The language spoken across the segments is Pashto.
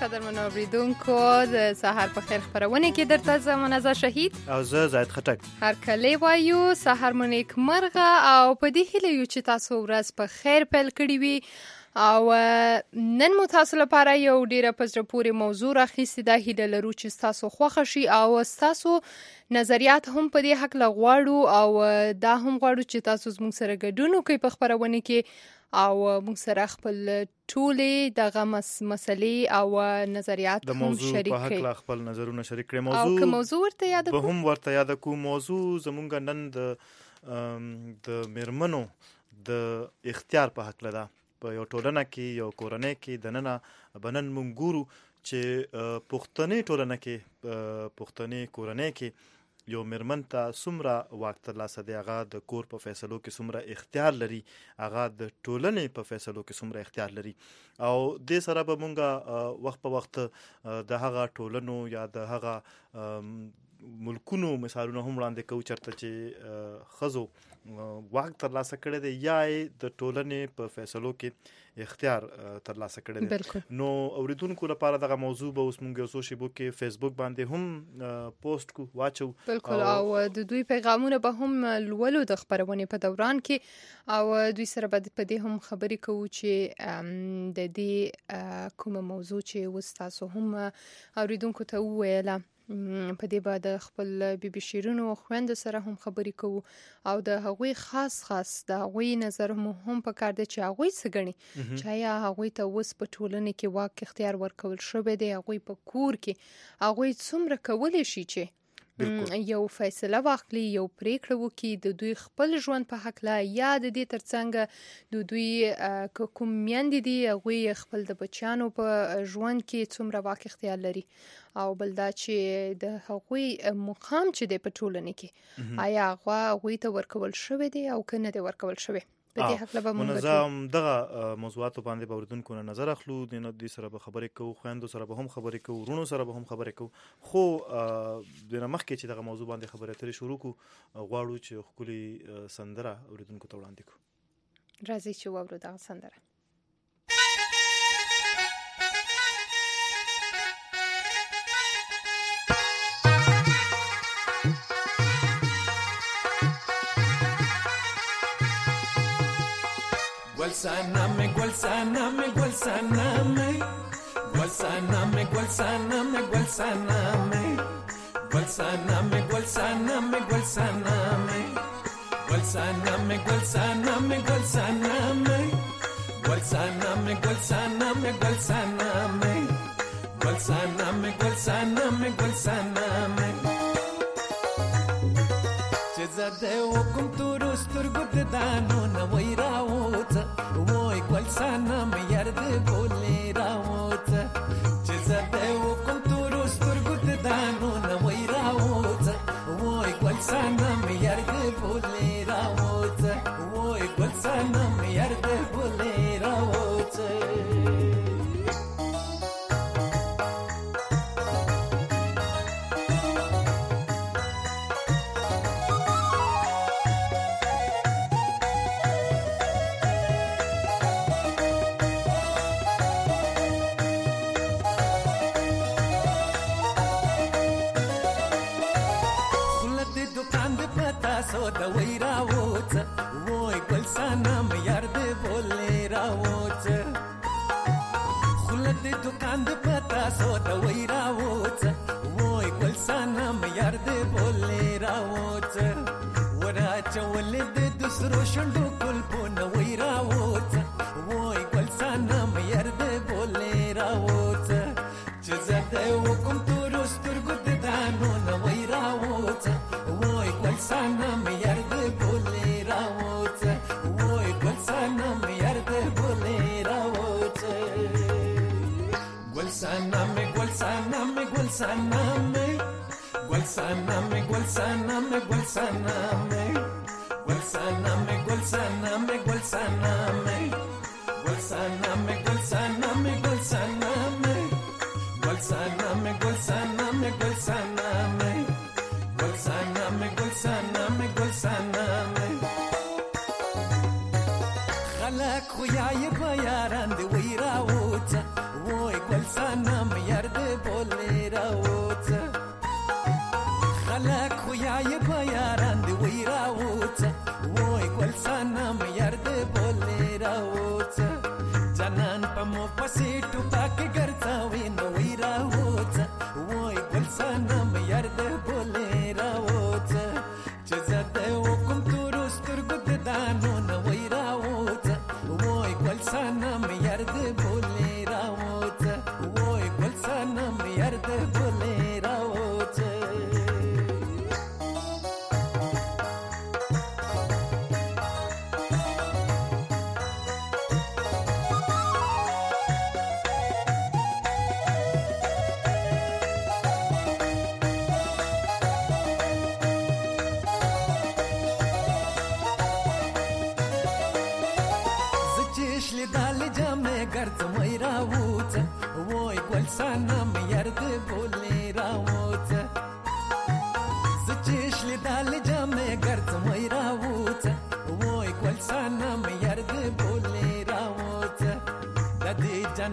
قدرمنو اوریدونکو د سحر په خیر خبرونه کې درته زمونږه شهید او زه زاید خټک هر کله وایو سحر مو نیک مرغه او په دې هیله یو چې تاسو ورځ په خیر پیل کړی وي او نن مو تاسو لپاره یو ډیره پزره پورې موضوع راخیستې ده. هیله لرو چې تاسو خوښ شي او تاسو نظریات هم په دې حق لغواړو او دا هم غواړو چې تاسو زموږ سره ګډون وکړئ په خبرونه کې او موږ سره خپل ټولې دغه مسلې او نظریات هم شریک کړئ. د موضوع په حق خپل نظرونه شریک کړئ. او که موضوع ورته یاد به هم ورته یاد کو. موضوع زمونږ نن د میرمنو د اختیار په حق لده. په یو ټولنه کې یو کورنۍ کې دننه بنن مونږ ګورو چې پښتني ټولنه کې پښتني کورنۍ کې یو میرمن ته څومره واک ترلاسه دی، هغه د کور په فیصلو کې څومره اختیار لري، هغه د ټولنې په فیصلو کې څومره اختیار لري. او دې سره به مونږ وخت په وخت د هغه ټولنو یا د هغه ملکونو مثالونه هم وړاندې کوو چېرته چې ښځو واک ترلاسه کړی دی یا د ټولنې په فیصلو کې اختیار ترلاسه کړی دی. نو اوریدونکو لپاره دغه موضوع به اوس مونږ یو څو شیبو کې فیسبوک باندې هم پوسټ کو واچو. بالکل. او د دوی پیغامونه به هم لولو د خبرونې په دوران کې او دوی سره به په دې هم خبرې کوو چې د دې کومه موضوع چې اوس تاسو هم اوریدونکو ته وویله په دې به د خپل بیبي شیرینو خویندو سره هم خبرې کوو او د هغوی خاص د هغوی نظر هم په کار دی چې هغوی څه ګڼي چې آیا هغوی ته اوس په ټولنه کې واک اختیار ورکول شوی دی، هغوی په کور کې هغوی څومره کولی شي چې یو فیصله واخلي، یو پریکړه وکړي د دوی خپل ژوند په حق لا یا د دې ترڅنګ د دوی کوم میندې دي هغوی خپل د بچیانو په ژوند کې څومره واک اختیار لري او بل دا چې د هغوی مقام چې دی په ټولنه کې آیا هغوی ته ورکول شوی دی او که نه دی ورکول شوی. په دې حق له به منظم دغه موضوعاتو باندې به اوریدونکو نه نظر اخلو. د دې سره به خبرې کوو، خویندو سره به هم خبرې کوو، وروڼو سره به هم خبرې کوو. خو د نه مخکې چې دغه موضوع باندې خبرې اترې شروع کړو غواړو چې ښکلې سندره اوریدونکو ته وړاندې کړو. راځئ چې واورو دغه سندره. Gualsaname, gualsaname, gualsaname, gualsaname, gualsaname, gualsaname, gualsaname, gualsaname, gualsaname, gualsaname, gualsaname, gualsaname, gualsaname, gualsaname, gualsaname, gualsaname, gualsaname, gualsaname. Chezade okum turus turgut dano na wairaota woy gualsaname yarde bole raota. Chezade okum turus turgut dano na wairaota woy gualsaname yarde bole raota woy gualsaname yarde bole raota. So da waira wota woy gualsaname yarde bole raota. Khulad dukan de pata so da waira wota woy gualsaname yarde bole raota. Wara chawlid dusro shundu kulpuna waira wota woy gualsaname yarde bole raota. Chezade wokum turus turgut dano na waira wota woy gualsaname yarde bole raota woy gualsaname yarde bole raota. Gualsaname, gualsaname, gualsaname, gualsaname, gualsaname, gualsaname, gualsaname, gualsaname, gualsaname, gualsaname, gualsaname, gualsaname, gualsaname, gualsaname, gualsaname, gualsaname, gualsaname, gualsaname. Khalak khoya ye bayaran de wira wota woy gualsaname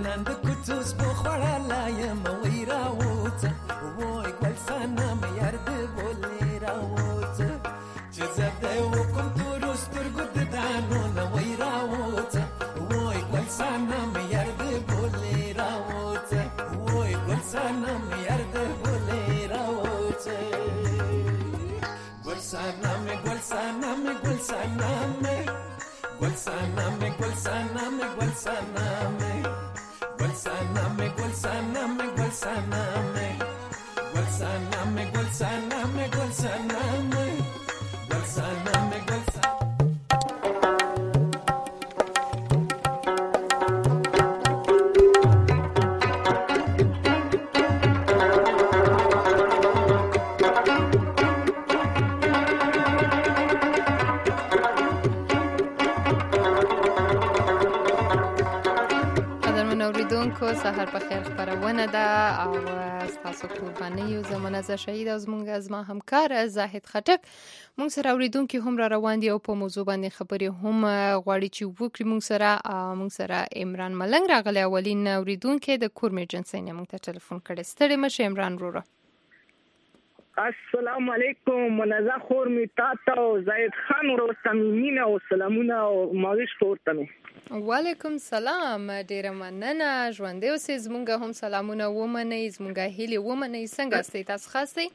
نن د کوڅو سپو خوړلی یم وی راوځه وای ګل صنم یار د بولې راوځه چې زه د وکم تورو سترګو د دانو نه وی راوځه وای ګل صنم یار د بولې راوځه وای ګل صنم یار د بولې راوځه ګل صنم ګل صنم ګل صنم ګل صنم ګل صنم ګل صنم ګل صنم ګل صنم ګل صنم ګل صنم ګل صنم ګل صنم ګل صنم ګل صنم اوریدونکو سحر په خیر خبرونه ده او تاسو قرباني یو زمونه ز شهید او زمونږ از ما همکار زاهد خټک مونږ سره اوریدونکو هم را روان دي او په موضوع باندې خبرې هم غواړي چې وکړي مونږ سره عمران ملنګ راغلی اولین اوریدونکو د کورمې جنسي نه مونږ ته ټلیفون کړی ستړي مشه عمران وروره السلام علیکم منزه خور می تاسو زاهد خان ورسته مینه او سلامونه او ماویش ورته وعلیکم سلام ډیره مننه ژوندې اوسې زمونږ هم سلامونه ومنئ زمونږ هیلې ومنئ څنګه استئ تاسو خاصئ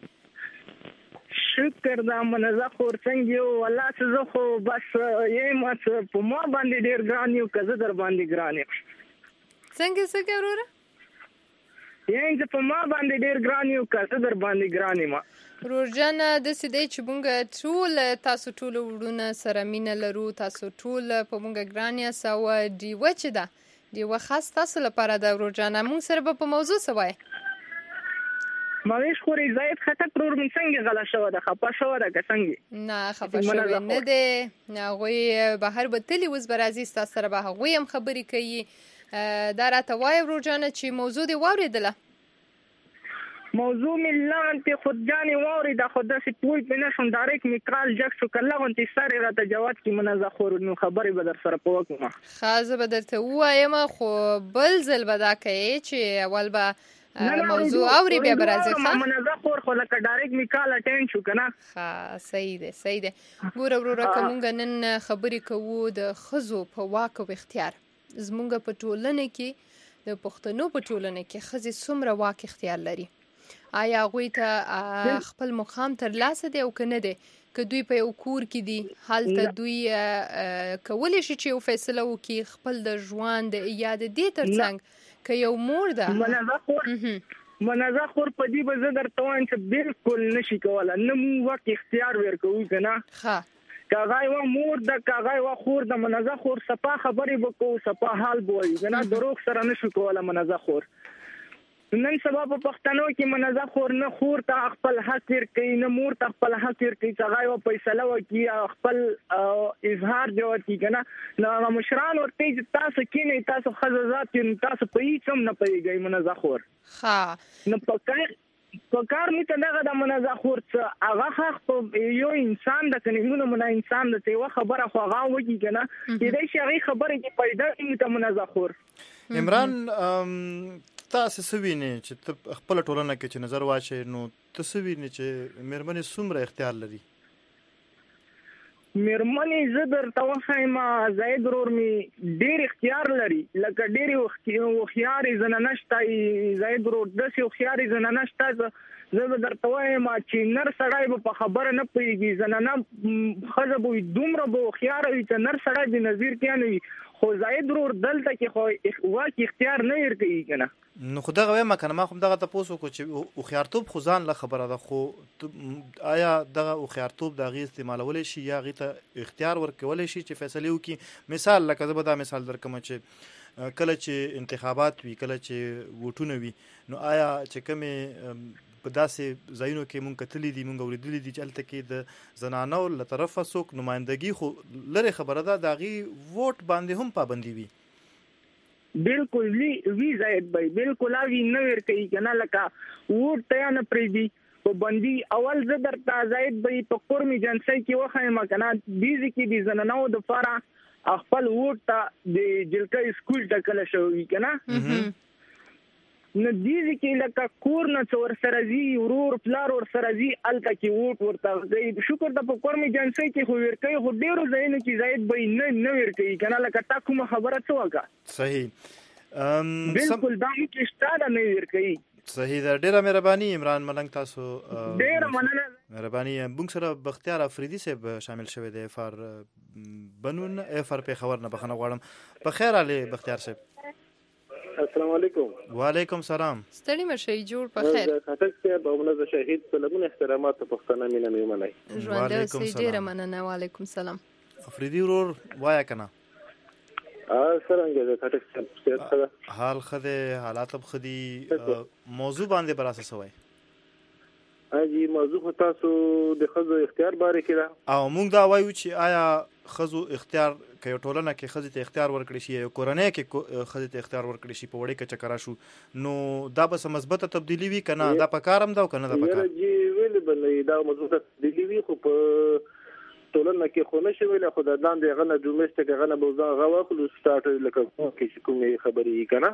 شکر دا منزه خور څنګه یو الله څه خو بس یې ماڅ په ما باندې ډیر ګران یو کزه در باندې ګران یم څنګه وروره یې په ما باندې ډیر ګران یو کزه در باندې ګران یم روزانه د سیدې چې مونږ ټول تاسو ټول وړونه سره مینه لرو تاسو ټول په مونږ ګران یاست او ډیوه چې ده ډیوه خاص تاسو لپاره د روزانه مونږ سره په موضوع سوای ماویش خوري زاید خطر پرور من څنګه غلا شو ده خپه شو ده څنګه نه خپه شو نه ده غوي بهر بتلی وز برازي تاسو سره به غوي هم خبرې کوي دا راته وای روزانه چې موضوع دی واوریدله موضوع ملان ته خود جاني ووري دا خود سي پوي بنه شون ډایرکټ میکرال جک شو کله غونتی سره راته جواب کی منزه خور نو خبري بدر سره پوکم خازه بدرته وایم خو بل زل بدا کوي چې اول به موضوع اوري بیا برازي ښه منزه خور خو لکه ډایرکټ میکال اټین شو کنه ها صحیح ده ګوره کومګ نن خبري کوو د خزو په واک او اختیار زمونږ په ټولنه کې د پښتنو په ټولنه کې خزي څومره واک اختیار لري آیا غوی ته خپل مقام تر لاسه دی او کنه دی که دوی په یو کور کې دي حالته دوی کولی شي چې یو فیصله وکړي خپل د ژوند یا د دې ترڅنګ که یو مور ده منزه خور په دې به زه درته وایم چې بالکل نشي کولی نه مو واک اختیار ورکوي که نه ښه کاغای و مور د کاغای و خور د منزه خور صفا خبرې وکړو صفا حال بوي که نه دروغ سره نشو کولی منزه خور نن سبا په پښتنو کې منزه خور نه خور ته خپل حق ورکوي نه مور ته خپل حق ورکوي چې هغه فیصله وکړي خپل اظهار دی ورکړي که نه نو مشران ورته چې تاسو کینئ تاسو ښځه ذات یو تاسو په هېڅ هم نه پوهېږئ منزه خور نو په کار مې ته دغه د منزه خور څه هغه حق یو انسان د کنیمونو منا انسان د یوه خبره خو هغه وکړي که نه کېدای شي هغې خبرې کې پیدا کړي ته منزه خور عمران تاسو څه وینئ چې ته خپله ټولنه کې چې نظر واچوې نو ته څه وینئ چې مېرمنې څومره اختیار لري مېرمنې زه درته وښایم زاید ورور مې ډېر اختیار لري لکه ډېرې هوښیارې زنانه شته زاید ورور داسې هوښیارې زنانه شته زه به درته وایم چې نر سړی به په خبره نه پوهېږي زنانه ښځه به وي دومره به هوښیاره وي چې نر سړی د نظیر کې نه وي خو زاید ورور دلته کې خو واک اختیار نه ورکوي که نه نو خو دغه وایم که نه ما خو دغه تپوس وکړو چې هوښیارتوب خو ځان له خبره ده خو آیا دغه هوښیارتوب د هغې استعمالولی شي یا هغې ته اختیار ورکولی شي چې فیصلې وکړي مثال لکه زه به دا مثال درکړم چې کله چې انتخابات وي کله چې ووټونه وي نو آیا چې کومې په داسې ځایونو کې مونږ کتلي دي مونږ اورېدلي دي چې هلته کې د زنانو له طرفه څوک نمایندګي خو لرې خبره ده د هغې ووټ باندې هم پابندي وي بالکل وی زاید بھائی بالکل اوی نه ورکوي که نه لکه ووټ ته یا نه پرېږدي په بندي اول زه درته زاید بھائی په قرمې جنسۍ کې وښایم که نه دې ځای کې د زنانو دپاره خپل ووټ ته د جلکې سکول ته کله شوی کنه نو دې کې لکه کور نه څور سره زی ورور پلار ور سره زی الته کې ووټ ورته دی شکر ته په کورمي جنسي کې خو ورکې خو ډیرو ځایونو کې زائد به نه ورکې کنه لکه تا کوم خبره څه وکړه صحیح بالکل دا کې ستاره نه ورکې صحیح ده. ډیره مهرباني عمران ملنګ تاسو ډیره مننه مهرباني. موږ سره بختیار افریدي صاحب شامل شوی دی فار بنون افر په خبر نه بخنه غواړم. په خیر علي بختیار صاحب. السلام علیکم. وعلیکم سلام. ستړي مشي جوړ په خیر. خاطر صاحب او منځ شهید سلامونه احترامات پښتنه مینه میمنای. وعلیکم سلام. مننه. وعلیکم سلام. افریدي ورور وایا کنه. څنګه ده خاطر صاحب حال خده حالات بخدي موضوع باندې براسه سوای. اجي موضوع تاسو د خزو اختیار باره کې او موږ دا وایو چې آیا خزو اختیار کې ټولنه کې خزې ته اختیار ورکړي شي او کورنۍ کې خزې ته اختیار ورکړي شي په وړي کې چکرا شو نو دا به مثبته تبدیلی وي کنه دا پکارم دا کنه دا پکار جی ویل بلې دا مثبته تبدیلی وي خو په ټولنه کې خو نشي ویل خو د لاندې غنه دومسټک غنه بوزان غوا خو سٹارټ لکه کې کومې خبرې کنه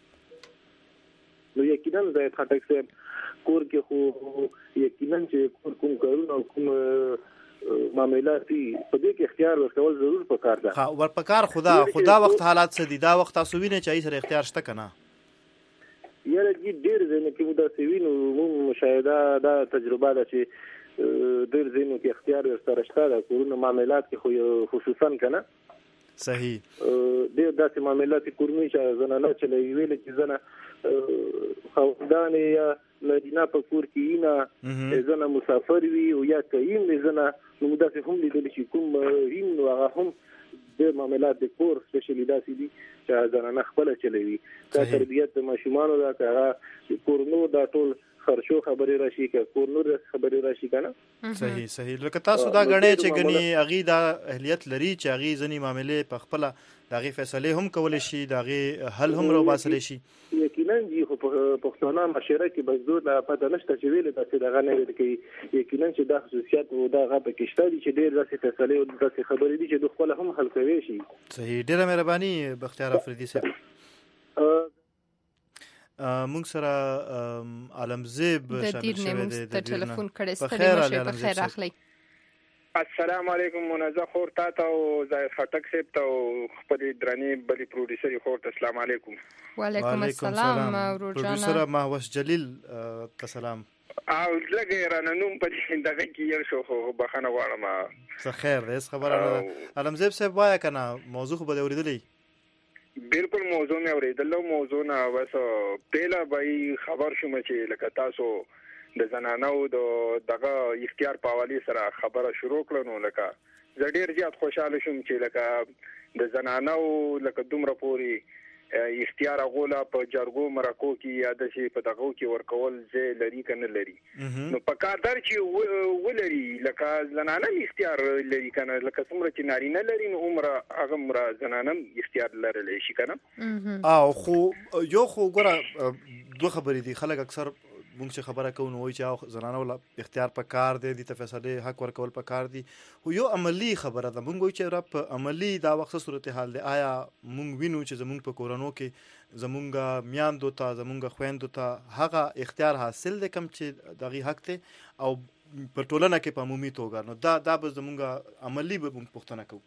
نو یقینا زید خټک صاحب کور کې خو یقینا چې کوم کارونه او کوم معاملات په دې کې اختیار ورکول ضرور پکار ده. ها ور پکار خدا وخت حالات څه دي دا وخت تاسو وینئ چې سره اختیار شته کنه یاره جی ډیر زنه کې دا سوینو مشاهده دا تجربه ده چې ډیر زنه کې اختیار سره شته د کورونو معاملات کې خو خصوصا کنه صحیح ډیر داسې معاملات کورنۍ چې زنانه چلوي ویل چې زنه خاوندان یا مدینه په کور کې نه زنه مسافر وي او یا کایم زنه نو داسې هم لیدل چې کوم ریم نو هغه هم د معاملات د کور سپیشلی داسې دي چې زنانه خپل چلوي دا تربیت د ماشومان دا کورنو دا ټول خرشو خبرې راشي که کورنو خبرې راشي کنه صحیح لکه تاسو دا غنې چې غني اغي دا اهلیت لري چې اغي ځنی معاملې په خپل دغه فیصله هم کول شي دغه حل هم رو باسل شي یقینا جی خو پښتون معاشره کې بزدور نه پته نشته چې ویل دا چې دغه نه ویل کې یقینا چې د خصوصیات او دغه په کې شته چې ډېر داسې فیصله او داسې خبرې دي چې د خپل هم حل کوي شي صحیح ډیره مهرباني بختیار افریدي صاحب. موږ سره عالمزیب شامل شوی دی د ټلیفون کړه ستړي مشه په خیر اخلي. السلام علیکم منزه خور تا ته او زاید خټک صاحب ته خپل درنی بلی پروډوسر خور ته السلام علیکم. وعلیکم السلام ورور جان پروډوسر مهوش جلیل تسلام او لګی راننوم په دغه کې یو شو خو بخنه غواړم څه خیر دې خبره عالمزیب صاحب وایا کنه موضوع به اوریدلې بالکل موضوع مې اوریدل موضوع نه واسه پیلا بای خبر شوم چې لکه تاسو د زنانو دغه اختیار په حواله سره خبره شروع کړنو لکه زه ډیر زیات خوشاله شوم چې لکه د زنانو لکه دومره پوری اختیار غولا په جرګو مرکو کې یا د شي په دغه کې ورکول زه لري کنه لري نو په کار در چې ولري لکه زنانه اختیار لري کنه لکه څومره چې نارینه لري نو عمره هغه مر زنانه اختیار لري شي کنه او خو یو خو ګره دوه خبرې دي خلک اکثر مونږ چې خبره کوو نو وایي چې زنانه ولا اختیار په کار دی د فیصله حق ورکول په کار دی خو یو عملی خبره ده مونږ وایو چې رب عملی دا وخت صورتحال دی آیا مونږ وینو چې زمونږ په کورونو کې زمونږ میاندو ته زمونږ خويندو ته هغه اختیار حاصل دی کم چې دغه حق ته او په ټولنه کې په عمومي توګه نو دا به زمونږ عملی به مونږ پوښتنه کوو.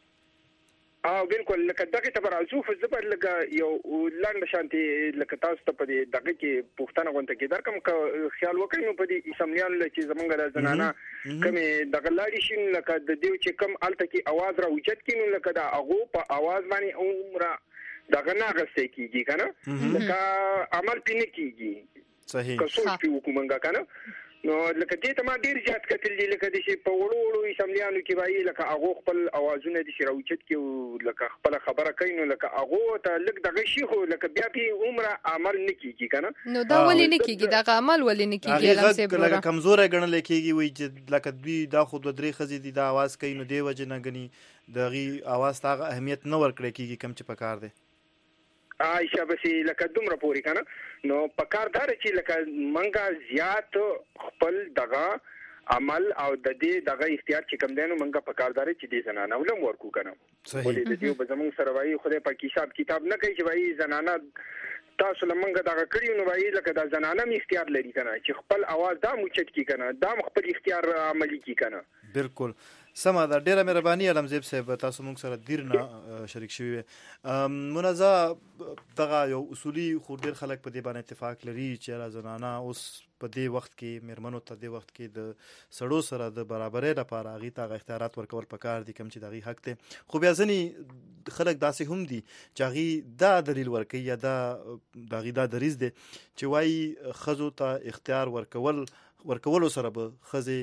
بالکل لکه دغه ته راځو خو زبر لکه یو لاند شانتي لکه تاسو ته په دغه کې پښتنه غونډه کې درکم خیال وکړئ نو په دې اسمبلیان لکه زمونږ د زنانه کمه دغه لاړی شین لکه د دیو چې کم الته کې आवाज را اوچت کینو لکه دا هغه په आवाज باندې عمره دغه ناغسته کیږي کنه لکه عمل پینې کیږي صحیح که څوک په حکومت کنه نو لکه دې ته ما ډیر زیات کتل دي لکه د شي په وړو اسمبلیانو کې وایي لکه هغه خپل اوازونه دي چې راوچت کې لکه خپل خبره کوي نو لکه هغه ته لک دغه شي خو لکه بیا په عمره عمل نکېږي کنه نو دا ولې نکېږي دا عمل ولې نکېږي لکه کمزورې ګڼل کېږي وایي چې لکه دوی دا خو د درې خزې دي دا आवाज کوي نو دی وجه نه غني دغه आवाज ته اهمیت نه ورکړي کېږي کم چې پکار دی عائشہ بسی لکه دومره پوری کنه نو پکاردار چې لکه منګه زیات خپل دغه عمل او د دې دغه اختیار چې کوم دینو منګه په کارداري چې دې زنانه ولم ورکو کنه ولې د دې په زمون سره وایي خدای په حساب کتاب نه کوي چې وایي زنانه تاسو لمنګه دغه کړیو نو وایي لکه د زنانه می اختیار لري کنه چې خپل आवाज دا موچت کی کنه دا خپل اختیار عملی کی کنه بالکل سمه ده. ډیره مهرباني علمزیب صاحب تاسو موږ سره دیر نه شریک شوي. منازه دغه یو اصولي خو ډیر خلک په دې باندې اتفاق لري چې زنانه اوس په دې وخت کې میرمنو ته دې وخت کې د سړو سره د برابرۍ لپاره هغې ته اختیارات ورکول پکار دي کوم چې د هغې حق دی. خو بیا ځینې خلک داسې هم دي چې هغې دا دلیل ورکوي یا د هغې دا دریځ دی چې وایي ښځو ته اختیار ورکولو سره به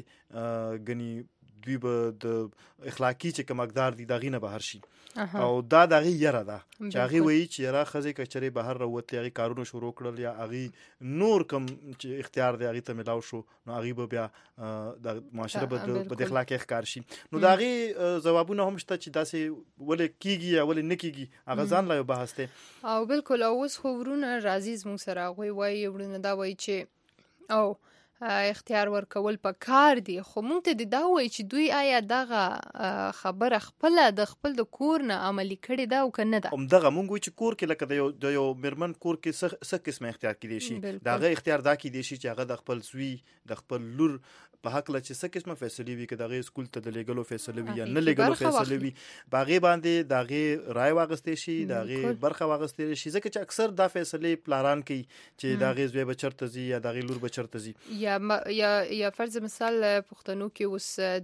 ښځې ګني دوی به د اخلاقی چې کوم اقدار دي دغې نه بهر شي او دا د هغې یره ده چې هغې وایي چې یاره ښځې که چېرې بهر راوتې هغې کارونه شروع کړل یا هغې نور کوم چې اختیار دی هغې ته میلاو شو نو هغې به بیا د معاشره به د بد اخلاقۍ ښکار شي. نو د هغې ځوابونه هم شته چې داسې ولې کېږي یا ولې نه کېږي هغه ځان لا یو بحث دی. او بالکل او اوس خو ورونه راځي زموږ سره هغوی وایي ورونه دا وایي چې او اختیار ورکول په کار دي خو مونږ ته دا وایي چې دوی آیا دغه خبره خپله د خپل د کور نه عملي کړې ده او که نه ده. همدغه مونږ وایي چې کور کې لکه د یو میرمن کور کې څه قسمه اختیار کیدی شي د هغه اختیار دا کیدی شي چې هغه د خپل زوی د خپل لور په حق له چې څه قسمه فیصلې وي که د هغې سکول ته د لیږلو فیصله وي یا نه لیږلو فیصله وي په هغې باندې د هغې رایه واخیستی شي د هغې برخه واخیستلی شي ځکه چې اکثر دا فیصلې پلاران کوي چې د هغې زوی به چېرته ځي یا د هغې لور به چېرته ځي. یا فرض مثال پښتنو کې اوس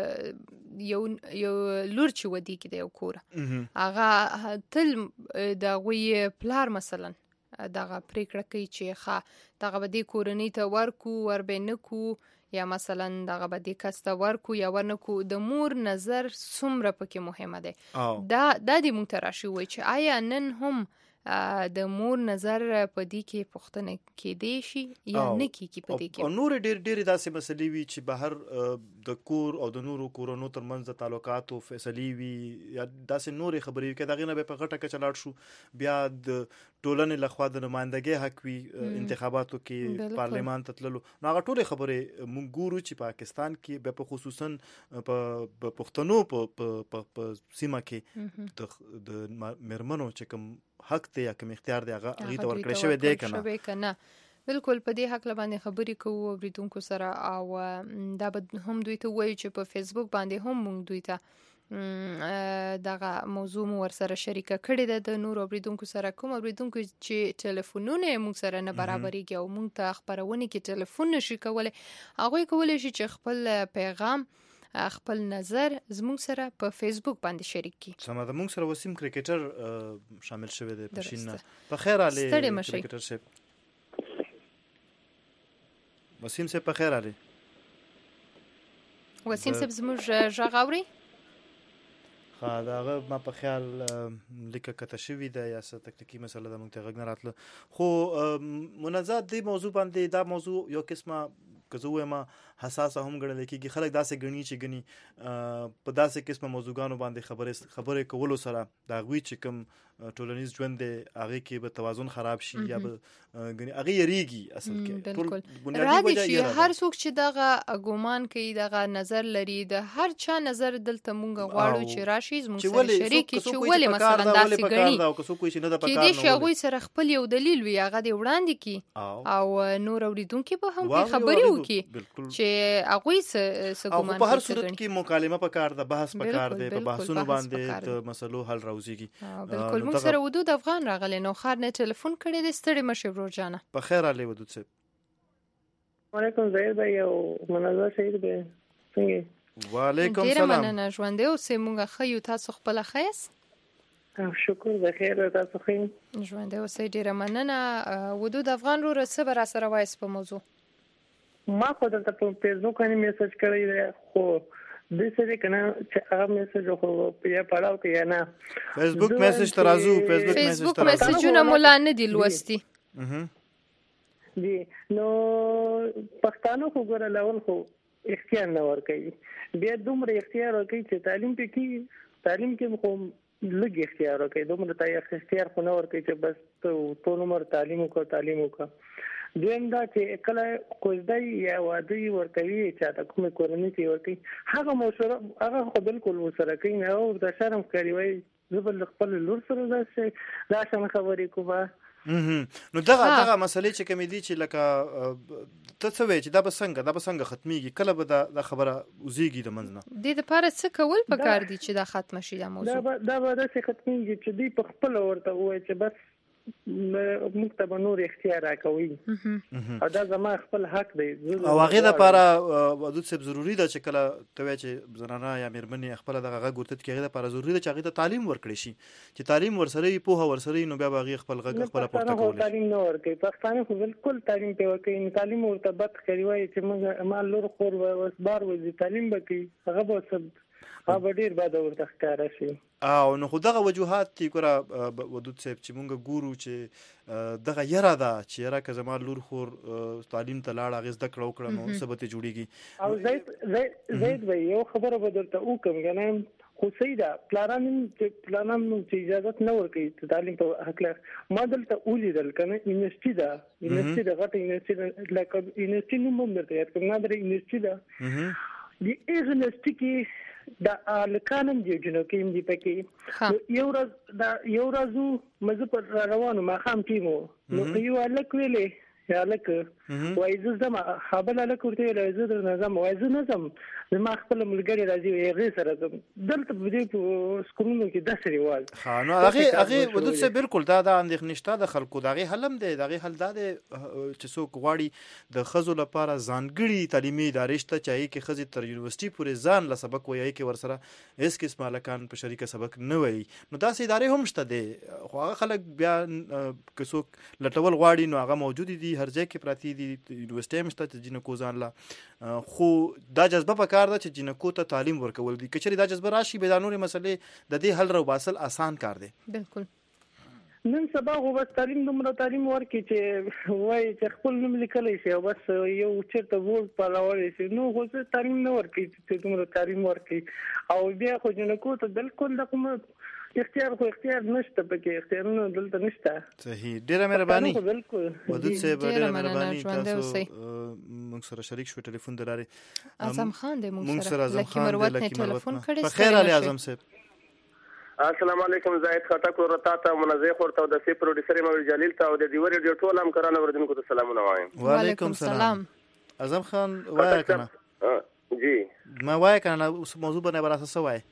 د یو لور چې ودی کې د یو کوره هغه تل د هغوی پلار مثلا دغه پریکړه کوي چې دغه به دې کورنۍ ته ورکو ور به نه کو یا مثلا دغه به دې کس ته ورکو یا ورنکو د مور نظر څومره پکې مهمه دی. دا دې مونږ ته راشي وایي چې آیا نن هم د مور نظر په دې کې پوښتنه کېدی شي یا نه کېږي په دې کې. او نور ډېرې داسې مسلې وي چې بهر د کور او د نورو کورونو ترمنځ د تعلقاتو فیصلې وي یا داسې نورې خبرې وي که د هغې نه به په غټه کچه لاړ شو بیا د ټولنې لخوا د نمایندګۍ حق وي انتخاباتو کې پارلمان ته تللو نو هغه ټولې خبرې موږ ګورو چې پاکستان کې بیا په خصوصا په پښتنو په سیمه کې د میرمنو چې کوم حق دی یا کوم اختیار دی هغه هغې ته ورکړی شوی دی که نه. بالکل په دې حق باندې خبرې کوو اوریدونکو سره او دا به هم دوی ته وایو چې په فیسبوک باندې هم موږ دوی ته دغه موضوع مو ورسره شریکه کړې ده د نور اوریدونکو سره. کوم اوریدونکو چې ټلیفونونه یې موږ سره نه برابرېږي او موږ ته خپرونې کې ټلیفون نشي کولی هغوی کولی شي چې خپل پیغام خپل نظر زموږ سره په فیسبوک باندې شریک کی. سمه ده. موږ سره وسیم کرکټر شامل شوی دی پښین نه. په خیر علي کرکټر صاحب. وسیم صاحب په خیر علي. وسیم صاحب زموږ غږ اوري؟ دا هغه ما په خیال لیکه کته شوي ده یا څه تکنیکي مسله ده موږ ته غږ نه راتله. خو منازعات دې موضوع باندې دا موضوع یو قسمه که زه ووایم حساسه هم ګڼل کېږي. خلک داسې ګڼي چې ګڼي په داسې قسمه موضوعګانو باندې خبرې کولو سره د هغوی چې کوم ټولنیز ژوند دی هغې کې به توازن خراب شي یا به ګڼي هغې یریږي اصل کې ټول بنیادي وجه یې هر څوک چې دغه ګمان کوي دغه نظر لري د هر چا نظر دلته مونږ غواړو چې راشي زموږ سره شریک کړي چې ولې مثلا داسې ګڼي کېدای شي هغوی سره خپل یو دلیل وي هغه دې وړاندې کړي او نور اورېدونکي به هم پرې خبرې وکړي چې هغوی څه ګمان په هر صورت کې مکالمه پکار ده بحث پکار دی په بحثونو باندې د مسلو حل راوځيږي. بالکل موږ سره ودود افغان راغلی نو خار نه ټلیفون کړی دی ستړي مشه ورور جانه. په خیر علي ودود صاحب. وعلیکم زهیر بھائی او منازع شهید دی څنګه؟ وعلیکم ډیره سلام. مننه ژوندی اوسئ موږ ښه یو تاسو خپله ښه یاست؟ شکر د خیر تاسو ښه ژوندی اوسئ ډیره مننه. ودود افغان وروره څه به راسره وایاست په موضوع؟ ما خو درته په فیسبوک باندې میسج کړی دی خو دې سره کنه چې هغه میسج خو یا پړاو کې یا نه فیسبوک میسج ترازو فیسبوک میسجونه مولا نه دی لوستي دی نو پښتانه خو ګوره لاول خو اختیار نه ورکوي بیا دومره اختیار ورکوي چې تعلیم پکې تعلیم کې خو لږ اختیار ورکړي، دومره ته اختیار خو نه ورکړي چې بس ټول عمر تعلیم وکړه. دویم دا چې کله کوزدای یا واده ورکوي چې د کومې کورنۍ کې ورکوي هغه مشوره هغه خو بالکل ورسره کوي نه او د شرم کوي وای زه بل خپل لور سره دا شم خبرې کومه. نو دغه مسلې چې کوم دي چې لکه ته څه وایي چې دا به څنګه ختميږي، کله به دا خبره وزيږي د منځ نه؟ د لپاره څه کول پکار دي چې دا ختم شي دا موضوع؟ دا به ختميږي چې دی په خپل ورته وایي چې بس موږ ته نور اختیار راکوي او دا زما خپل حق دی. او هغه لپاره ودود صاحب ضروری ده چې کله ته وایي چې زنانه یا میرمنې خپل دغه غږ ورته کې هغه لپاره ضروری ده چې هغه ته تعلیم ورکړي شي، چې تعلیم ورسره په ورسره نو بیا هغه خپل غږ خپل پورته کوي. تعلیم نه ورکړي پښتانه خو بالکل تعلیم په ورکړي، تعلیم ورته بد کوي وایي چې موږ ما لور خور وسبار وځي تعلیم وکړي هغه به څه ډیر بعد ورته ښکارا شي. او نو خو دغه وجوهات تی ګوره ودود صاحب چې مونږ ګورو چې دغه یره ده چې یره که زما لور خور تعلیم ته لاړه هغې زده کړه وکړه نو څه به ترې جوړېږي. او زید به یو خبره به درته وکړم کنه خو صحیح ده پلانان چې اجازه نه ورکوي تعلیم په هکله ما دلته ولیدل کنه یونیورسټي ده یونیورسټي غټه یونیورسټي لکه یونیورسټي نوم هم درته یاد کړم نادر یونیورسټي ده د یونیورسټي کې د الکانم دی جنو کې دی پکې یو ورځ مزه پر روانو ما خام ټیمو نو یو الک ویلې یا الک وای زما خپل الک ورته ویل زه در نظم وای زه نظم ما خپل ملګری راځي یې سره دلته په دې سکولونو کې داسې ریواج نو هغه ودود څه بالکل دا اندېښنه نشته د خلکو دغه حلم دی دغه حل دا دی چې څوک غواړي د خزو لپاره ځانګړي تعلیمي ادارې شته چې کې خزي تر یونیورسيټي پورې ځان له سبق وایي کې ورسره هیڅ قسم مالکان په شریکه سبق نه وایي نو داسې ادارې هم شته دي خو هغه خلک بیا که څوک لټول غواړي نو هغه موجود دي هر ځای کې پراتی دي یونیورسيټي هم شته چې جنکو ځان لا خو دا جذبه پکار ده چې جنکو ته تعلیم ورکول دي کچري دا جذبه راشي به دا نورې مسلې د دې حل رو باسل آسان کار دی. بالکل نن سبا خو بس تعلیم دومره تعلیم ورکړي چې وایي چې خپل نوم لیکلی شي او بس یو چېرته ووټ پلاولی شي نو خو تعلیم نه ورکړي چې دومره تعلیم ورکړي او بیا خو جنکو ته بالکل د کوم اختیار نشته پکې اختیارونه دلته نشته. صحیح ډیره مهرباني بالکل ودود صاحب ډیره مهرباني تاسو موږ سره شریک شو ټلیفون دلاري اعظم خان دې موږ سره اعظم خان دې ټلیفون کړی په خیر علي اعظم صاحب السلام علیکم زاهد خطا کو رتا ته منزه خورته د سی پروډوسر مو جلیل ته او د دیور ډیو ټول هم کرانه وردونکو ته سلامونه وایم. وعلیکم السلام. اعظم خان وای کنه جی ما وای کنه موضوع باندې براسه سوای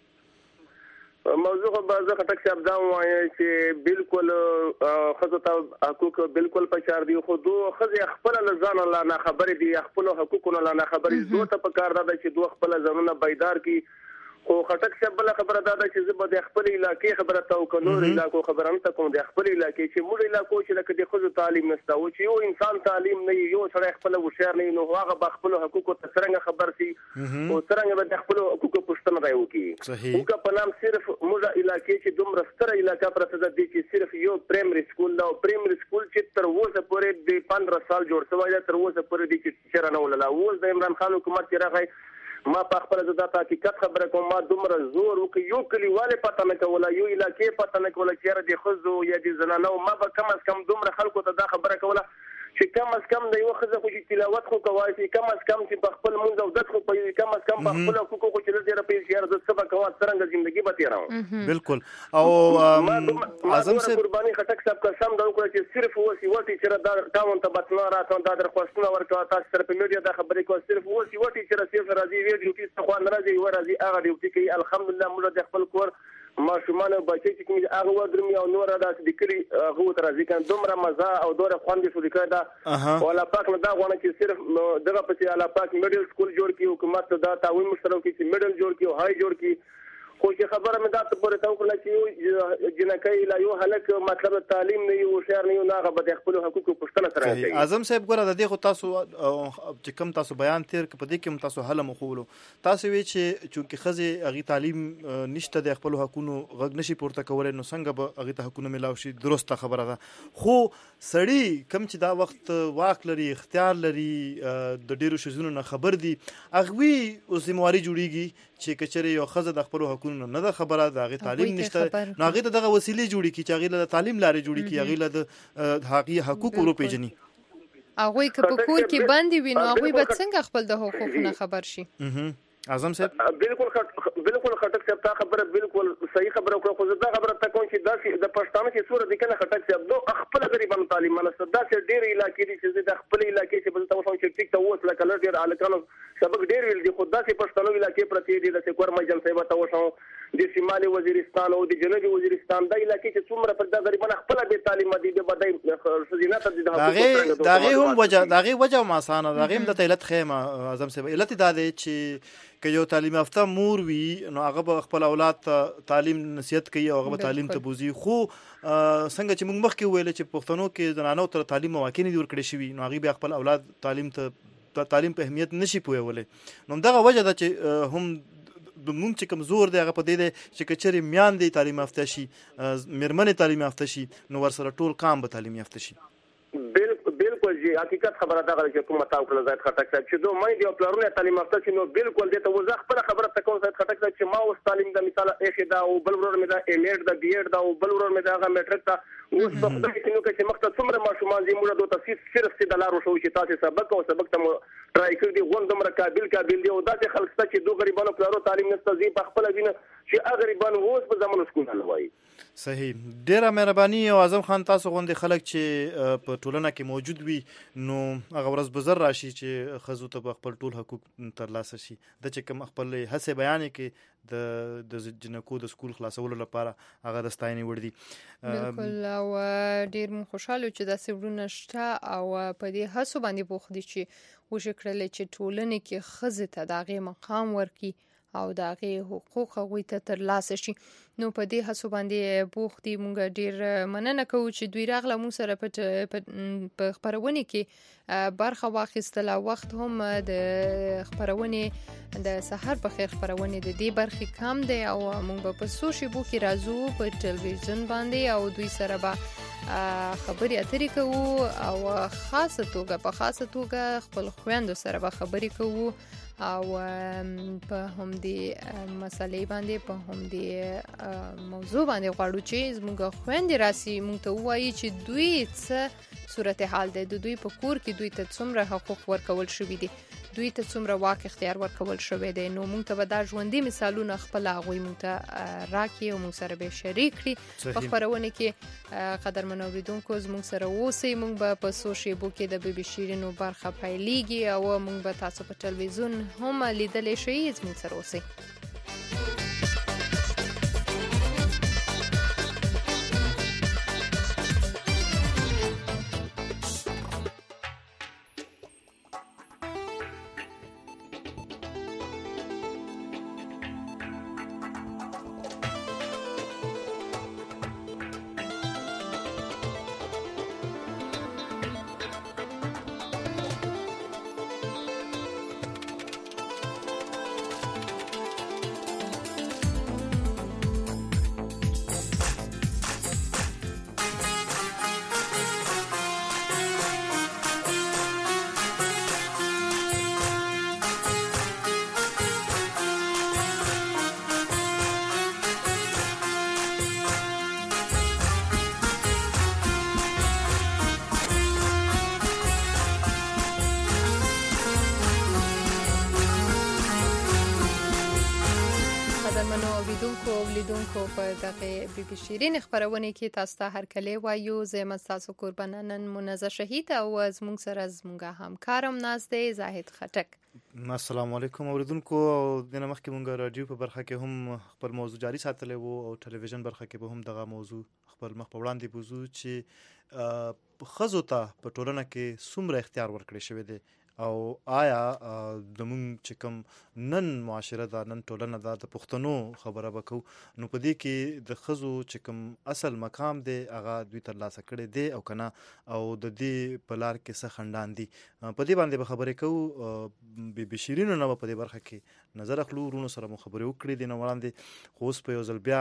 موضوع خو بعضه خټک صاحب دا وایي چې بالکل خزو ته حقوق بالکل پچار دی خو دو خزي خپل لزان الله نه خبر دي خپل حقوقونه الله نه خبر دي دوه ته پکار دا چې دوه خپل ځانونه بیدار کی خو خټک صاحب بل خبره دا چې زه به د خپل علاقې خبره تاو کنور علاقو خبره نه کوم د خپل علاقې چې موږ علاقو چې لکه د خزو تعلیم نشته او چې یو انسان تعلیم نه یو سره خپل وشار نه نو هغه به خپل حقوق ته څنګه خبر سي او څنګه به د خپل حقوق پوښتنه راوي کی او که په نام صرف موږ علاقې چې دومره ستر علاقې پرته د چې صرف یو پرایمري سکول دا پرایمري سکول چې تر اوسه پورې د 15 سال جوړ شوی دا تر اوسه پورې د چې چیرې نه ولاله اوس د عمران خان حکومت چې راغی ما په خپل ذات حقیقت خبره کوم ما دومره زور وکي یو کلیواله پته نه کوله یو علاقې پته نه کوله چې د خزو یا د زنانو ما به کم از کم دومره خلکو ته دا خبره کوله چې کم از کم د یو خزه خو چې تلاوت خو کوي چې کم از کم چې په خپل منځ او دت خو په کم از کم په خپل حقوق خو چې لږه په شهر د سبا کوه څنګه ژوندۍ به تیراو بالکل او اعظم سے قربانی خټک صاحب قسم دا وکړه چې صرف وسی وټي چې دا کاون ته بتنا راته دا درخواستونه ورکوه تاسو سره په میډیا دا خبرې کوي صرف وسی وټي چې صرف راځي ویډیو کې څه خوان راځي ورځي هغه ډیوټي کوي الحمدلله موږ د خپل کور ما شومان بچی چې کوم هغه ودرمي او نور دا د کلی هغه تر ځي کان دومره مزه او دوره خوند شو لیکه دا ولا پاک نه دا غواړي چې صرف دغه په اعلی پاک میډل سکول جوړ کیو حکومت دا تعاون مشترک چې میډل جوړ کیو هاي جوړ کی خو چې خبره مې دا ته پورې تا وکړه چې جنکۍ لا یو هلک مطلب تعلیم نه یو شهر نه یو هغه به خپل حقوق پوښتنه سره کوي. اعظم صاحب ګوره د دې خو تاسو چې کوم تاسو بیان تیر په دې کې تاسو حل مخولو تاسو وی چې چونکه خزي هغه تعلیم نشته د خپل حقوقو غږ نشي پورته کولای نو څنګه به هغه ته حقوقو ملاو شي درسته خبره ده خو سړی کم چې دا وخت واک لري اختیار لري د ډیرو شزونو نه خبر دي هغه وی او ذمہواری جوړیږي چې کچره یو خزه د خپل حقوقو نه د خبره د هغه تعلیم نشته نو هغه دغه وسیلې جوړی کی چې هغه د تعلیم لارې جوړی کی هغه د هغه حقوق ورو پیژني هغه که په کور کې باندې ویني هغه به څنګه خپل د حقوقو خبر شي. اعظم صاحب بالکل خټک صاحب تا خبره بالکل صحیح خبره وکړه خو دا خبره تا کوم چې د پښتانه چې صورت کنه خټک صاحب نو خپل غریبانو تعلیم منسته دا چې ډېر علاقې دي چې د خپل علاقې چې بل تاسو چې ټیک ته وڅ لکه ډېر الکانو سبق ډېر ویل دي خو دا چې پښتنو علاقې پرتی دي د کورما جن صاحب ته وښو د شمالي وزیرستان او د جنوبي وزیرستان د علاقې چې څومره پر د غریبانو خپل به تعلیم دي د بدای خزینه ته د داغه هم وجه ما اسانه داغه هم د علت خیمه اعظم صاحب علت دا دی چې که یو تعلیم یافته مور وي نو هغه به خپل اولاد ته تعلیم نصیحت کوي او هغه به تعلیم ته بوزي خو څنګه چې موږ مخکې ویل چې پښتنو کې زنانو ته تعلیم مواقع نه ورکړي شوی نو هغه به خپل اولاد تعلیم په اهمیت نشي پوهولای نو دغه وجه ده چې هم د مونږ چې کمزور دی هغه په دې دی چې کچري میان دی تعلیم یافته شي میرمنې تعلیم یافته شي نو ورسره ټول قام به تعلیم یافته شي. بالکل جی حقیقت خبره دا غواړي چې کومه تاسو کله زاد خټک صاحب چې دوه مې دی پلارونه تعلیم یافته شي نو بالکل دې ته وځه خپل خبره تکو زاد خټک صاحب چې ما اوس تعلیم د مثال اخی دا او بل ورور مې دا ایم ایډ دا بی ایډ دا او بل ورور مې دا هغه میټریک دا اوس په خدای کې نو چې مخته څومره ماشومان دي موږ دوه تاسیس صرف د لارو شو چې تاسو سبق او سبق ته ټرای کړی دی غوندم قابل دی او دا چې خلک چې دوه غریبانو پلارو تعلیم نشته زی په خپل وینه چې هغه غریبانو اوس په زمونږ سکول نه وایي. صحیح ډیره مهرباني او اعظم خان تاسو غوندي خلک چې په ټولنه کې موجود وي نو هغه ورځ بزر راشي چې خزو ته خپل ټول حقوق ترلاسه شي د چې کوم خپل هڅه بیان کې د جنکو د سکول خلاصولو لپاره هغه د ستاینې وړ دي. بالکل او ډیر مو خوشاله چې دا سیورونه شته او په دې هڅو باندې بوخ دي چې وشکرل چې ټولنه کې خزه ته دغه مقام ورکي او دغه حقوق هغوی ته ترلاسه شي نو په دې هڅو باندې بوخ دي. مونږ ډیر مننه کوو چې دوی راغله مو سره په خبرونه کې برخه واخیستله. وخت هم د خبرونه د سحر په خیر خبرونه د دې برخې کم دی او مونږ په سوشي بو کې راځو په ټلویزیون باندې او دوی سره به خبرې اترې کوو او په خاصه توګه خپل خويندو سره به خبرې کوو او په هم دې مسلې باندې په هم دې موضوع باندې غواړو چې زموږ خويندې راسي موږ ته وایي چې دوی څه صورتحال ده د دوی په کور کې دوی ته څومره حقوق ورکول شوي دي دوی ته څومره واک اختیار ورکول شوی دی نو موږ ته به دا ژوندۍ مثالونه خپل هغوی موږ ته راکړي او موږ سره به شریک کړي په خپرونه کې. قدرمن اوریدونکو زموږ سره اوسئ موږ به په سوشیبو کې د بیبي شیرینو برخه پیلېږي او موږ به تاسو په ټلویزیون هم لیدلی شئ زموږ سره اوسئ. لیدونکو په دغه بیبي شیرین خبرونه کې تاسو ته هر کله وایو زه تاسو قربانانن منزه شهید او زموږ سره زموږ همکارم ناز دی زاهد خټک. السلام علیکم اوریدونکو د مخکې مونږ رادیو په برخه کې هم خپل موضوع جاری ساتلې وو او ټلویزیون برخه کې به هم دغه موضوع خپل مخ په وړاندې بوزو چې خزو ته په ټولنه کې څومره اختیار ورکړی شوی دی او آیا زموږ چې کوم نن معاشره ده نن ټولنه ده د پښتنو خبره وکړو نو په دې کې د خزو چې کوم اصل مقام دی هغه دوی ترلاسه کړی دی او کنه او د دې په لار کې څه خندان دي په دې باندې به خبرې کوو. بیبي شیرینو نه په دې برخه کې نظر اخلو ورونو سره مو خبرې وکړې دي نو وړاندې خو اوس په یو ځل بیا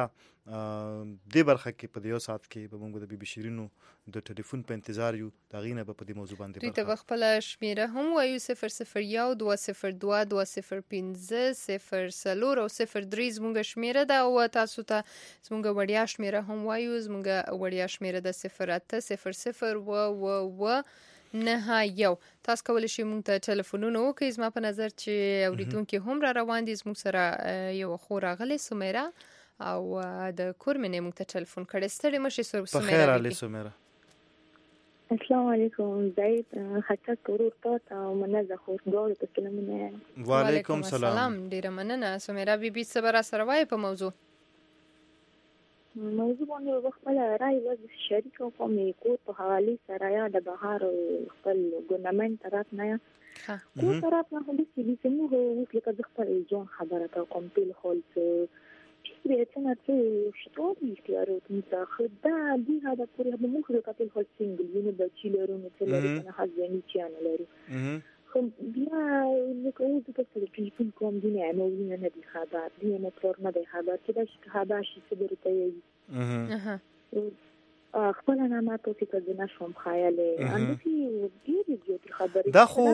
دې برخه کې په یو ساعت کې به موږ د بي بي شیرینو د ټلیفون په انتظار یو دا غینه په دې موضوع باندې دوی ته خپل شمیره هم وایو 001 202 205 0 او 03 زموږ شمیره ده او تاسو ته زموږ وړیا شمیره هم وایو زموږ وړیا شمیره ده 0800 9 تاسو کولی شئ موږ ته ټلیفونونه وکړئ. زما په نظر چې اوریدونکو هم را روان دي زموږ سره یو خو راغلی سمیره او د کورمنې موږ ته ټلیفون کړی. ستړي مشي سمیره. په خیر علي سمیره. السلام علیکم زید خطک ورور تا او منزه خور ګور په کلمونه. وعلیکم السلام. ډیره مننه سمیره بیبي صبر سره وای په موضوع باندې خپل رائے وز شریک او کومې کو په حواله سره یا د بهار خپل ګورنمنت طرف نه کو طرف نه هم چې موږ اوس لکه خپل ځون خبره تا کوم په خپل چې څنګه چې شتو دي اختیارات متأخدا دي هدا پورې به موږ لکه په خپل سنگل یو د چیلرو نه نه حزنی چانل لري خو بیا لکه اوس د ټلیفون کوم دی نه نه دي خبر دی نه تر نه دی خبر چې دا خبر شي څه درته یي خپل نه ماته چې د نشم خیاله اندې ډېر خبرې دا خو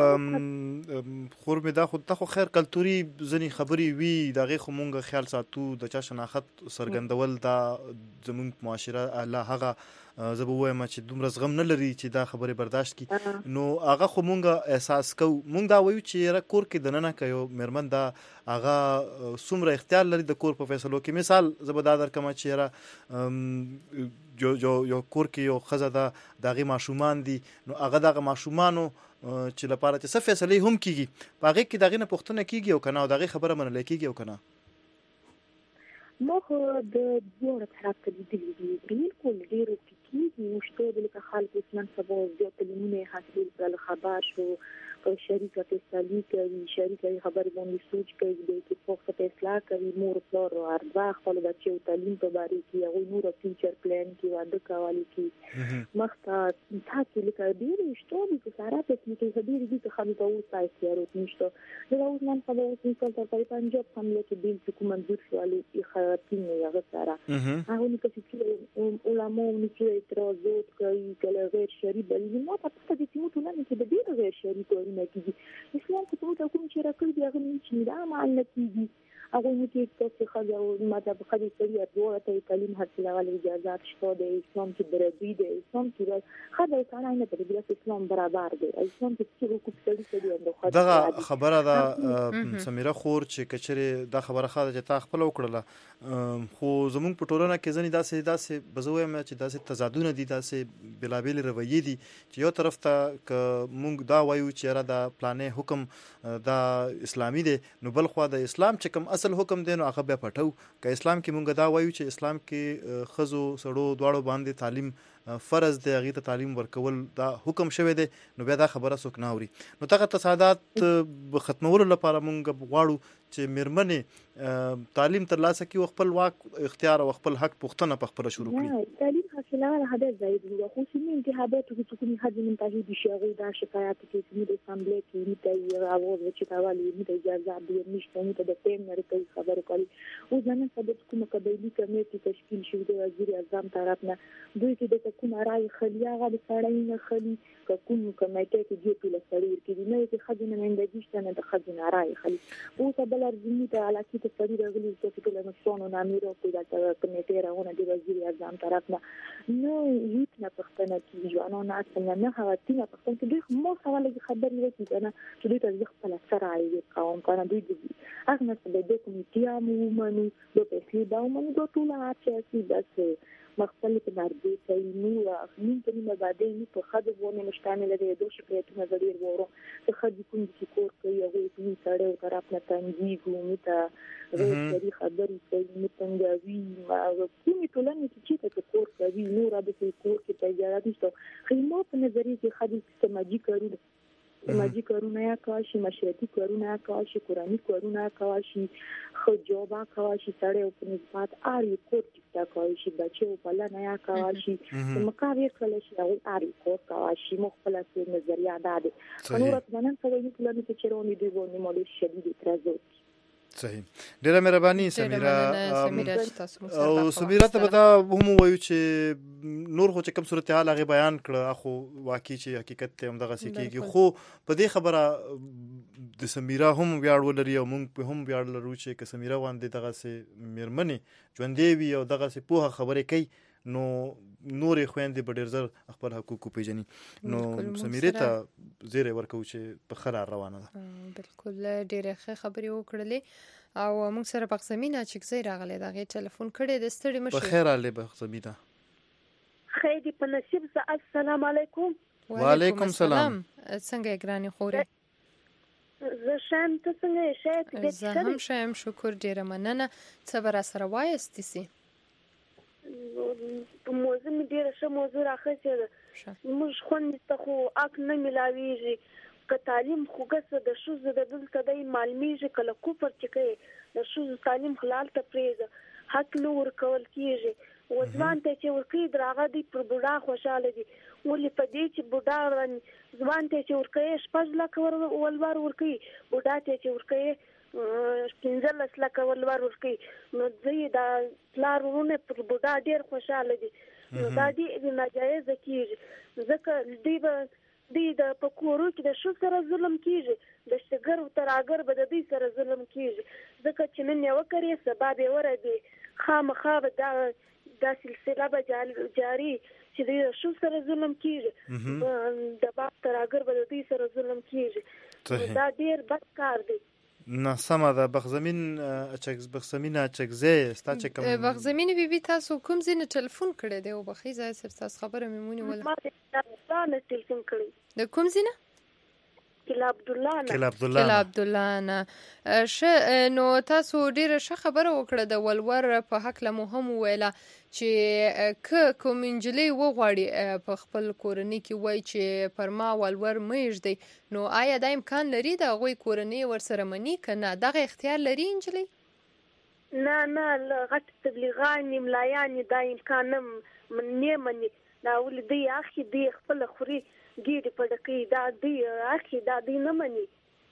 خور مې دا خو خیر کلتوري ځنی خبرې وی دغه خو مونږ خیال ساتو د چا شناخت سرګندول دا زموږ معاشره الله هغه زبو وایم چې دومره زغم نه لري چې دا خبره برداشت کی نو هغه خو مونږه احساس کو مونږ دا وایو چې را کور کې دننه کوي مرمن دا هغه څومره اختیار لري د کور په فیصلو کې مثال زبدادر کما چې را جو کور کې یو خزه دا دغه ماشومان دي نو هغه دغه ماشومانو چې لپاره چې څه فیصله هم کیږي هغه کې دغه نه پښتنه کیږي او کنه دغه خبره منل کیږي او کنه مخ د دوه طرف ته دي بالکل ډیرو کیږي مشته د لکه خلک اسمن سبا د تلمونه حاصل کړل خبر شو او شریکه فیصله کوي شریکه خبرې باندې سوچ کوي د کې فوکس فیصله کوي مور پلار او ارزه خپل بچو تعلیم په باره کې او نور فیوچر پلان کې واده کوي کې مخته تاسو لکه ډیر شته د سارا په کې ډیر دي چې خلک او سایت یارو نشته دا اوس نن په اوس مثال تر پنجاب حمله کې بیل چې کوم منظور شو علي خاطین یا غساره هغه نو چې علماء نو اعتراضات کوي کله غیر شرعي بلې نو تاسو د دې ټولنې کې د ډیر غیر شرعي کارونه کوي اسلام ته څه کوم چې راکړي دی هغه چې دا عمل نه کیږي هغه نو چې تاسو خو او مذهب خدي سړي دوه ته تعلیم حاصلول اجازه شته د اسلام کې برابري د اسلام کې خدای تعالی نه په اسلام برابر دی اسلام کې حقوق سړي دا خبره ده سمیره خور چې کچره دا خبره خاله چې تا خپل وکړه خو زمونږ په ټولنه کې ځنی داسې بزویم چې داسې تضادونه دي داسې بلابل رویې دي چې یو طرف ته ک مونږ دا وایو چې را د پلانې حکم دا اسلامي دی نو بل خو د اسلام چې کوم اصل حکم دی نو هغه بیا پټو که اسلام کې مونږ دا وایو چې اسلام کې خزو سړو دواړو باندې تعلیم فرض دی هغه ته تعلیم ورکول دا حکم شوی دی نو بیا دا خبره څوک نه اوري نو تاغه تصادات ختمولو لپاره مونږ غواړو چې مرمنې تعلیم ترلاسه کړي او خپل واک اختیار او خپل حق پوښتنه په خپل شروع کړي تعلیم حاصلول هدف زاید هو خصوصي انتخابات کې تكون هذه من تجديد الشغل دا شکایت کې چې د اسمبلی کې نیټه راوړل چې تاوالي نیټه اجازه دی نشته نو د ټیم نه کوي خبره کوي او ځنه ثبت کومه قبایلی کمیټه تشکیل شوې د وزیر اعظم طرف نه دوی چې د کوم راي خلیه غل سړی نه خلی کوم کمیټه کې دی په لسړي کې نه چې خزینه مندګی شته نه د خزینه راي خلی او ته بل ارزمي ته علاقه ته سړي راغلي چې په لمسونو نامیرو په دغه کمیټه راغونه د وزیر اعظم طرف نه نو هیڅ نه پښتنه کې ځوانو نه څنګه نه هغه پښتون کې دوی مو سوالې خبرې وکړي نه چې دوی ته خپل سره یې قوم کنه دوی هغه نه څه د کمیټه مو منو د پیسې دا مونږ د ټول اچي بس مختلف نردی صحیح نو اخلین کنی مبادی نو په خدو بونه مشتامل دی دو شکایتونه غیر وورو چې خدي کوم چې کور کوي هغه په سړی او طرف نه تنګي کومي ته غیر شری خبري کوي متنګوي ما کومي ټولنه چې کور کوي نو را به کور کې تجارت نشته خیمه په نظریه کې خدي سماجی کارونه سماجی کارونه کاشي مشرتي کارونه کاشي قرآني کارونه کاشي خجوبه کاشي سړی او په نسبت اړ کور دا کاشي بچو په لنه کاشي مقابل کله شي او اړ کور کاشي مختلف نظریه ده نو راتلنه کوي ټولنه چې چیرونی دی ونه مولوی شدید اعتراضات صحیح. ډیره مهرباني سمیرا. او سمیرا ته به دا هم وایو چې نور خو چې کوم صورتحال هغه بیان کړه خو واقعي چې حقیقت ته همدغه کېږي، خو په دې خبره د سمیرا هم ویاړ ولري او موږ په هم ویاړ لرو چې که سمیرا باندې دغسې مېرمنې ژوندۍ وي او دغسې پوهه خبرې کوي نو نورې خویندې به ډېر زر خپل حقوق وپېژني. نو سمیرې ته زیری ورکوو چې په ښه لار روانه ده. بالکل ډېرې ښه خبرې وکړلې او موږ سره بغزمینه چکزی راغلی د هغې ټلیفون کړی د ستړي مشي. بخیر راغلی بغزمینه. خیر دې په نصیب زه. السلام علیکم. وعلیکم السلام. څنګه یې ګرانې خورې؟ زه ښه یم، ته څنګه یې؟ ښه یې؟ زه هم ښه یم شکر، ډېره مننه. څه به راسره وایستی سي؟ موضوع مې ډېره ښه موضوع راخیستې ده. موږ خوندې ته خو حق نه میلاویږي که تعلیم خو ګسه د ښځو د دلته دی معلومیږي کله کفر چې کوي د ښځو تعلیم خو هلته پرېږده حق نه ورکول کېږي. ځوان ته چې ورکوي د هغه دوی پر بوډا خوشحاله دي، ولې په دې چې بوډا ځوان ته چې ورکوي 6 لکه ولور ورکوي، بوډا ته چې ورکوي 15 لکه ولور ورکوي. نو دوی دا پلار ورونه پر بوډا ډېر خوشحاله دي. نو دا ډېر ناجایزه کېږي ځکه دوی د په کورو کې د ښځو سره ظلم کېږي، د شتګر ترهګر به د دوی سره ظلم کېږي ځکه چې نن یې وکړې سبا به ورځي خامخا به دا سلسله به جاري چې دوی د ښځو سره ظلم کېږي، د باب ترهګر به د دوی سره ظلم کېږي. دا ډېر بد کار دی. نه سمه ده. بغزمینه چکزی ستا چې کوم بغزمینه بیبي تاسو کوم ځای نه ټلیفون کړی دی او بخي ځای سر تاسو خبره مې ونیوله؟ ما د عبدالله نه ټلیفون کړی. د کوم ځای نه؟ کلا عبدالله نه. نو تاسو ډیره ښه خبره وکړه د ولور په هکله مو هم وویله چې که کوم نجلۍ وغواړي په خپل کورنۍ کې وایي چې پر ما ولور مه ایږدئ نو آیا دا امکان لري د هغوی کورنۍ ورسره مني که نه دغه اختیار لري نجلۍ؟ نه غټ تبلیغان ملایانې دا امکان نه مني. دا ولې دوی اخي دوی خپله خوري ګیډې په ډکۍ دا دوی اخي دا دوی نه مني.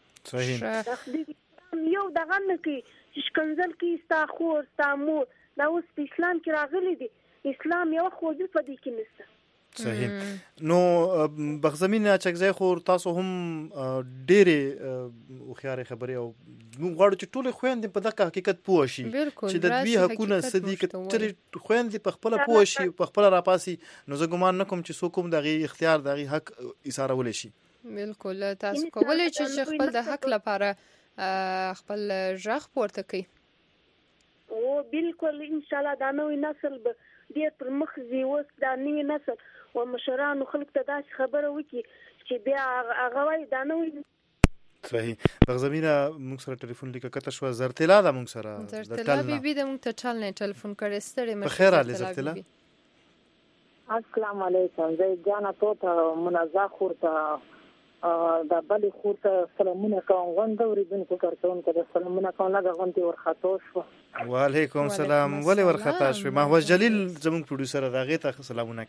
صحیح. یو دغه نه کوي چې شکنځل کوي ستا خور ستا مور. دا اوس په اسلام کې راغلی دی، اسلام یو خوځي په دې کې نشته. صحیح. نو بغزمینه چکزی خو تاسو هم ډېرې هوښیارې خبرې او موږ غواړو چې ټولې خویندې په دغه حقیقت پوه شي چې د دوی حقونه څه دي. که ترې خویندې په خپله پوه شي په خپله راپاسي نو زه ګمان نه کوم چې څوک هم د هغې اختیار د هغې حق ایسارولی شي. بالکل تاسو کولی شئ چې خپل د حق لپاره خپل غږ پورته کړئ. او بالکل انشاءالله دا نوی نسل به ډېر پر مخ ځي. اوس دا نوی نسل او مشرانو خلکو ته داسې خبره وکړي چې بیا هغه وایي دا نوی. صحیح. بغزمینه موږ سره ټلیفون لیکه کته شوه. زرتلا ده موږ سره. زرتلا بیبي د موږ ته ټل نه ټلیفون کړی. ستړې مه شئ. بخیر راغلې زرتلا. السلام علیکم. زه جانا ته منازا خور ته د بلې خور ته سلامونه کوم. غونډه اورېدونکو کارکوونکو ته سلامونه کوم. لږه غونډې ورخطا شوه. وعلیکم السلام. ولې ورخطا شوې؟ محوش جلیل زموږ پروډوسر د هغې ته سلامونه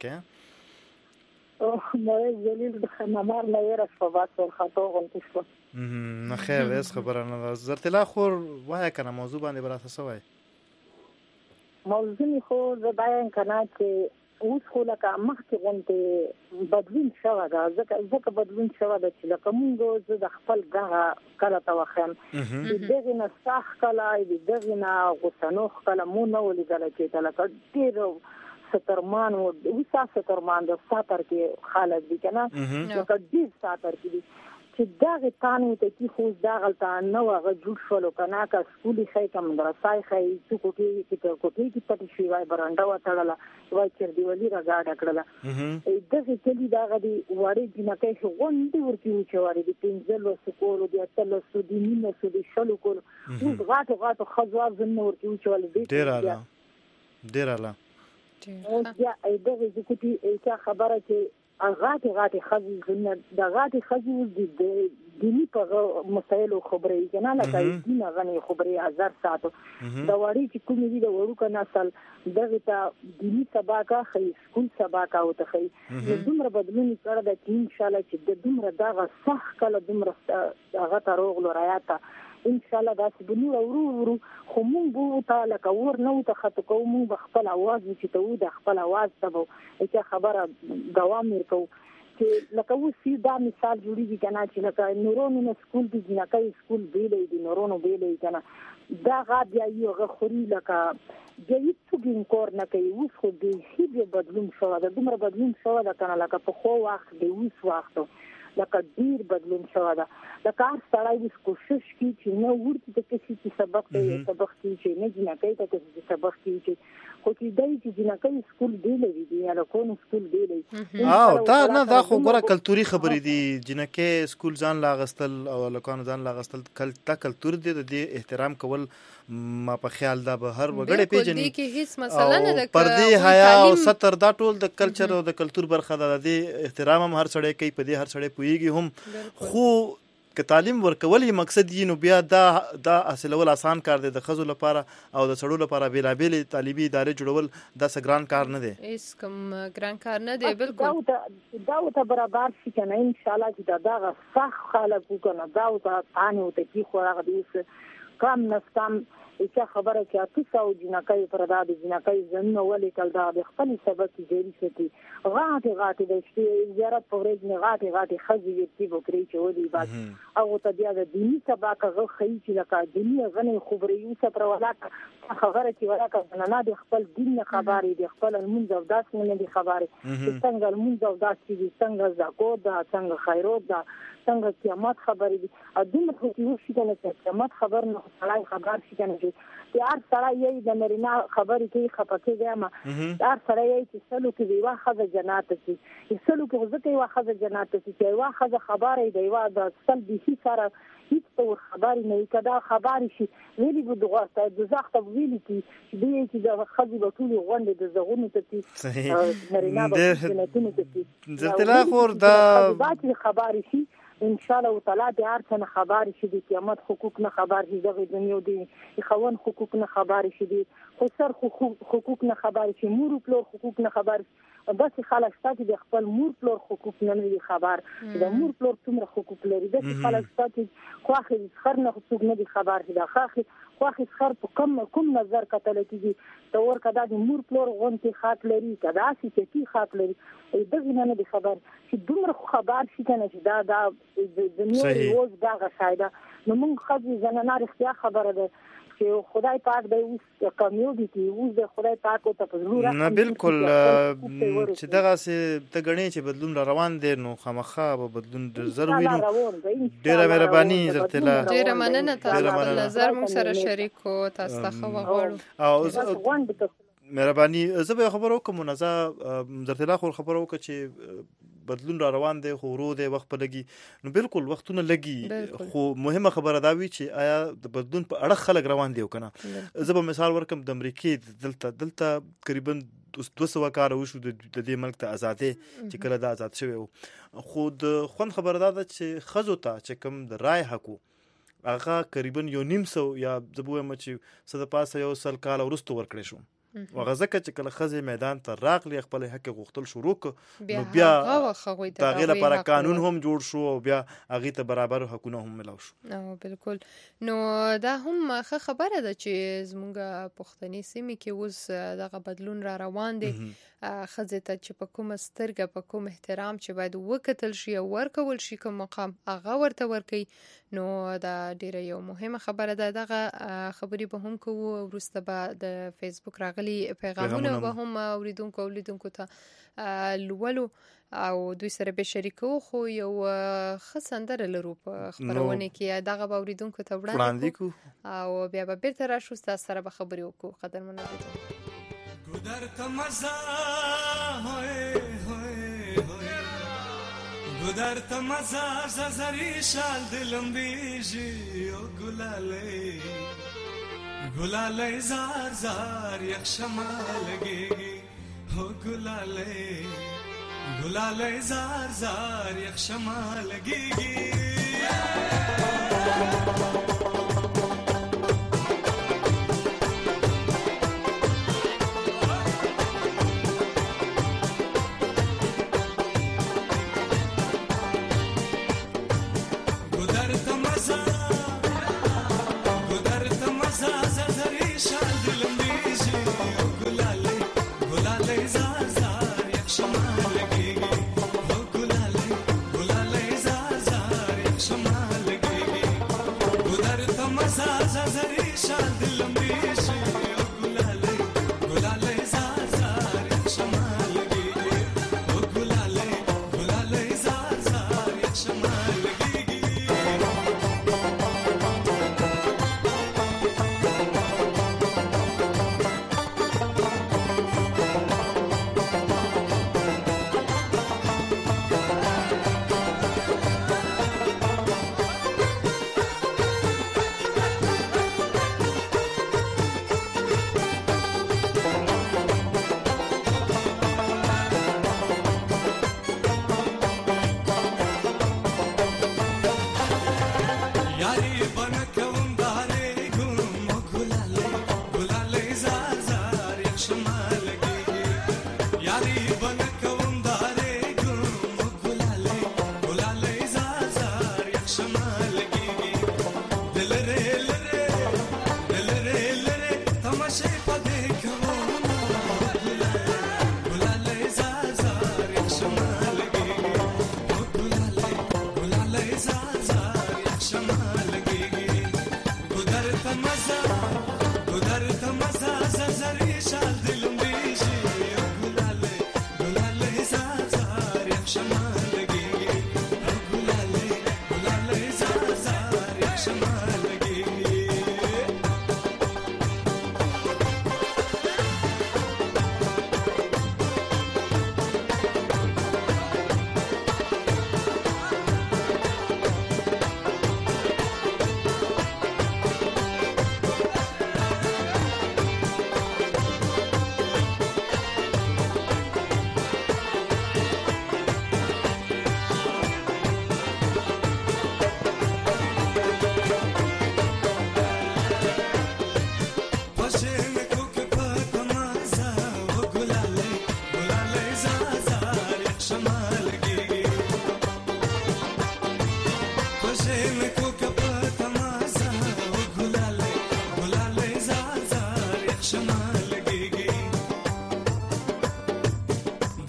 کوې. محوش جلیل د خنمار نه ویره شوه بس ورخطا غونډې شوه. نه خیر هېڅ خبره نه ده. زرتلا خور وایه که نه موضوع باندې به راته څه وایې؟ موضوع مې خو زه بیان که نه چې اوس خو لکه مخکې غوندې بدلون شوی ده. ځکه بدلون شوی ده چې لکه مونږ زه د خپل غږه کله ته وښیم د دغې نه ستا ښکلی د دغې نه غوسنو ښکله مو نه ولیدله کېده. لکه ډېر سترمان و اوس سترمان د ساتر کې خلک دي که نه لکه ډېر ساتر کې دي چې دغې تانې ته کې خو اوس دغلته نه و هغه جوړ شولو که نه که سکول یې ښایي که مدرسه یې ښایي څه کوټې کې پټې شوي وای برنډه وتړله وای چردیولي راګاډه کړله. دغې کلي د هغه د وړې جینکۍ ښې غونډې ورکې وچولې د 15 لسو کولو د 18 لسو د 19 د 20 کولو اوس غاټو ښځو افزلونه ورکې وچولې. ډېر اعلی. اوس بیا دغې زکوټي چا خبره چې غاټې ښځې د غاټې ښځې اوس د دیني په مسایلو خبرې که نه لکه دین هغه نه خبرې هزار ساعتو د وړې چې کومې دي د وړوکه نسل دغې ته دیني سباکه ښایي سکول سباکه ورته ښایي. نو دومره بدلون یې کړی ده چې انشاءالله چې د دومره دغه سخت کله دومره هغه ته روغلو رایاته ان شاء الله دا څنګه ورو خو مونږ وو ته لکه ور نو ته خاطر کوو مونږ خپل आवाज چې ته و د خپل आवाज ته چې خبره دوام ورکو چې لکه وسی دا مثال جوړیږي کنه چې لکه نورونو سکول دي جنکای سکول بیلې دي نورونو بیلې کنه دا غا بیا یو غخوري لکه د هیڅ کور نه کوي اوس خو د هیڅ بدلون شو دا دومره بدلون شو دا کنه لکه په خو وخت دی اوس وخت لکه ډیر بدلون شو دا لکه هر سړی د کوشش کوي چې نو ورته د کسي سبق دی سبق چې نه جنکای ته کسي سبق چې خو چې دای چې جنکای سکول دی دی یا کوم سکول دی دا نه دا خو ګوره کلتوري خبرې دي جنکای سکول ځان لاغستل او لکان ځان لاغستل کلتور دی د احترام کول ما په خیال دا به هر وګړي پیژني کې هیڅ مسله نه ده پردي حیا او ستر دا ټول د کلچر او د کلتور برخه ده د احترام هم هر سړی کوي په دې هر سړی پويږي هم خو که تعلیم ورکول یې مقصد یې نو بیا دا حاصلول آسان کار دی د ښځو لپاره او د سړو لپاره بیلابېلې تعلیمي ادارې جوړول دا څه ګران کار نه دی هیڅ کوم ګران کار نه دی بالکل دا ته برابر شي کنه ان شاء الله چې دا صح خلک وکنه دا ته پانی او ته کی خو راغ دی کم نستم چې خبره کې تاسو جنکای پر دا د جنکای زنه ولې کل دا د خپل سبق جری شتي غاټه د شپې زیارت په ورځ نه غاټه خزي یتي بکری چې ودی بس او ته بیا د دیني سبق غو خي چې لکه دیني غني خبري یوسف پر ولاکه خبره چې ولاکه نه د خپل دین خبرې د خپل المنځ او داس نه دي خبرې څنګه المنځ او داس چې څنګه زکات دا څنګه خیرات دا څنګه قیامت خبرې دي ا دمه خو چې شي کنه قیامت خبر نه سړی خبر شي کنه چې هر سړی یې د نرینا خبرې کوي خپکه ګما هر سړی یې چې سلو کې دی واخه جنات کې سلو کې ځکه واخه جنات کې واخه خبرې دی وا د سل دي سره هیڅ تور خبرې نه کدا خبرې شي ویلي بده غوښته د زخت ویلي چې دی چې د خځې په ټولي غونډه د زغونو ته نرینا د زرتلا خور دا خبرې شي ان شاء الله تعالی د هر څه خبر شي د قیامت حقوق نه خبر شي د دنیا دی خوان حقوق نه خبر شي دي خو سر حقوق نه خبر شي مور پلور حقوق نه خبر بس خلک ستاسو د خپل مور پلور حقوق نه لري خبر د مور پلور څومره حقوق لري د خلک ستاسو خو خر نه حقوق نه دي خبر دي خو خر په کوم نظر کتل کیږي تور کدا د مور پلور غونتی خاط لري کدا چې کی خاط لري دغه نه دي خبر چې دومره خبر شي کنه چې دا د دنیا روز دا غشایده نو موږ خځې زنانه رښتیا خبره ده چې خدای پاک د اوس کامیابی اوس د خدای پاک ته پزلو نه بالکل چې دغه ته غني چې بدلون روان دي نو خامخا به بدلون ضروري ډیره مهرباني زرتلا ډیره مننه تاسو په نظر موږ سره شریک او تاسو ته غواړو او مهرباني زه به خبرو کوم نه زرتلا خو خبرو ک چې بدلون را روان دی خو ورو دی وخت په لګي نو بالکل وختونه لګي خو مهمه خبره دا وی چې آیا د بدلون په اړه خلک روان دی کنه زه به مثال ورکم د امریکای دلته تقریبا 200 کال وشو د دې ملک ته ازادي چې کله د آزاد شوی خو د خون خبره دا چې خزو ته چې کوم د رای حق هغه تقریبا 900 یا زبوه چې صد پاسه یو سل کال ورستو ورکړې شو وغزکه چې کله خزې میدان ته راغلی خپل حق غوښتل شروع نو بیا دا غیله پر قانون هم جوړ شو او بیا هغه ته برابر حقونه هم ملو شو بالکل نو دا هم خبره ده چې زموږ پښتني سیمه کې اوس دغه بدلون را روان دي خزې ته چې په کوم سترګه په کوم احترام چې باید وکتل شي او ورکول شي کوم مقام هغه ورته ورکي نو دا ډیره یو مهمه خبره ده دغه خبرې به هم کوو ورسته به د فیسبوک راغلي پیغامونه به هم اوریدونکو ته لولو او دوی سره به شریکو خو یو خسندره لرو په خبرونه کې دغه به اوریدونکو ته وړاندې کو او بیا به بیرته راشو تاسو سره به خبرې وکړو قدرمنو گودر کا مزہ ہوئے ہوئے ہوئے گودر کا مزہ زرزری شال دلم بیجی او گلالے گلالے زار زار یک شمع لگے گی او گلالے گلالے زار زار یک شمع لگے گی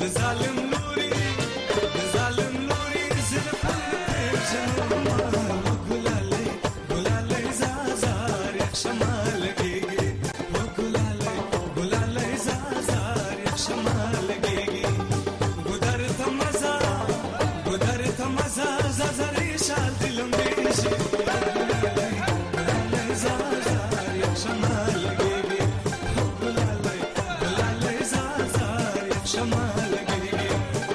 د ظالم لوري زه په شنو ګلالي ګلالي زازار یک شمال کېږي ګلالي زازار یک شمال کېږي ګودر ته مزه زازرې شال دلم دیشي ګلالي زازار یک شمال کېږي ګلالي زازار یک شمال کېږي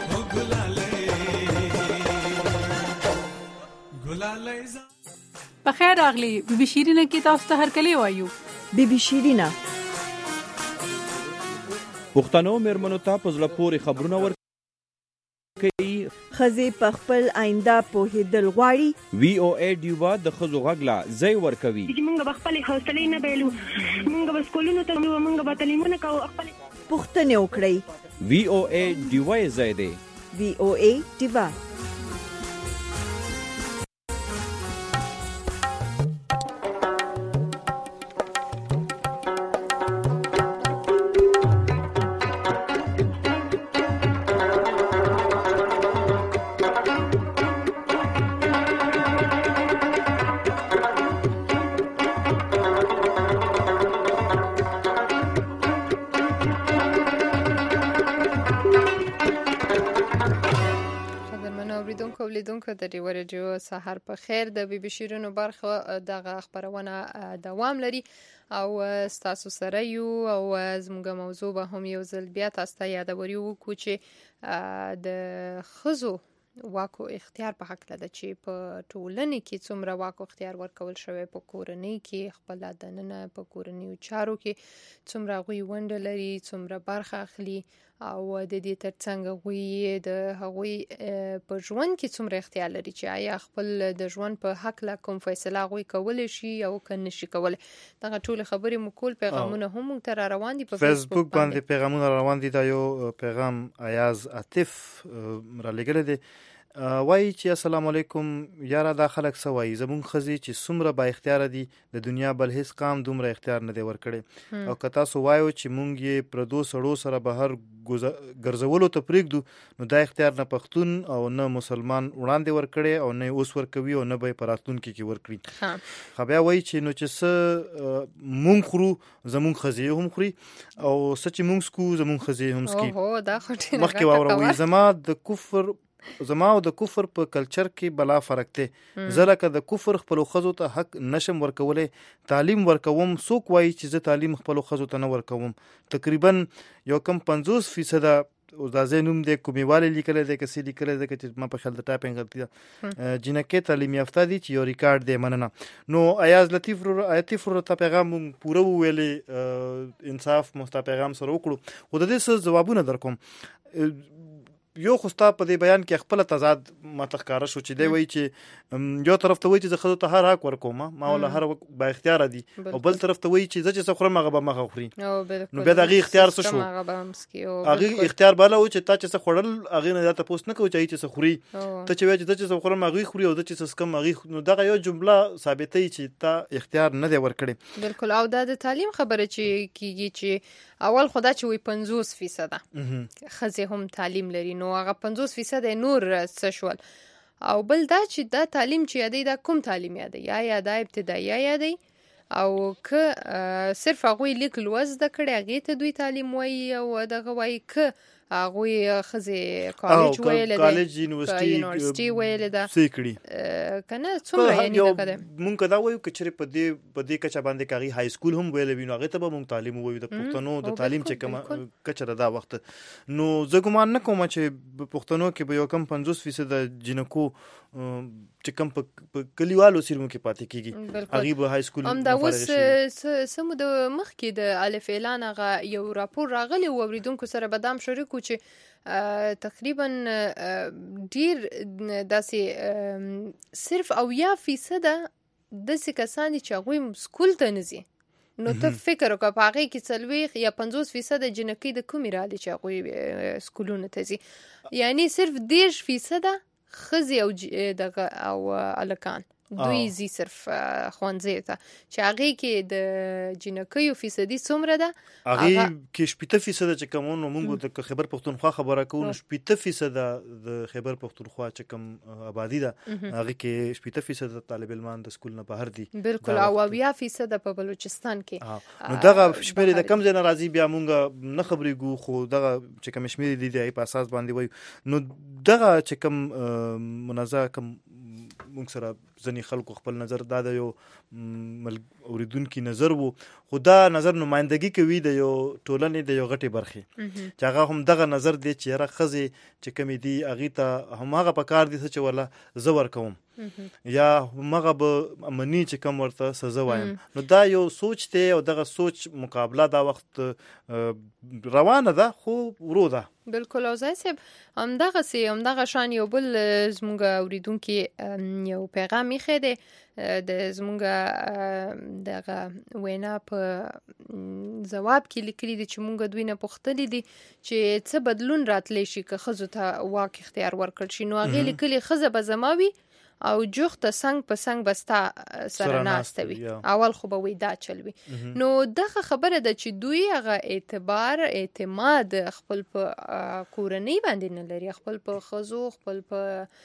ګلالي بخیر راغلی بیبي شیرینه کې تاسو ته هرکلی وایو. بیبي شیرینه پښتنو میرمنو ته په زړه پورې خبرونه ورکوي. ښځې په خپل آینده پوهېدل غواړي. VOA ډیوا د ښځو غږ لا ځای ورکوي. موږ به خپلې حوصلې نه بایلو، موږ به سکولونو ته ځو، موږ به تعلیمونه کوو، خپلې پوښتنې وکړئ. VOA ډیوا یې ځای دی. VOA ډیوا. لیدونکو د ډیو رادیو سحر په خیر. د بیبي شیرینو برخه دغه خبرونه دوام لري او تاسو سره یو او زموږ موضوع به هم یو ځل بیا تاسو ته یادوري وکړو چې د ښځو واک او اختیار په حق لده چې په ټولنه کې څومره واک او اختیار ورکول شوی، په کورنۍ کې خپل دننه په کورنیو چارو کې څومره غوي ونډه لري، څومره برخه اخلي او د دې ترڅنګ غوي د هغوی په ژوند کې څومره اختیار لري چې آیا خپل د ژوند په حق لا کوم فیصله غوي کولای شي او کنه شي کولای. دغه ټول خبرې مو کول پیغامونه هم تر روان دي په فیسبوک باندې پیغامونه روان دي. دا یو پیغام ایاز عاطف را لګل دي، وایي چې السلام علیکم یاره، دا خلک څه وایي، زمونږ ښځې چې څومره با اختیار دي د دنیا بل هیڅ قام دومره اختیار نه دی ورکړی، او که تاسو وایو چې مونږ یې پردو سړو سره بهر ګرځولو ته پرېږدو، نو دا اختیار نه پښتون او نه مسلمان وړاندې ورکړی او نه اوس ورکوي او نه به یې په راتلونکي کې ورکړي. خو بیا وایي چې نو چې څه مونږ خورو زمونږ ښځې هم خوري او څه چې مونږ سکو زمونږ ښځې هم سکي. مخکې واوروي زما او د کفر په کلچر کې بلا فرق دی. زه لکه د کفر خپلو ښځو ته حق نشم ورکولی، تعلیم ورکوم. څوک وایي چې زه تعلیم خپلو ښځو ته نه ورکوم؟ تقریبا یو کم 50% دا ځای نوم دی کومیوالی لیکلی دی، کسی لیکلی دی چې ما په خیال د ټایپنګ غلطي ده، جینکې تعلیم یافته دي چې یو ریکارډ دی. مننه. نو ایاز لطیف ورو ته پیغام پوره وویلې، انصاف مستا پیغام سره وکړو، خو د دې څه ځوابونه درکوم. یو خو ستا په دې بیان کې خپل تضاد ماته ښکاره شو چې دی وایي چې یو طرف ته وایي چې زه ښځو ته هر حق ورکوم، ما ولا هر با اختیار دي، او بل طرف ته وایي چې زه چې څه خورم هغه به مخه خوري. نو بیا د هغې اختیار څه شو؟ هغې اختیار بله و چې تا چې څه خوړل هغې نه دا تپوس نه کوو چې هغې چې څه خوري، ته چې وایي چې زه چې څه خورم هغې خوري او زه چې څه څکم هغې خوري. نو دغه یو جمله ثابتوي چې تا اختیار نه دی ورکړی. بالکل. او دا د تعلیم خبره چې کېږي چې اول خدا چې وي 50% ښځې هم تعلیم لري، نو هغه 50% نور څه شول؟ او بل دا چې دا تعلیم چې یادی دا کوم تعلیم یادی؟ یا دا ابتدایي یادی او که صرف هغوی لیک لوست زده کړي هغې ته دوی تعلیم وایي او دغه وایي که هغوی ښځې کالج ویلی دی، کالج یونیورسټي ویلی ده څه کړي که نه څومره یعنې دغه دی. مونږ که دا وایو که چېرې په دې کچه باندې که هغې های سکول هم ویلی وي نو هغې ته به مونږ تعلیم ووایو د پښتنو د تعلیم چې کومه کچه ده دا وخت. نو زه ګمان نه کوم چې پښتنو کې به یو کم 50% جینکو چې کوم په کلیوالو سیمو کې پاتې کیږي هغې به های سکول همدا اوس څه موده مخکې د الف اعلان هغه یو راپور راغلی و، اورېدونکو سره به دا هم شریک و چې تقریبا ډیر داسې صرف 80% داسې کسان دي چې هغوی سکول ته نه ځي. نو ته فکر وکړه په هغې کې 40 یا 50% جنکۍ د کومې راغلي چې هغوی سکولونو ته ځي، یعنی صرف 10% ښځې او هلکان دوی زی صرف ښوونځیو ته چې هغې کې د جنکیو فیصدي څومره ده هغې کې 80% چې کوم نو موږ د خیبر پښتونخوا خبره کوو نو 80% د خیبر پښتونخوا چې کوم آبادي ده هغې کې 80% طالب علمان د سکول نه بهر دي بالکل او 80% په بلوچستان کې نو دغه شمېرې د کم ځای نه راځي بیا موږ نه خبرېږو خو دغه چې کوم شمېرې دي د هغې په اساس باندې وایو نو دغه چې کوم منازعه کوم موږ سره ځینې خلکو خپل نظر دا د یو اوریدونکي نظر وو خو دا نظر نمایندګي کوي د یو ټولنې د یو غټې برخې چې هغه هم دغه نظر دی چې یاره ښځې چې کومې دي هغې ته هماغه په کار دي څه چې ولا زه ورکوم یا هماغه به مني چې کوم ورته څه زه وایم نو دا یو سوچ دی او دغه سوچ مقابله دا وخت روانه ده خو ورو ده بالکل او ځای صاحب همدغه شان یو بل زموږ اوریدونکي یو پیغام ایښی دی د زموږ دغه وینا په ځواب کې لیکلي دي چې موږ دوی نه پوښتلي دي چې څه بدلون راتلی شي که ښځو ته واک اختیار ورکړل شي نو هغې لیکلي ښځه به زما وي او جوخته څنګ په څنګ به ستا سره ناسته وي اول خو به وي دا چل وي نو دغه خبره ده چې دوی هغه اعتماد خپل په کورنۍ باندې نه لري خپل په ښځو خپل په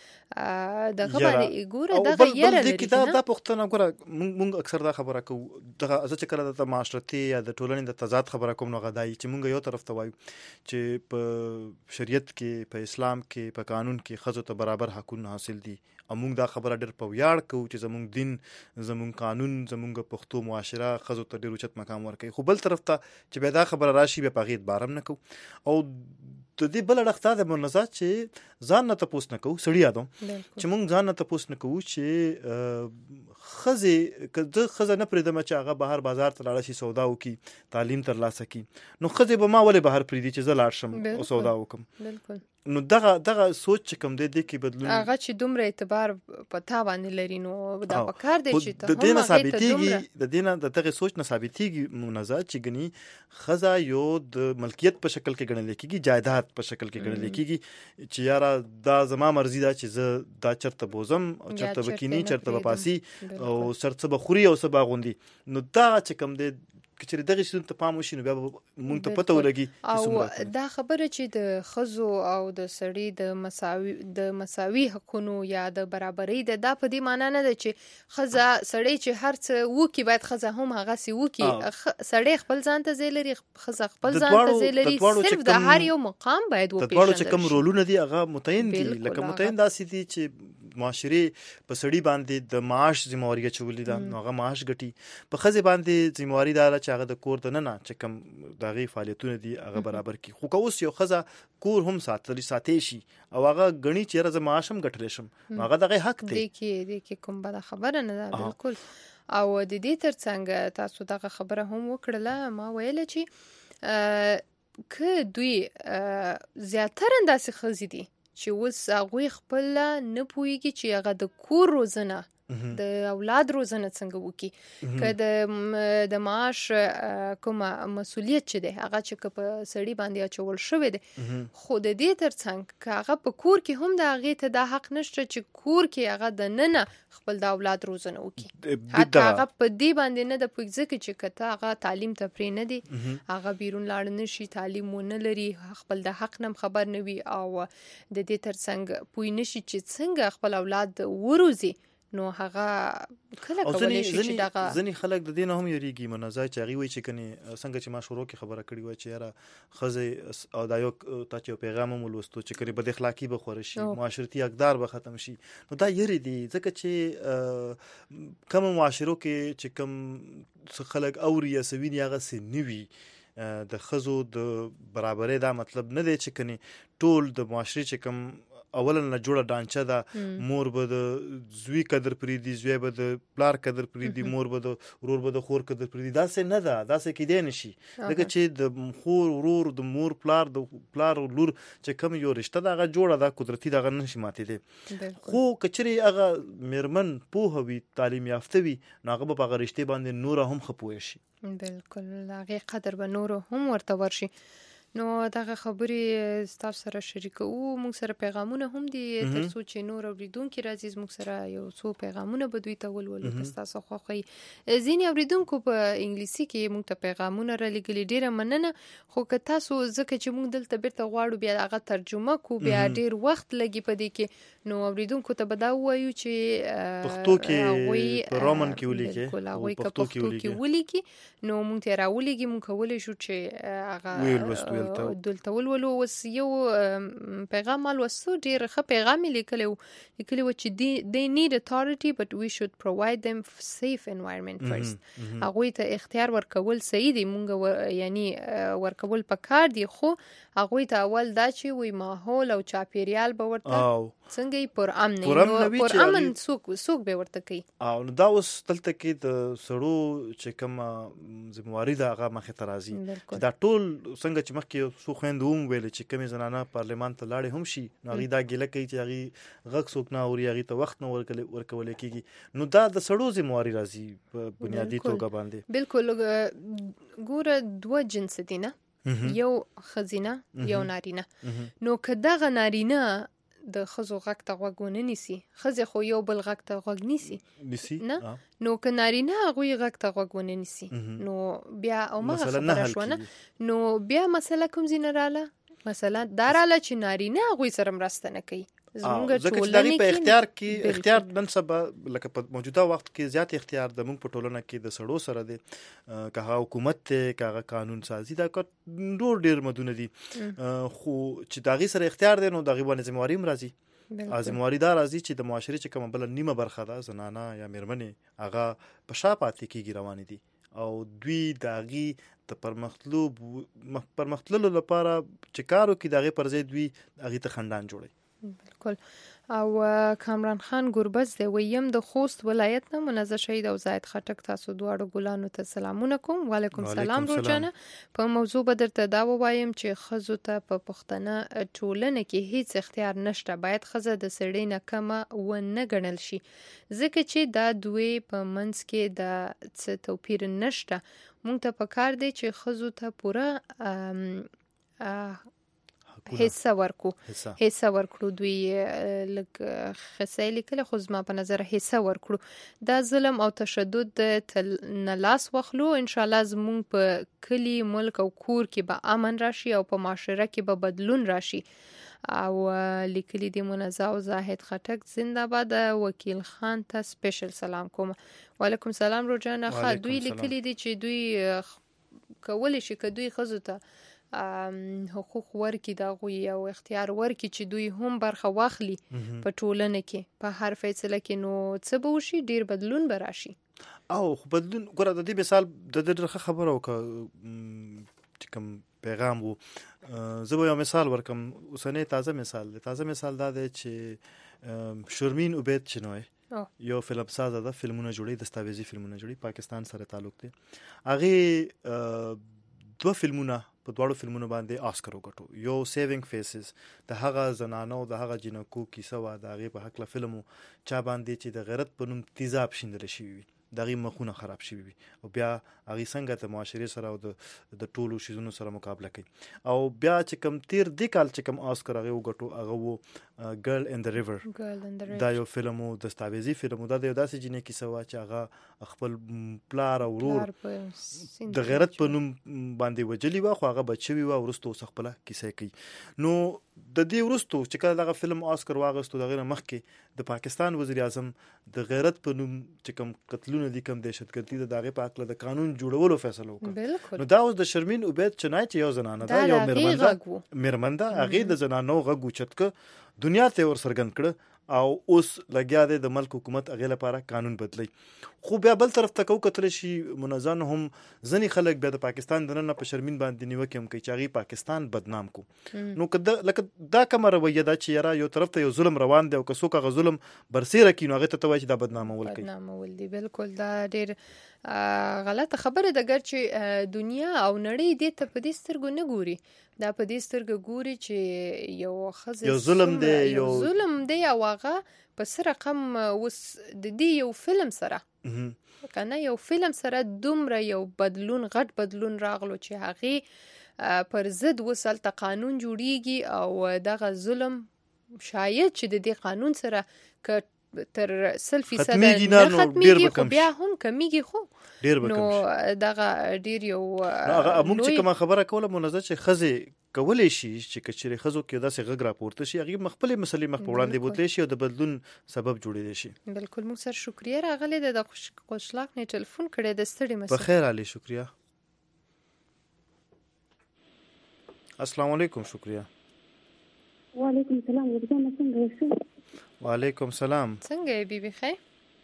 دغه باندې ګوره دغه یره لري دا پوښتنه ګوره موږ اکثر دا خبره کوو دغه زه چې کله د معاشرتي یا د ټولنې د تضاد خبره کوم نو هغه دا چې موږ یو طرف ته وایو چې په شریعت کې په اسلام کې په قانون کې ښځو ته برابر حقونه حاصل دي او موږ دا خبره ډېر په ویاړ کوو چې زموږ دین زموږ قانون زموږ پښتو معاشره ښځو ته ډېر اوچت مقام ورکوي خو بل طرف ته چې بیا دا خبره راشي بیا په هغې اعتبار هم نه کوو او د دې بل اړخ دا د منازعه چې ځان نه تپوس نه کوو سړي یادوم چې موږ ځان نه تپوس نه کوو چې ښځې که زه ښځه نه پرېږدم چې هغه بهر بازار ته لاړه شي سودا وکړي تعلیم ترلاسه کړي نو ښځې به ما ولې بهر پرېږدي چې زه لاړ شم او سودا وکړم نو دغه سوچ چې کوم دی دې کې بدلون هغه چې دومره اعتبار په تا باندې لري نو دا پکار دی چې ته د دې نه ثابتېږي د دې نه د دغه سوچ نه ثابتېږي منازعه چې ګني ښځه یو د ملکیت په شکل کې ګڼل کېږي جایداد په شکل کې ګڼل کېږي چې یاره دا زما مرضي ده چې زه دا چرته بوزم او چرته به کینی چرته به پاسي او چرته به خوري او څه به اغوندي نو دا چې کوم دی چې دغه شی ته پام وشي نو بیا مونږ ته پته ولګي او دا خبره چې د ښځو او د سړي د مساوي حقونو یا د برابرۍ دا په دې معنی نه ده چې ښځه سړی چې هر څه وکړي باید ښځه هم هغسې وکړي سړی خپل ځان ته ځای لري ښځه خپل ځان ته ځای لري صرف د هر یو مقام باید وپېژندل شي د دواړو چې کوم رولونه دي هغه متعین دي لکه متعین داسې دي چې معاشرې په سړي باندې د معاش ذمہواري اچولې ده نو هغه معاش ګټي په ښځې باندې ذمہواري دا ده چې هغه د کور دننه چې کوم د هغې فعالیتونه دي هغه برابر کړي خو که اوس یو ښځه کور هم ساتلی شي او هغه ګڼي چې یاره زه معاش هم ګټلی شم نو هغه د هغې حق دی دې کې کوم بده خبره نه ده بالکل او د دې تر څنګ تاسو دغه خبره هم وکړله ما ویله چې که دوی زیاتره داسې ښځې دي چې اوس هغوی خپل نه پوهېږي چې هغه د کور روزنه د اولاد روزنه څنګه وکړي که د معاش کومه مسؤلیت چې دی هغه چې که په سړي باندې اچول شوی دی خو د دې تر څنګ که هغه په کور کې هم د هغې ته دا حق نشته چې کور کې هغه د ننه خپل د اولاد روزنه وکړي حتی هغه په دې باندې نه ده پوهېږي ځکه چې که ته هغه تعلیم ته پرې نه دی هغه بیرون لاړ نه شي تعلیم ونه لري خپل د حق نه خبر نه وي او د دې تر څنګ پوه نه شي چې څنګه خپل اولاد وروزي نو هغه کله کولی شي چې دغه ځینې خلک د دې نه هم یریږي منازعه چې هغې وایي چې کنې څنګه چې ما شروع کې خبره کړې وه چې یاره ښځې او دا یو تا چې یو پیغام هم ولوستو چې کنې بد اخلاقي به خوره شي معاشرتي اقدار به ختم شي نو دا یرې دي ځکه چې کومو معاشرو کې چې کوم خلک اوري یا څه ویني هغسې نه وي د ښځو د برابرۍ دا مطلب نه دی چې کنې ټول د معاشرې چې کوم اولا نه جوړه ډانچه ده مور به د زوی قدر پرېږدي زوی به د پلار قدر پرېږدي مور به د ورور به د خور قدر پرېږدي داسې نه ده داسې کیدی نه شي ځکه چې د خور ورور د مور پلار د پلار لور چې کوم یو رشته ده هغه جوړه ده قدرتي دغه نه شي ماتېدی خو که چېرې هغه مېرمن پوهه وي تعلیم یافته وي نو هغه به په هغه رشتې باندې نوره هم ښه پوهه شي بالکل هغې قدر به نورو هم ورته ورشي نو دغه خبرې تاسو سره شریکو، موږ سره پیغامونه هم دي تر څو چې نور اوریدونکو راځي موږ سره یو څو پیغامونه به دوی ته ولولو که تاسو خوښي. ځینې اوریدونکو په انګلیسي کې موږ ته پیغامونه را لګلي، ډیره مننه. خو که تاسو ځکه چې موږ دلته بیرته غواړو بیا هغه ترجمه کو، بیا ډیر وخت لګي په دې کې، نو اوریدونکو ته به دا ووایو چې پښتو کې په رومن کې ولیکي او پښتو کې ولیکي، نو موږ ته راولېږي، موږ کولای شو چې هغه دلته ولولو. اوس یو پیغام لوستو، ډیر ښه پیغام لیکلی و چې they need authority but we should provide them safe environment first. هغوی ته اختیار ورکول صحیح دی، مونږ یعنی ورکول پکار دی، خو هغوی ته اول دا چې وي ماحول او چاپیریال به ورته څنګه پر امن څوک به ورته کوي. او دا اوس دلته کې د سړو چې کوم ذمہواری ده هغه مخې ته راځي. دا ټول څنګه چې مخکې څو خویندو هم ویل چې کومې زنانه پارلمان ته لاړې هم شي، نو هغوی دا ګیله کوي چې هغوی غږ څوک نه اوري، هغوی ته وخت نه ورکولی کېږي. نو دا د سړو ذمہواری راځي په بنیادي توګه باندې. بالکل. ګوره دوه جنس دي نه، یو ښځینه یو نارینه. نو که دغه نارینه د ښځو غږ ته غوږ ونه نیسي، ښځې خو یو بل غږ ته غوږ نیسي نه، نو که نارینه هغوی غږ ته غوږ ونه نیسي، نو بیا همغه خبره شوه. نو بیا مسله کوم ځای نه راله؟ مثلا دا راله چې نارینه هغوی سره مرسته نه کوي. ځکه چې دغه په اختیار کې اختیار نن سبا لکه په موجوده وخت کې زیات اختیار د موږ په ټولنه کې د سړو سره دی، که هغه حکومت دی که هغه قانون سازي دا ډیر مدونه دي، خو چې د هغې سره اختیار دی نو د هغې باندې ذمہواري هم راځي. ذمہواري دا راځي چې د معاشرې چې کومه بله نیمه برخه ده زنانه یا میرمنې هغه په شا پاتې کېږي، روانې دي، او دوی د هغې د پرمختللو لپاره چې کار وکړي د هغې پر ځای دوی هغې ته خنډان جوړوي. بالکل. او کامران خان ګربز دی، ویم د خوست ولایت نه منزه شهید او زاید خټک، تاسو دواړو ګلانو ته سلامونه کوم. وعلیکم سلام روجانه. په موضوع به درته دا ووایم چې ښځو ته په پښتنه ټولنه کې هیڅ اختیار نشته، باید ښځه د سړي نه کمه ونه ګڼل شي، ځکه چې دا دوی په منځ کې د څه توپیر نشته. مونږ ته پکار دی چې ښځو ته پوره حصہ ورکړو. دوی لږ خصه لیکل، خو زما په نظر حصہ ورکړو. دا ظلم او تشدد نه لاس واخلو، ان شاء الله زموږ په کلی ملک او کور کې به امن راشي او په معاشره کې به بدلون راشي. او لیکلی دی منزه او زاهد خټک زنده باد. وکیل خان ته سپیشل سلام کوم. وعلیکم سلام روجانه. دوی لیکلی دی چې دوی کولی شي که دوی ښځو ته حقوق ورکی دا غوی او اختیار ورکی چې دوی هم برخه واخلي په ټولنه کې په هر فیصله کې، نو څه به وشي، ډیر بدلون به راشي. او بدلون ګوره د دې مثال د دې خبره وکړه چې کوم پیغام وو، زه به یو مثال ورکم. اوسنی تازه مثال دا دی چې شرمین عبید چنوی یو فلم ساز ده، فلمونه جوړي، دستاویزي فلمونه جوړي، پاکستان سره تعلق دی. هغه دوه فلمونه په دواړو فلمونو باندې آسکر وګټو. یو سیوینګ فیسز د هغه زنانو د هغه جنکو کیسه وه، د هغې په هکله فلم و چا باندې چې د غیرت په نوم تیزاب شیندلی شوي وي، د هغې مخونه خراب شوي وي، او بیا هغې څنګه د معاشرې سره او د ټولو شیزونو سره مقابله کوي. او بیا چې کوم تیر دې کال چې کوم آسکر هغې وګټو هغه و ګرل ان د ریور. دا یو فلم و، دستاویزي فلم و. دا د یو داسې جینۍ کیسه وه چې هغه خپل پلار او ورور د غیرت په نوم باندې وجلي وه، خو هغه بچ شوي وه، وروسته اوس خپله کیسه کوي. نو د دې وروسته چې کله دغه فلم آسکر واغستو، د هغې نه مخکې د پاکستان وزیر اعظم د غیرت په نوم چې کوم قتلونه دي، کوم دهشتګردي ده، د هغې په هکله د قانون جوړولو فیصله وکړه. نو دا اوس د شرمین عبید چنای چې یو زنانه ده، یو میرمن ده، هغې د زنانو غږ اوچت کړه، دنیا ته ور څرګند کړه، او اوس لګیا دی د ملک حکومت هغې لپاره قانون بدلی. خو بیا بل طرف ته که وکتلی شي منظن هم ځینې خلک بیا د پاکستان دننه په شرمین باندې نیوکې هم کوي چې هغې پاکستان بدنام کو. نو لکه دا کومه رویه ده چې یاره یو طرف ته یو ظلم روان دی او که څوک هغه ظلم برسیره کړي نو هغې ته ته وایي چې دا بدنامول کوي. بدنامول دی، بالکل. دا ډېر غلطه خبره ده، ګر چې دنیا او نړۍ دې ته په دې سترګو نه ګوري. دا په دې سترګو ګوري چې یو ښځه یو ظلم دی او هغه په څه رقم اوس د دې یو فلم سره کنه یو فلم سره دومره یو بدلون، غټ بدلون راغلو چې هغې پر ضد وسلته قانون جوړیږي او دغه ظلم شاید چې د دې قانون سره که تر 100% نه ختمیږي خو بیا هم کمیږي خو نو دغه ډیر یو موږ چې کومه خبره کوله منظر چې خزه کولای شي چې کچري خزو کې داسې غږ راپورته شي هغه مخبل مسلې مخ په وړاندې بوتلی شي او د بدلون سبب جوړېدلی شي. بالکل موږ سره شکریا راغلی د خوشلاک نه ټلیفون کړی د ستړي مسله. بخیر علي شکریا. السلام علیکم شکریا. وعلیکم السلام ورته څنګه یې؟ وعلیکم السلام. څنګه یې بیبي خیر؟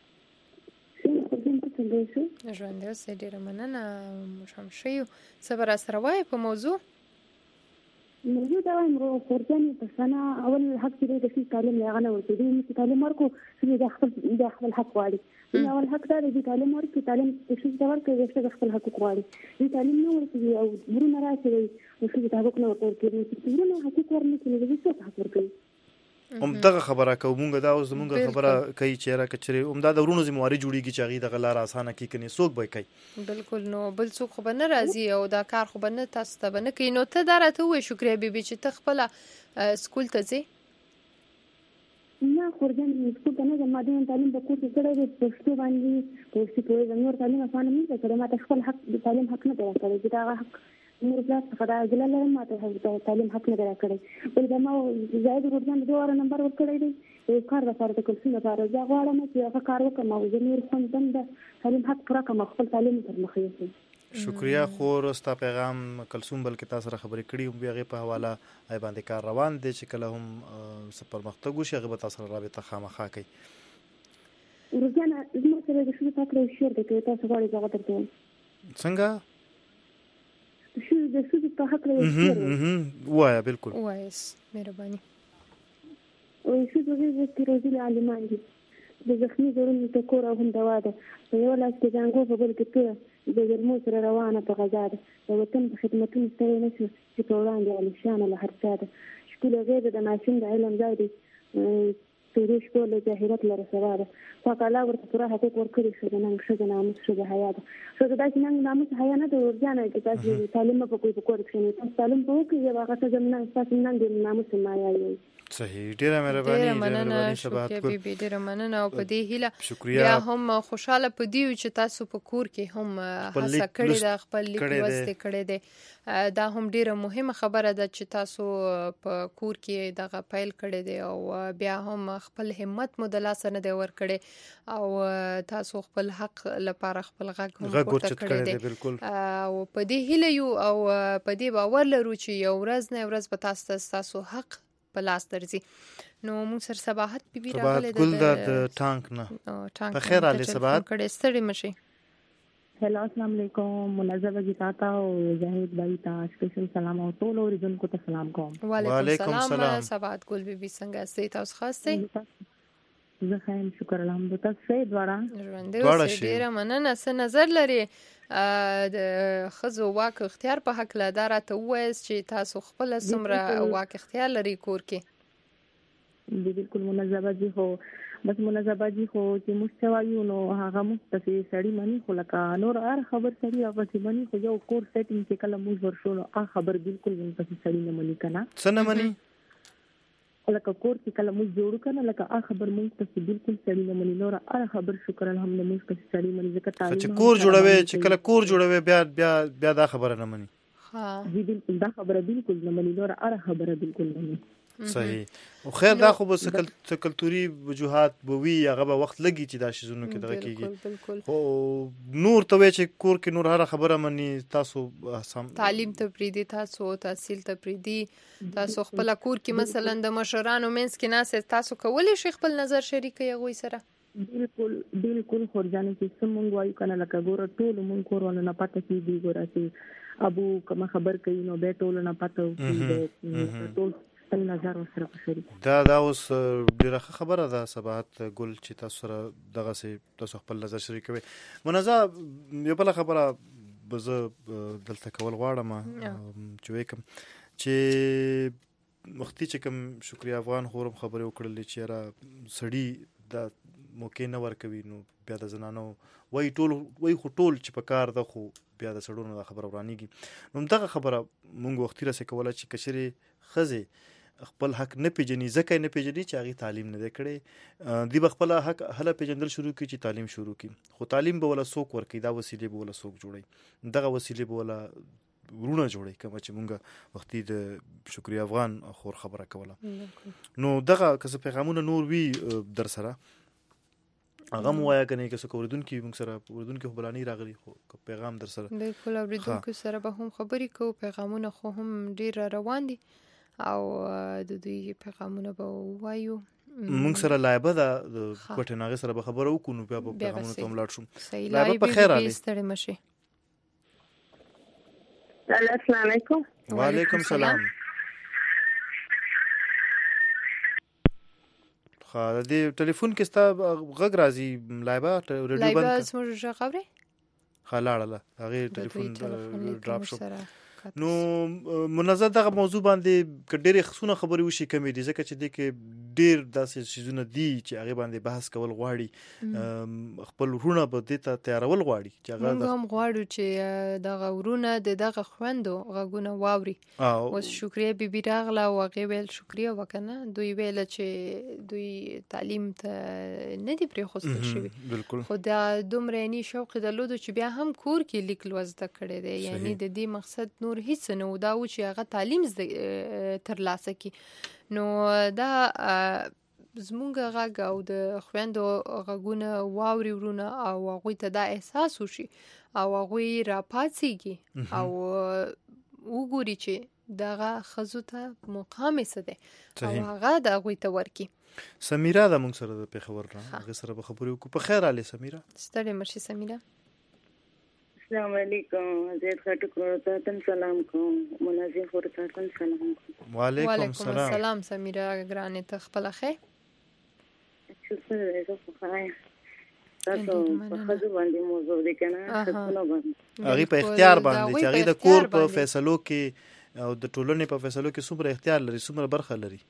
ژوند یې اوسې ډېره مننه موږ هم ښه یو. څه به راسره وایې په موضوع؟ موضوع دا وایم خورجانې پښتانه اول حق چې دی د ښځې تعلیم یې هغه نه ورکوي. دوی چې تعلیم ورکړو ښځې د خپل حق غواړي. دوی اول حق دا دی دوی تعلیم ورکړي تعلیم ښځې ته ورکړي د ښځې خپل حقوق غواړي. دوی تعلیم نه ورکوي او ورونه راشي دوی ښځې ته حقوق نه ورکوي. ورونه حقوق ورنه کړي دوی څه حق ورکوي؟ دغه خبره کوو مونږ دا اوس زمونږ خبره کوي چې را کچري دا د ورونو ذمہواری جوړیږي چې هغه دغه لار اسانه کی کني څوک به کوي. بالکل نو بل څوک خو به نه راځي او دا کار خو به نه تاسو ته به نه کوي. نو ته دا راته وایې شکریا بیبي چې ته خپله سکول ته ځې؟ نه خورجان سکول ته نه ځم. ما د تعلیم په کور کې کړی دی پښتو باندې پوښتې پوهېږم. نور تعلیم اسانه نه دی کړی. ما ته خپل حق د تعلیم حق نه دی راکړی چې دا حق نور پلاس څخه دا ګله لرم. ما ته تعلیم حق نه دی راکړی. بل دا ما زاید خورجان د 2 واره نمبر ورکړی دی یو کار لپاره د کلسون لپاره. زه غواړم چې هغه کار وکړم او زه نور خوندم د تعلیم حق پوره کړم خپل تعلیم تر مخه یوسم. شکریا خور ستا پیغام کلسوم بلکې تاسو سره خبرې کړې او هغه په حواله ای باندې کار روان دی چې کله هم پرمختګ وشي هغه به تاسو سره رابطه خامخا کوي. روزانه زما سره د شنو پاتره شیر دی چې تاسو غواړئ هغه درته څنګه شو د سود په حق لري وایا بالکل وایس مهرباني او شو د دې تیروزل عالمان دي د زخمي زورونو ته کور او هم دوا ده. په یو لاس کې ځانګو په بل کې ته د ګرمو سره روانه په غزا ده. د وطن په خدمتونو ستړی نه شو چې په وړاندې عالیشانه له هر چا ده. ښکلې غېږه د ماشوم د علم ځای دی. تورې شپو له جاهلت لره سوا ده. پاک الله ورته پوره حقوق ورکړي. ښځه ننګ ښځه ناموس ښځه حیا ده. ښځه داسې ننګ ناموس حیا نه ده ورجانه چې تاسو تعلیم په کوی په کور کې تاسو تعلیم په وکړئ یو هغه ښځه ننګ تاسو ننګ ناموس مایا یې. صحیح ډیره مهرباني شکریا بیبي ډیره مننه او په دې هیله بیا هم خوشاله پدې چې تاسو په کور کې هم هڅه کړې ده خپل لیک لوست کړی دی. دا هم ډیره مهمه خبره ده چې تاسو په کور کې دغه پیل کړی دی او بیا هم خپل همت مو د لاسه نه دی ورکړی او تاسو خپل حق لپاره خپل غږ هم پورته کړی دی او په دې هیله یو او په دې باور لرو چې یو ورځ نه ورځ به تاسو حق په لاس درځي. نو موږ سره صباحت بیبي راغلی ګل د ټانک نه په خیر علي صباحت کړي ستړي مشي. هلو السلام علیکم منظر گیتا تا او زاهد بھائی تا سپیشل سلام او ټول اوریدونکو ته سلام کوم. وعلیکم السلام صباحت ګل بیبي څنګه سي تاسو خاصه؟ زه خایم شکر الحمدلله. تاسو څنګه دواړه ډیره مننه. څه نظر لري د ښځو واک اختیار په حق له داره ته وایي چې تاسو خپل څومره واک اختیار لري کور کې؟ بالکل منظبه دي خو بس منظبه دي خو چې مستوایو نو هغه مستفي سړی منی خو لکه نور هر خبر سړی هغه چې منی خو یو کور سیټینګ چې کله موږ ورشو نو هغه خبر بالکل مستفي سړی نه منی کنه څه نه منی لکه کور چې کله موږ جوړ کنه لکه هغه خبر موږ ته بالکل سړی نه منی نور هر خبر شکر الحمدلله موږ ته سړی منی ځکه تعلیم چې کور جوړوي چې کله کور جوړوي بیا دا خبره نه منی. ها دي بالکل دا خبره بالکل نه منی نور هر خبره بالکل نه منی. صحیح او خیر دا خو به کلتوري وجوهات بوي هغه به وخت لګي چې دا شیزونه کې دغه کیږي او نور ته وی چې کور کې نور هر خبره مني تاسو تعلیم ته پریدي تاسو تحصیل ته پریدي تاسو خپل کور کې مثلا د مشرانو منځ کې ناس تاسو کولی شي خپل نظر شریکي هغه سره بالکل خورجانه چې څنګه وایو کنه لکه ګوره ټول مونږ کورونه نه پاتې کیږي ګوره چې ابو کوم خبر کوي نو به ټول نه پاتې ټول نظر سره شریک دا اوس ډیره خبره ده صباحت ګل چې تاسو سره دغه سي تاسو خپل نظر شریکوي. منازه یو بل خبره بزه دلته کول غواړم چې کوم چې وختي چې کوم شکریا افغان خورم خبرې وکړلې چې را سړی د موقع نه ورکوي نو بیا د زنانو وای خو ټول چې په کار ده خو بیا د سړونو دا خبره ورانیږي. نو دغه خبره مونږ وختي راسې کوله چې کچرې ښځې خپل حق نه پیژني ځکه نه پیژني چې هغې تعلیم نه دی کړی دی به خپل حق هله پیژندل شروع کړي چې تعلیم شروع کړي خو تعلیم به ولا څوک ورکوي دا وسیلې به ولا څوک جوړوي دغه وسیلې به ولا ورونه جوړوي کومه چې مونږ وختي د شکري افغان خور خبره کوله. نو دغه که څه پیغامونه نور وي در سره هغه مو وایه که نه که څوک اورېدونکي مونږ سره اورېدونکي خو بلاني راغلي خو پیغام در سره بلکل اورېدونکو سره به هم خبرې کوو پیغامونه خو هم ډېر روان دي او د دوی پیغامونه به ووایو. مونږ سره لایبه ده د کوټې هغې سره به خبره وکړو نو بیا به پیغامونو ته هم لاړ شو. لایبه په خیر راغلې ستړې مه شئ. السلام علیکم. وعلیکم سلام. د دې ټلیفون کې ستا غږ راځي لایبه ریډیو بند لایبه زموږ غږ اورې ښه لاړله هغې ټلیفون ډراپ شو. نو منظر دغه موضوع باندې که ډېرې خصونه خبرې وشي کمې دي ځکه چې دې کې ډېر داسې څیزونه دي چې هغې باندې بحث کول غواړي خپل وروڼه به دې ته تیارول غواړي چې هغه موږ هم غواړو چې دغه وروڼه د دغه خویندو غږونه واوري. اوس شکریه بیبي راغله او هغې ویل شکریه وکنه دوی ویله چې دوی تعلیم ته نه دي پرېښودل شوي خو دا دومره یعنی شوق یې درلودو چې بیا هم کور کې لیک لوست زده کړی دی یعنی د دې مقصد نور هیڅ نه و دا و چې هغه تعلیم ترلاسه کړي. نو دا زمونږ غږ او د خویندو غږونه واوري ورونه او هغوی ته دا احساس وشي او هغوی راپاڅېږي او وګوري چې دغه ښځو ته مقام یې څه دی او هغه د هغوی ته ورکړي. سمیرا ده مونږ سره د پېښور نه هغې سره به خبرې وکړو. په خیر راغلې سمیرا. ستړې مه شې سمیرا. السلام علیکم. زید خټک ورته تم سلام کوم مناظر ورته تم سلام کوم. وعلیکم السلام سمیرا ګرانې ته خپله ښې شکر دی زه خو ښه یم تاسو په ښځو باندې موضوع دی که نه ښځونه باندې هغې په اختیار باندې چې هغې د کور په فیصلو کې او د ټولنې په فیصلو کې څومره اختیار لري څومره برخه لري.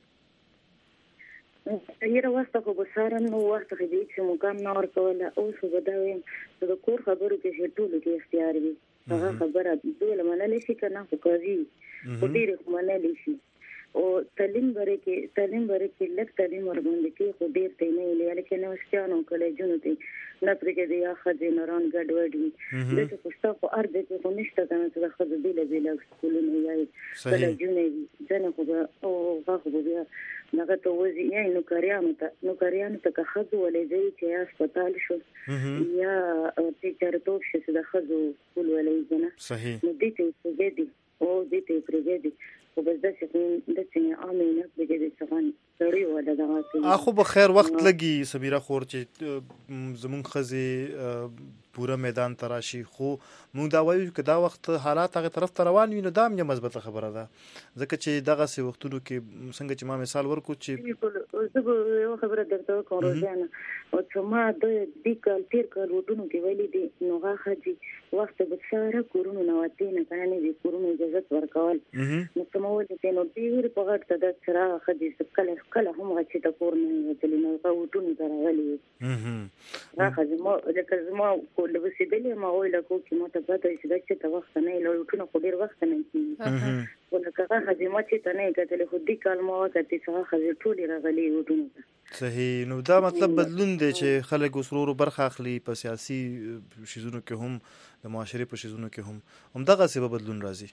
هیره وخته خو به ساره نو وخته خو به هېڅ مقام نه ورکوله اوس خو به دا وایم چې د کور خبرو کې چې ټولو کې اختیار وي هغه خبره ډوله منلی شي که نه خو کوي خو ډېرې خو منلی شي او تعلیم باره کې لږ تعلیم ورباندې کوي خو ډېر ته یې نه ویلي هلکې نوښتیانو کلیجونو ته نه پرېږدي یا ښځې نران ګډوډ وي داسې خو شته خو هر ځای کې خو نشته که نه چې د ښځو بېله بېله سکولونه یا کلیجونه وي ځنې خو به هغه خو به بیا دغه ته وځي یا نوکریانو ته که ښځو ولیځوي چې یا هسپتال شو یا ټیچرتوب شو چې د ښځو سکول ولیږي نه نو دې ته یې پرېږدي دې ته یې پرېږدي خو بس داسې عامې نه پرېږدي څغان سړی وله دغه کوي خو به خیر وخت لګي سمیرا خور چې زمونږ ښځې پوره میدان ته راشي خو مونږ دا وایو که دا وخت حالات هغې طرف ته روان وي نو دا هم یې مثبته خبره ده ځکه چې دغسې وختونو کې څنګه چې ما مثال ورکړو چې زه به یوه خبره درته وکړم روزانه او چې ما د دې کال تېر کال روډونو کې ویلي دي نو هغه ښځې وخت به ساره کورونو نه وتې نه که نه دي کورونو اجازت ورکول نو څه ما ولیدې نو ډېر په غټ تعداد سره هغه ښځې کله هم هغه چې د کور نه وتلې نو هغه روډونو ته راغلې وي هغه ښځې لکه زما لبسېدلې ما ویله کور کې ما ته پته وي چې دا چېرته وخته نه وي روډونه خو ډېر وخته نه کېږي خو لکه هغه ښځې ما چېرته نه یې کتلې خو دې کال ما وکتې چې هغه ښځې ټولې راغلې روډونو ته صحیح. نو دا مطلب بدلون دی چې خلک اوس ورو برخه اخلي په سیاسي شیزونو کې هم د معاشرې په شیزونو کې هم همدغسې به بدلون راځي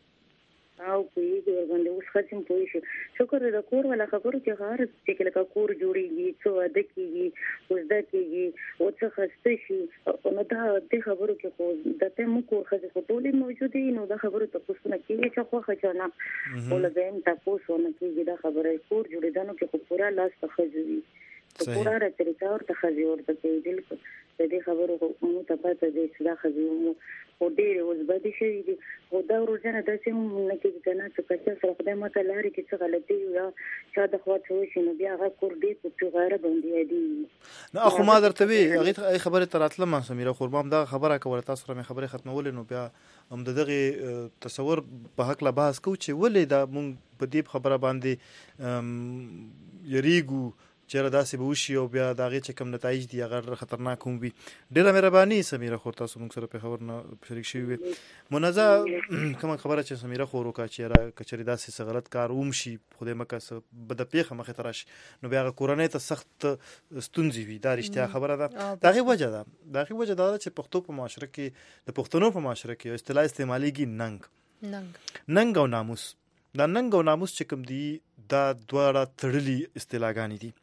او پوهېږي ورباندې اوس ښځې هم پوه شي شکر دی د کور والا خبرو چې هغه هر څه کې لکه کور جوړېږي څه واده کېږي خو زده کېږي او څه خسته شي نو دا دې خبرو کې خو د ته موږ کور ښځې خو ټولې موجودې وي نو دا خبرو تپوسونه کېږي چې خوښه چا نه خو له دویم تپوس ونه کېږي دا خبره کور جوړېدنو کې خو پوره لاس په ښځو وي په پوره هره طریقه ورته ښځې ورته کوي بالکل د دې خبرو موږ ته پته دی چې دا ښځې خو ډېرې اوس بدې شوي دي خو دا روزنه داسې هم نه کېږي که نه چې که چا سره خدای ماته لارې کې څه غلطي وي یا چا د خوا څه وشي نو بیا هغه کور ډېر په چغاره باندې یادېږي نه خو ما درته وی هغې خبرې ته راتلم سمیرا خور ما هم دغه خبره کوله تاسو سره مې خبرې ختمولې نو بیا هم د دغې تصور په هکله بحث کوو چې ولې دا مونږ په دې خبره باندې یریږو چې داسې به وشي او بیا د هغې چې کوم نتایج دي هغه خطرناک هم وي. ډېره مهرباني سمیره خور، تاسو موږ سره په خبر نه شریک شوي وي. منازه کومه خبره چې سمیره خور وکړه چې که چېرې داسې څه غلط کار وشي، خدای مکړه څه بده پیښه مخې ته راشي، نو بیا هغه کورنۍ ته سخت ستونزې وي. دا رښتیا خبره ده. د هغې وجه دا ده چې پښتو په معاشره کې، د پښتنو په معاشره کې یو اصطلاح استعمالیږي، ننګ او ناموس. دا ننګ او ناموس چې کوم دي دا دواړه تړلي اصطلاحګانې دي.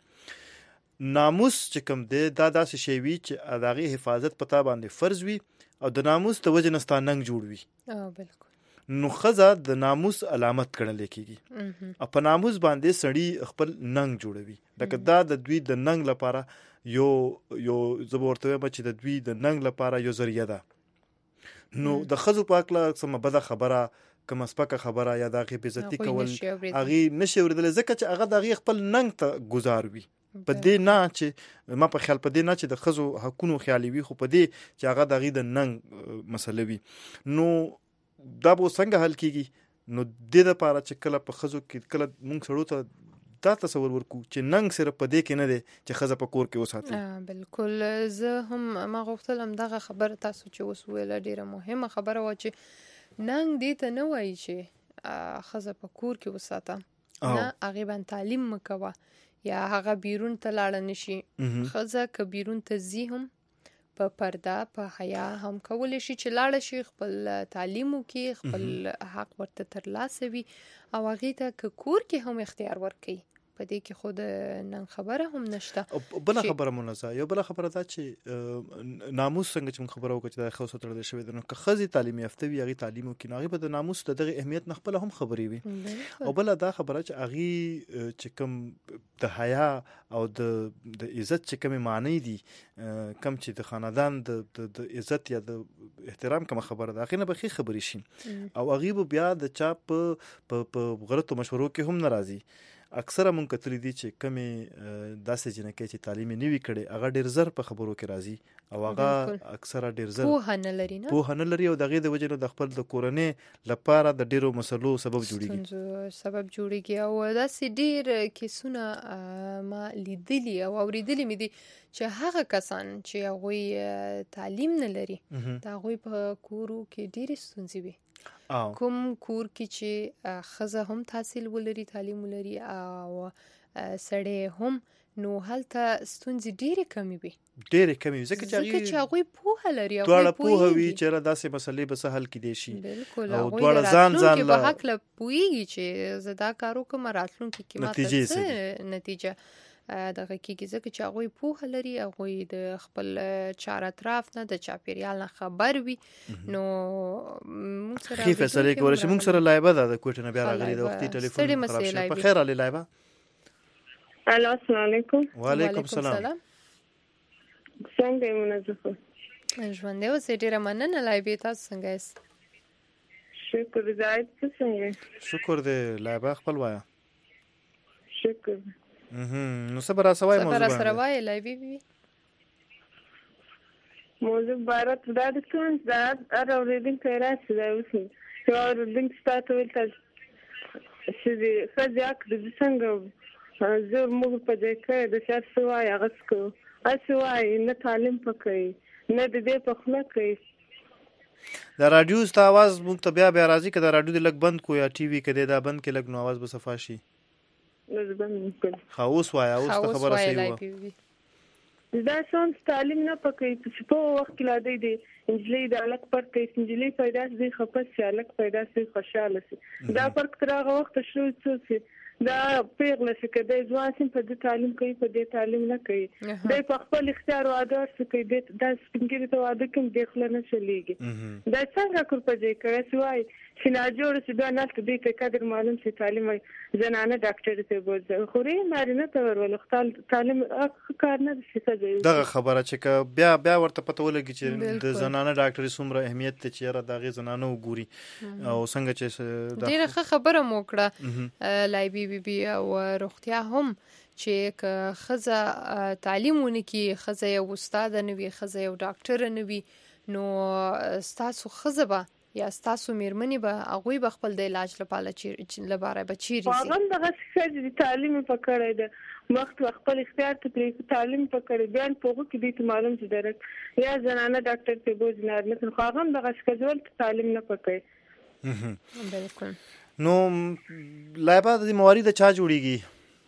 ناموس چې کوم دی دا داسې شی وي چې د هغې حفاظت په تا باندې فرض وي او د ناموس د وجې نه ستا ننګ جوړ وي. بالکل. نو ښځه د ناموس علامت ګڼلی کېږي او په ناموس باندې سړي خپل ننګ جوړوي. لکه دا د دوی د ننګ لپاره یو زه به ورته وایم چې د دوی د ننګ لپاره یو ذریعه ده. نو د ښځو په هکله کومه بده خبره، کومه سپکه خبره یا د هغې بېعزتي کول هغې نشي اورېدلی، ځکه چې هغه د هغې خپل ننګ ته ګزار وي. په دې نه چې ما په خیال په دې نه چې د ښځو حقونو خیالي وي، خو په دې چې هغه د هغې د ننګ مسله وي. نو دا به څنګه حل کېږي؟ نو دې دپاره چې کله په ښځو کې کله موږ سړو ته دا تصور ورکو چې ننګ صرف په دې کې نه دی چې ښځه په کور کې وساتي. بالکل. زه هم ما غوښتل همدغه خبره تاسو چې اوس ویله ډېره مهمه خبره وه چې ننګ دې ته نه وایي چې ښځه په کور کې وساته، نه هغې باندې تعلیم مه کوه یا هغه بیرون ته لاړه نشي. ښځه که بیرون ته ځي هم په پرده په حیا هم کولی شي چې لاړه شي، خپل تعلیم وکړي، خپل حق ورته ترلاسه وي او هغې ته که کور کې هم اختیار ورکوي. په دې کې خو د نن خبره هم نشته. بله خبره منازه، یو بله خبره دا چې ناموس څنګه چې موږ خبره وکړه چې د ښځو تړلی شوی دی، نو که ښځې تعلیم یافته وي، هغې تعلیم وکړي، نو هغې به د ناموس د دغې اهمیت نه خپله هم خبرې وي. او بله دا خبره چې هغې چې کوم د حیا او د عزت چې کومې معنی دي، کوم چې د خاندان د عزت یا د احترام کومه خبره ده، هغې نه به ښې خبرې شي او هغې به بیا د چا په غلطو مشورو کې هم نه راځي. اکثره مونږ کتلی دي چې کمې داسې جنکۍ چې تعلیم یې نه وي کړی، هغه ډېر زر په خبرو کې راځي او هغه اکثره ډېر زر پوهه نه لري او د هغې د وجې نه د خپل د کورنۍ لپاره د ډېرو مسلو سبب جوړېږي. او داسې ډېر کیسونه ما لیدلي او اورېدلي مې دي چې هغه کسان چې هغوی تعلیم نه لري، د هغوی په کورو کې ډېرې ستونزې وي. کوم کور کې چې ښځه هم تحصیل ولري، تعلیم ولري او سړی هم، نو هلته ستونزې ډېرې کمې وي. ځکه چې هغوی پوهه لري، دواړه پوهه وي چې داسې مسلې به څه حل کېدی شي. بالکل. هغوی د راتلونکي په هکله پوهېږي چې زه دا کار وکړم، راتلونکي کې ماته څه نتیجه دغه کېږي. ځکه چې هغوی پوهه لري، هغوی د خپل چار اطراف نه، د چاپېریال نه خبر وي. نو موږ سره ښې فیصلې کولی شي. موږ سره لایبه ده د کوټې نه بیا راغلې، د وختي ټلیفون خراب شوی. په خیر علي لایبه. الو السلام علیکم. وعلیکم السلام. څنګه یې منظفه؟ ژوندی اوسئ. ډېره مننه لایبې. تاسو څنګه یاست؟ شکر. زاید څنګه؟ شکر دی لایبه، خپل وایه. شکر. نو څه به راسه وایې؟ څه به راسره وایې لایبې؟ موضوع عبارت دا د ستونز دا هر اورېدونکی راشي، دا اوس یو اورېدونکي ستا ته ویل چې د ښځې حق د څنګه زور موږ په ځای کړی د چې هر څه وایي هغه څه کوو، هر څه وایي، نه تعلیم په کوي، نه د دې په خوله کوي. د راډیو ستا اواز موږ ته بیا بیا راځي، که د راډیو دې لږ بند کو یا ټي وي که دی دا بند کړې لږ، نو اواز به صفا شي. ښه اوس وایه، اوس ته خبره صحیح وه. دا څومره تعلیم نه پکوي چې په وخت کې لا دی نجلۍ د هلک فرق کوي، نجلۍ پیدا شي دی خفه شي، هلک پیدا شي خوشحاله شي. دا فرق تر هغه وخته شروع څو چې دا پیغله شي که دی ځوان شي په دې تعلیم کوي، په دې تعلیم نه کوي، دی په خپل اختیار واده ورسې کوي، دا سپین ږیري ته واده کوي دې خوله نه چلېږي. دا څنګه کور په ځای کړی چې وایي چې ناجوړه شي، بیا نهلته دوی ته قدر معلوم شي، تعلیم وایي زنانه ډاکټرې ته بوځي، خو نارینه ته ورولو تعلیم کار نه دی. دغه خبره چې که بیا ورته پته ولګي چې د زنانه ډاکټري څومره اهمیت دی چې یاره د هغې زنانه وګوري او څنګه چې ډېره ښه خبره مو وکړه لایبي بیبي. او روغتیا هم چې که ښځه تعلیم ونه کړي، ښځه یو استاده نه وي، ښځه یو ډاکټره نه وي، نو ستاسو ښځه به یا تاسو میرمنې به هغوی به خپل د علاج لپاره به چیرې هغه هم دغه څه تعلیم پکړی ده وخت خپل اختیار ته تعلیم پکړی بیان پوغو کې دې معلوم چې درک یا زنانه ډاکټر ته بوج نه مثلا خو هغه هم دغه څه تعلیم نه پکړي بالکل. نو لایبا د موارد چا جوړیږي؟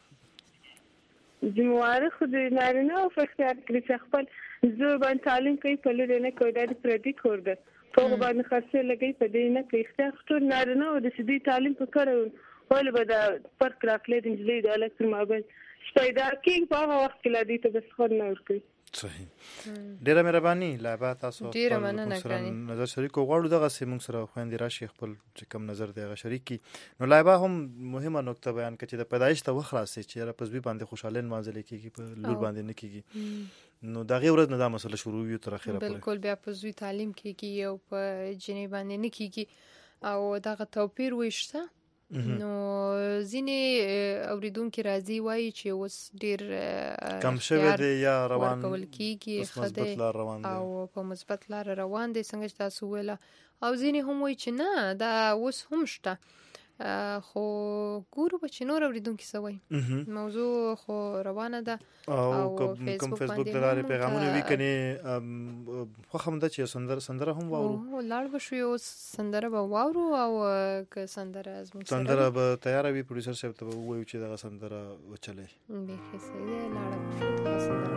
جمهوریت خو د نارینه او اختیار کړی چې خپل زه باندې تعلیم کوي په لور نه کوي د پردي کور ده په باندې خرڅه لګي په دې نه کوي اختیار ټول نارینه او د سدي تعلیم په کړو ول به د فرق راکلې د انجلۍ د الکتر مابین پیدا کیږي په هغه وخت کې لدی ته بس خود نه ورکړي. صحیح. ډیره مهرباني لایبا تاسو ډیره مننه کړئ. نظر شریکو غواړو دغه سیمون سره خويندې راشي خپل چې کم نظر دی هغه شریک کی. نو لایبا هم مهمه نقطه بیان کړي چې د پیدایش ته وخراسي چې را پس به باندې خوشاله منځل کیږي په لور باندې نه کیږي. نو دغه ورځ نه دا مسله شروع وي تر اخره پورې. بالکل بیا په زوی تعلیم کیږي او په جنې باندې نه کیږي او دغه توپیر وشته. نو ځینې اوریدونکو راځي وایي چې اوس ډیر کم شوه دی یا روان کول کیږي خدای او په مثبت لار روان دي څنګه چې تاسو ویله او ځینې هم وایي چې نه دا اوس هم شته خو ګورو به چې نور اوریدونکو څه وایي موضوع خو روانه ده او کوم فیسبوک لاره پیغامونه وی کني خو هم د چې سندره هم واورو لاړ بشو یو سندره به واورو او که سندره از موږ سندره به تیار وي پروډوسر صاحب ته وایو چې دا سندره وچلې به ښه دی لاړ بشو سندره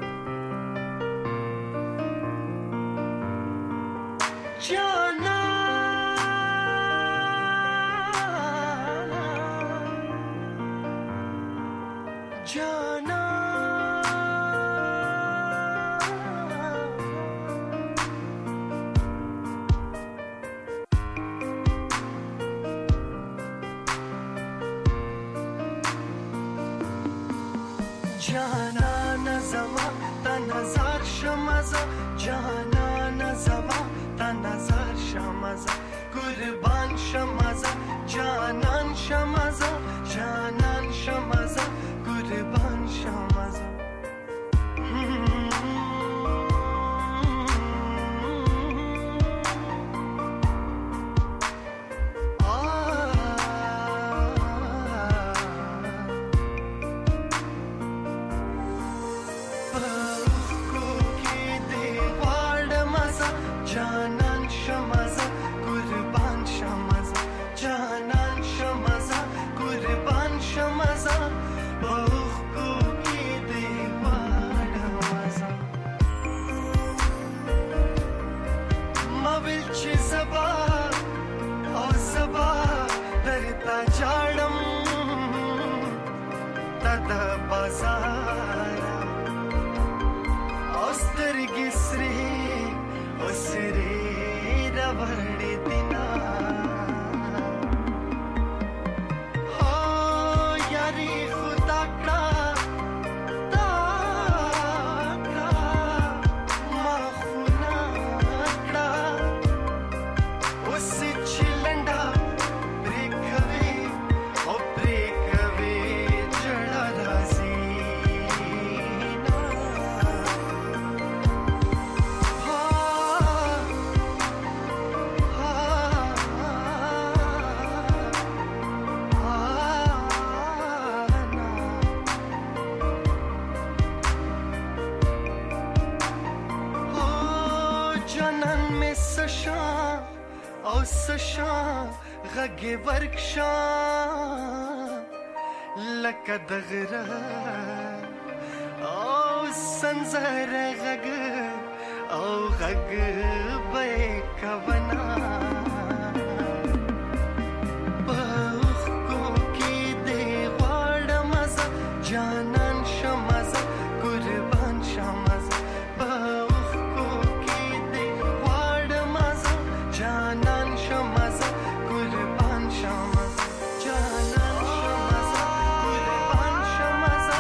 جانا جانا جانا نزما تا نظر شمزا جانا نزما تا نظر شمزا قربان شمزا جانان شمزا جانان شمزا قربان شمزا غږ ورکشا لکه دغره او سنځر غږ او غږ به کونا په کو کې دی غړ مزه جانان شمزه قربان شمزه په کو کې دی غړ مزه جانان شمزه قربان شمزه جانان شمزه قربان شمزه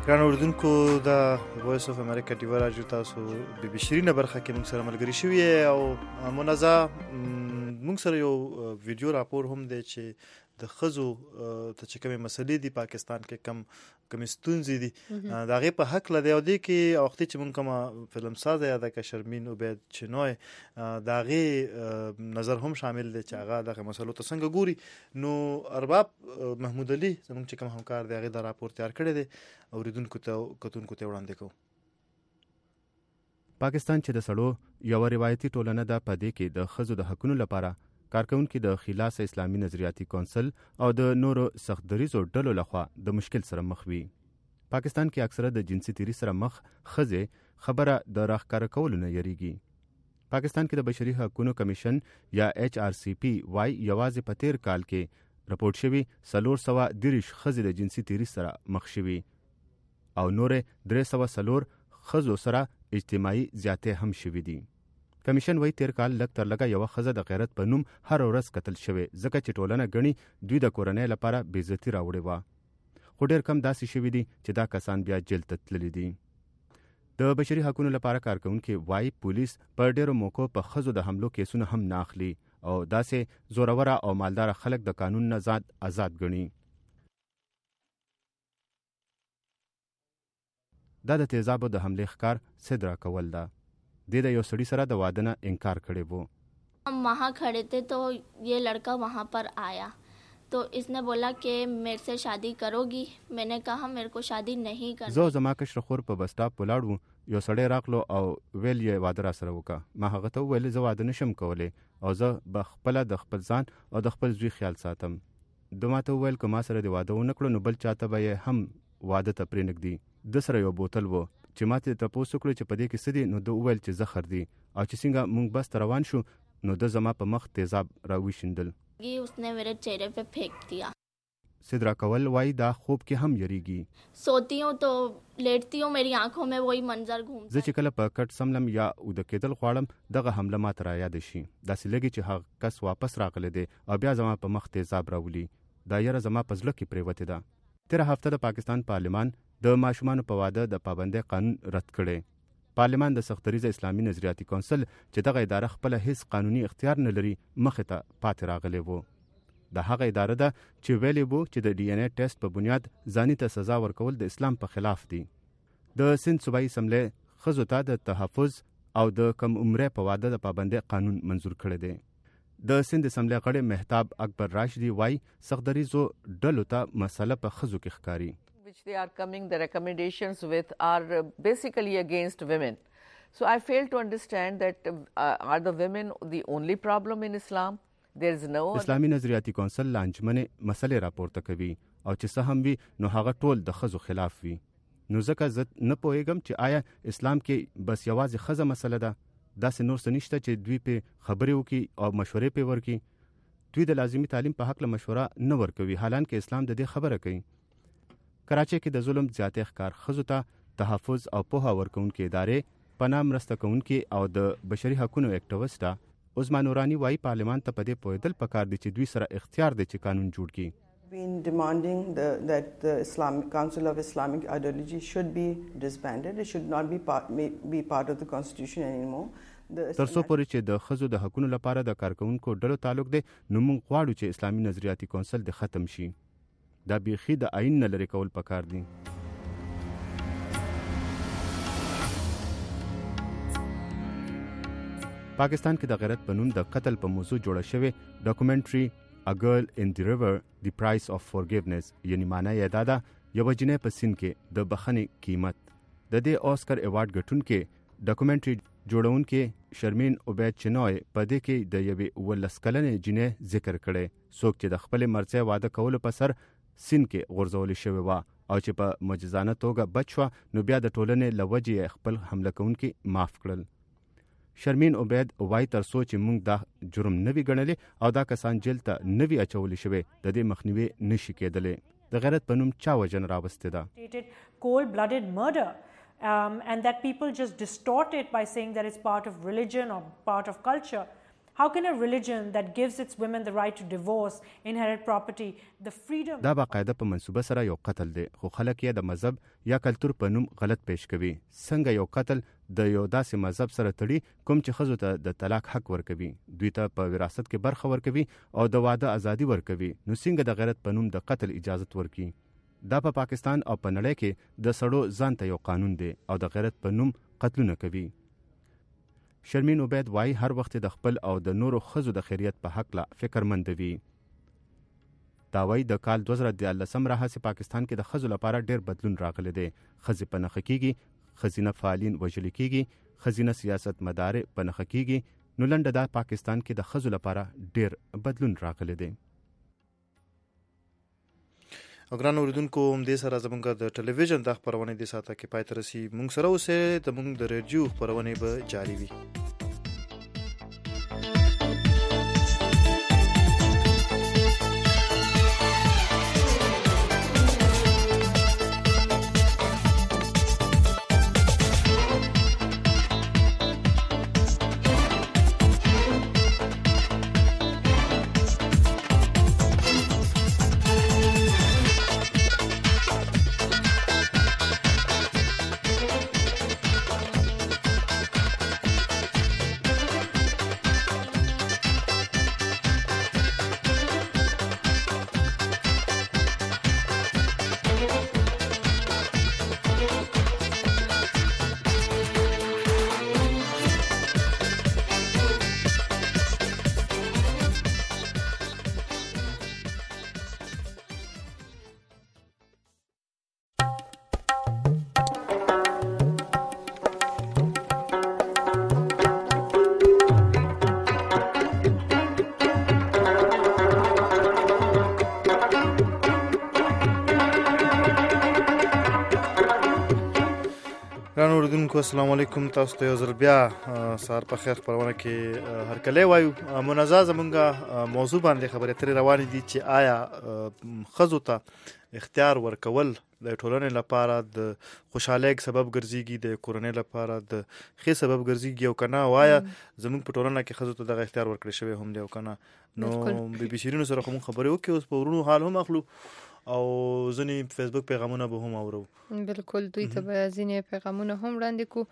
ګران اوریدونکو د وایس اف امریکا ټي وی راډیو تاسو بي بي شیرینه برخه کې موږ سره ملګری شوی او منازع موږ سره یو ویډیو راپور هم دی چې د خزو ته چې کومې مسلې دي پاکستان کې کم ستونزې دي د هغې په حق لدی او دی کې وختي چې موږ کومه فلم سازه یاده که شرمین عبید چنوی د هغې نظر هم شامل دی چې هغه دغه مسلو ته څنګه ګوري. نو ارباب محمود علي زموږ چې کوم همکار دی هغې دا راپور تیار کړی دی اوریدونکو ته کتونکو ته وړاندې کوو. پاکستان چې د سړو یوه روایتي ټولنه ده په دې کې د ښځو د حقونو لپاره کارکونکي د خلاصه اسلامي نظریاتي کونسل او د نورو سخت دریزو ډلو لخوا د مشکل سره مخ وي. پاکستان کې اکثره د جنسي تیري سره مخ ښځې خبره د راښکاره کولو نه یریږي. پاکستان کې د بشري حقوقو کمیشن یا HRCP وايي یوازې په تیر کال کې رپورټ شوي 430 ښځې د جنسي تیري سره مخ شوي او نورې 304 ښځو سره اجتماعي زیاتې هم شوي دي. کمیشن وایي تیر کال لږ تر لږه یوه ښځه د غیرت په نوم هر ورځ قتل شوې ځکه چې ټولنه ګڼي دوی د کورنۍ لپاره بېعزتي راوړې وه، خو ډېر کم داسې شوي دي چې دا کسان بیا جیل ته تللي دي. د بشري حقونو لپاره کارکونکي وایي پولیس په ډېرو موقعو په ښځو د حملو کیسونه هم نه اخلي او داسې زوروره او مالداره خلک د قانون نه آزاد ګڼي. دا د تیزابو د حملې ښکار سدرا کول ده. د یو سړي سره د واده نه انکار کړی وو. हम वहाँ खड़े थे तो ये लड़का वहाँ पर आया तो इसने बोला कि मेरे से शादी करोगी. मैंने कहा मेरे को शादी नहीं करनी. زه زما کشر خور په بس سټاپ ولاړ وو، یو سړی راغلو او ویل یې واده را سره وکړه. ما هغه ته وویل زه واده نشم کولی او زه به خپله د خپل ځان او د خپل زوی خیال ساتم. ده ما ته وویل که ما سره د واده ونه کړو نو بل چاته به یې هم واده ته پرېنږدي. د سره یو بوتل وو چې ما ته تپوس وکړو چې په دې کې څه دي، نو ده وویل چې زهر دي او چې څنګه موږ بس ته روان شو نو ده زما په مخ تیزاب راویشندل. उसने मेरे चेहरे पे फेंक दिया. سدرا کول وایي دا خوب کې هم یریږي. सोती हूँ तो लेटती हूँ मेरी आंखों में वही मंजर घूमता. زه چې کله په کټ سملم یا اوده کېدل غواړم دغه حمله ماته را یاد شي. داسې لګي چې هغه کس واپس راغلی دی او بیا زما په مخ تیزاب راولي. دا یره زما په زړه کې پرېوتې ده. تېره هفته د پاکستان پارلمان د ماشومانو په واده د پابندۍ قانون رد کړی. پارلمان د سختریزه اسلامي نظریاتي کونسل چې دغه اداره خپله هیڅ قانوني اختیار نه لري مخې ته پاتې راغلی وو. د هغه اداره ده چې ویلې وو چې د DNA ټیسټ په بنیاد ځاني ته سزا ورکول د اسلام په خلاف دي. د سند صوبایي اسمبلی ښځو ته د تحفظ او د کم عمرۍ په واده د پابندۍ قانون منظور کړی دی. د سند اسمبلی غړی مهتاب اکبر راشدي وایي سختدریزو ډلو ته مسله په ښځو کې ښکاري. which they are coming, the recommendations with are basically against women. So I fail to understand that are the women the only problem in Islam? There is no اسلامي نظریاتي کونسل لانجمنې مسلې راپورته کوي او چې څه هم وي نو هغه ټول د ښځو خلاف وي. نو ځکه زه نه پوهېږم چې آیا اسلام کې بس یوازې ښځه مسله ده، داسې نور څه نشته چې دوی پې خبرې وکړي او مشورې پې ورکړي. دوی د لازمي تعلیم په هکله مشوره نه ورکوي، حالانکه اسلام د دې خبره کوي. کراچۍ کې د ظلم زیاتې ښکار ښځو ته تحفظ او پوهه ورکوونکې ادارې پناه مرسته کوونکې او د بشري حقونو اکټیویسټه عظما نوراني وایي پارلمان ته په دې پوهېدل پکار دي چې دوی سره اختیار دی چې قانون جوړ کړي. been demanding that the Islamic Council of Islamic Ideology should be disbanded. It should not be part of the constitution anymore. تر څو پورې چې د ښځو د حقونو لپاره د کارکوونکو ډلو تعلق دی نو موږ غواړو چې اسلامي نظریاتي کونسل د ختم شي. دا بیخي د آئین نه لرې کول پکار دي. پاکستان کې د غیرت په نوم د قتل په موضوع جوړه شوې ډاکومنټري A Girl in the River The Price of Forgiveness یعنی معنی یې دا ده یوه جینۍ په سیند کې د بخښنې قیمت. د دې اوسکر ایوارډ ګټونکې ډاکومنټري جوړونکې شرمین عبید چنوی په دې کې د یوې 19 کلنې جینۍ ذکر کړی څوک چې د خپلې مرضۍ واده کولو په سر سیند کې غورځولې شوې وه او چې په معجزانه توګه بچ شوه نو بیا د ټولنې له وجې یې خپل حمله کوونکي معاف کړل. شرمین عبید وایي تر څو چې موږ دا جرم نه وي ګڼلی او دا کسان جیل ته نه وي اچولی شوی د دې مخنیوي نشي کېدلی. د غیرت په نوم چا وژنه راوستې ده. cold-blooded murder and that people just distort it by saying that it's part of religion or part of culture. How can a religion that gives its women the right to divorce, inherit property, the freedom... دا باقاعده په منصوبه سره یو قتل دی، خو خلک یې د مذهب یا کلتور په نوم غلط پیش کوي. څنګه یو قتل د یو داسې مذهب سره تړي کوم چې ښځو ته د طلاق حق ورکوي، دوی ته په وراثت کې برخه ورکوي او د واده ازادي ورکوي، نو څنګه د غیرت په نوم د قتل اجازت ورکوي؟ دا په پاکستان او په نړۍ کې د سړو ځان ته یو قانون دی او د غیرت په نوم قتلونه کوي. شرمین عبید وایي هر وخت د خپل او د نورو ښځو د خیریت په حقله فکرمند وي. دا وایي د کال 2013 راهیسې پاکستان کې د ښځو لپاره ډېر بدلون راغلی دی. ښځې په نښه کېږي، ښځینه فعالین وژل کېږي، ښځینه سیاست مدارې په نښه کېږي. نو لنډه دا پاکستان کې د ښځو لپاره ډېر بدلون راغلی دی. ګران اوریدونکو، همدې سره زموږ د ټلویزیون د خپرونې د ساعته کې پای ته رسي. موږ سره اوسئ، زموږ د ریډیو خپرونې به جاري وي. ګران اوریدونکو، السلام علیکم. تاسو ته یو ځل بیا سهار په خیر خپرونه کې هرکلی وایو. منازع زمونږ موضوع باندې خبرې اترې روانې دي چې آیا ښځو ته اختیار ورکول د ټولنې لپاره د خوشحالۍ سبب ګرځېږي، د کورنۍ لپاره د ښې سبب ګرځېږي او که نه، او آیا زموږ په ټولنه کې ښځو ته دغه اختیار ورکړی شوی هم دی او که نه. نو بي بي شیرینو سره خو موږ خبرې وکړې، اوس په ورونو حال هم اخلو او ځینې فیسبوک پیغامونه به هم اورو. بالکل، دوی ته به ځینې پیغامونه هم وړاندې کو.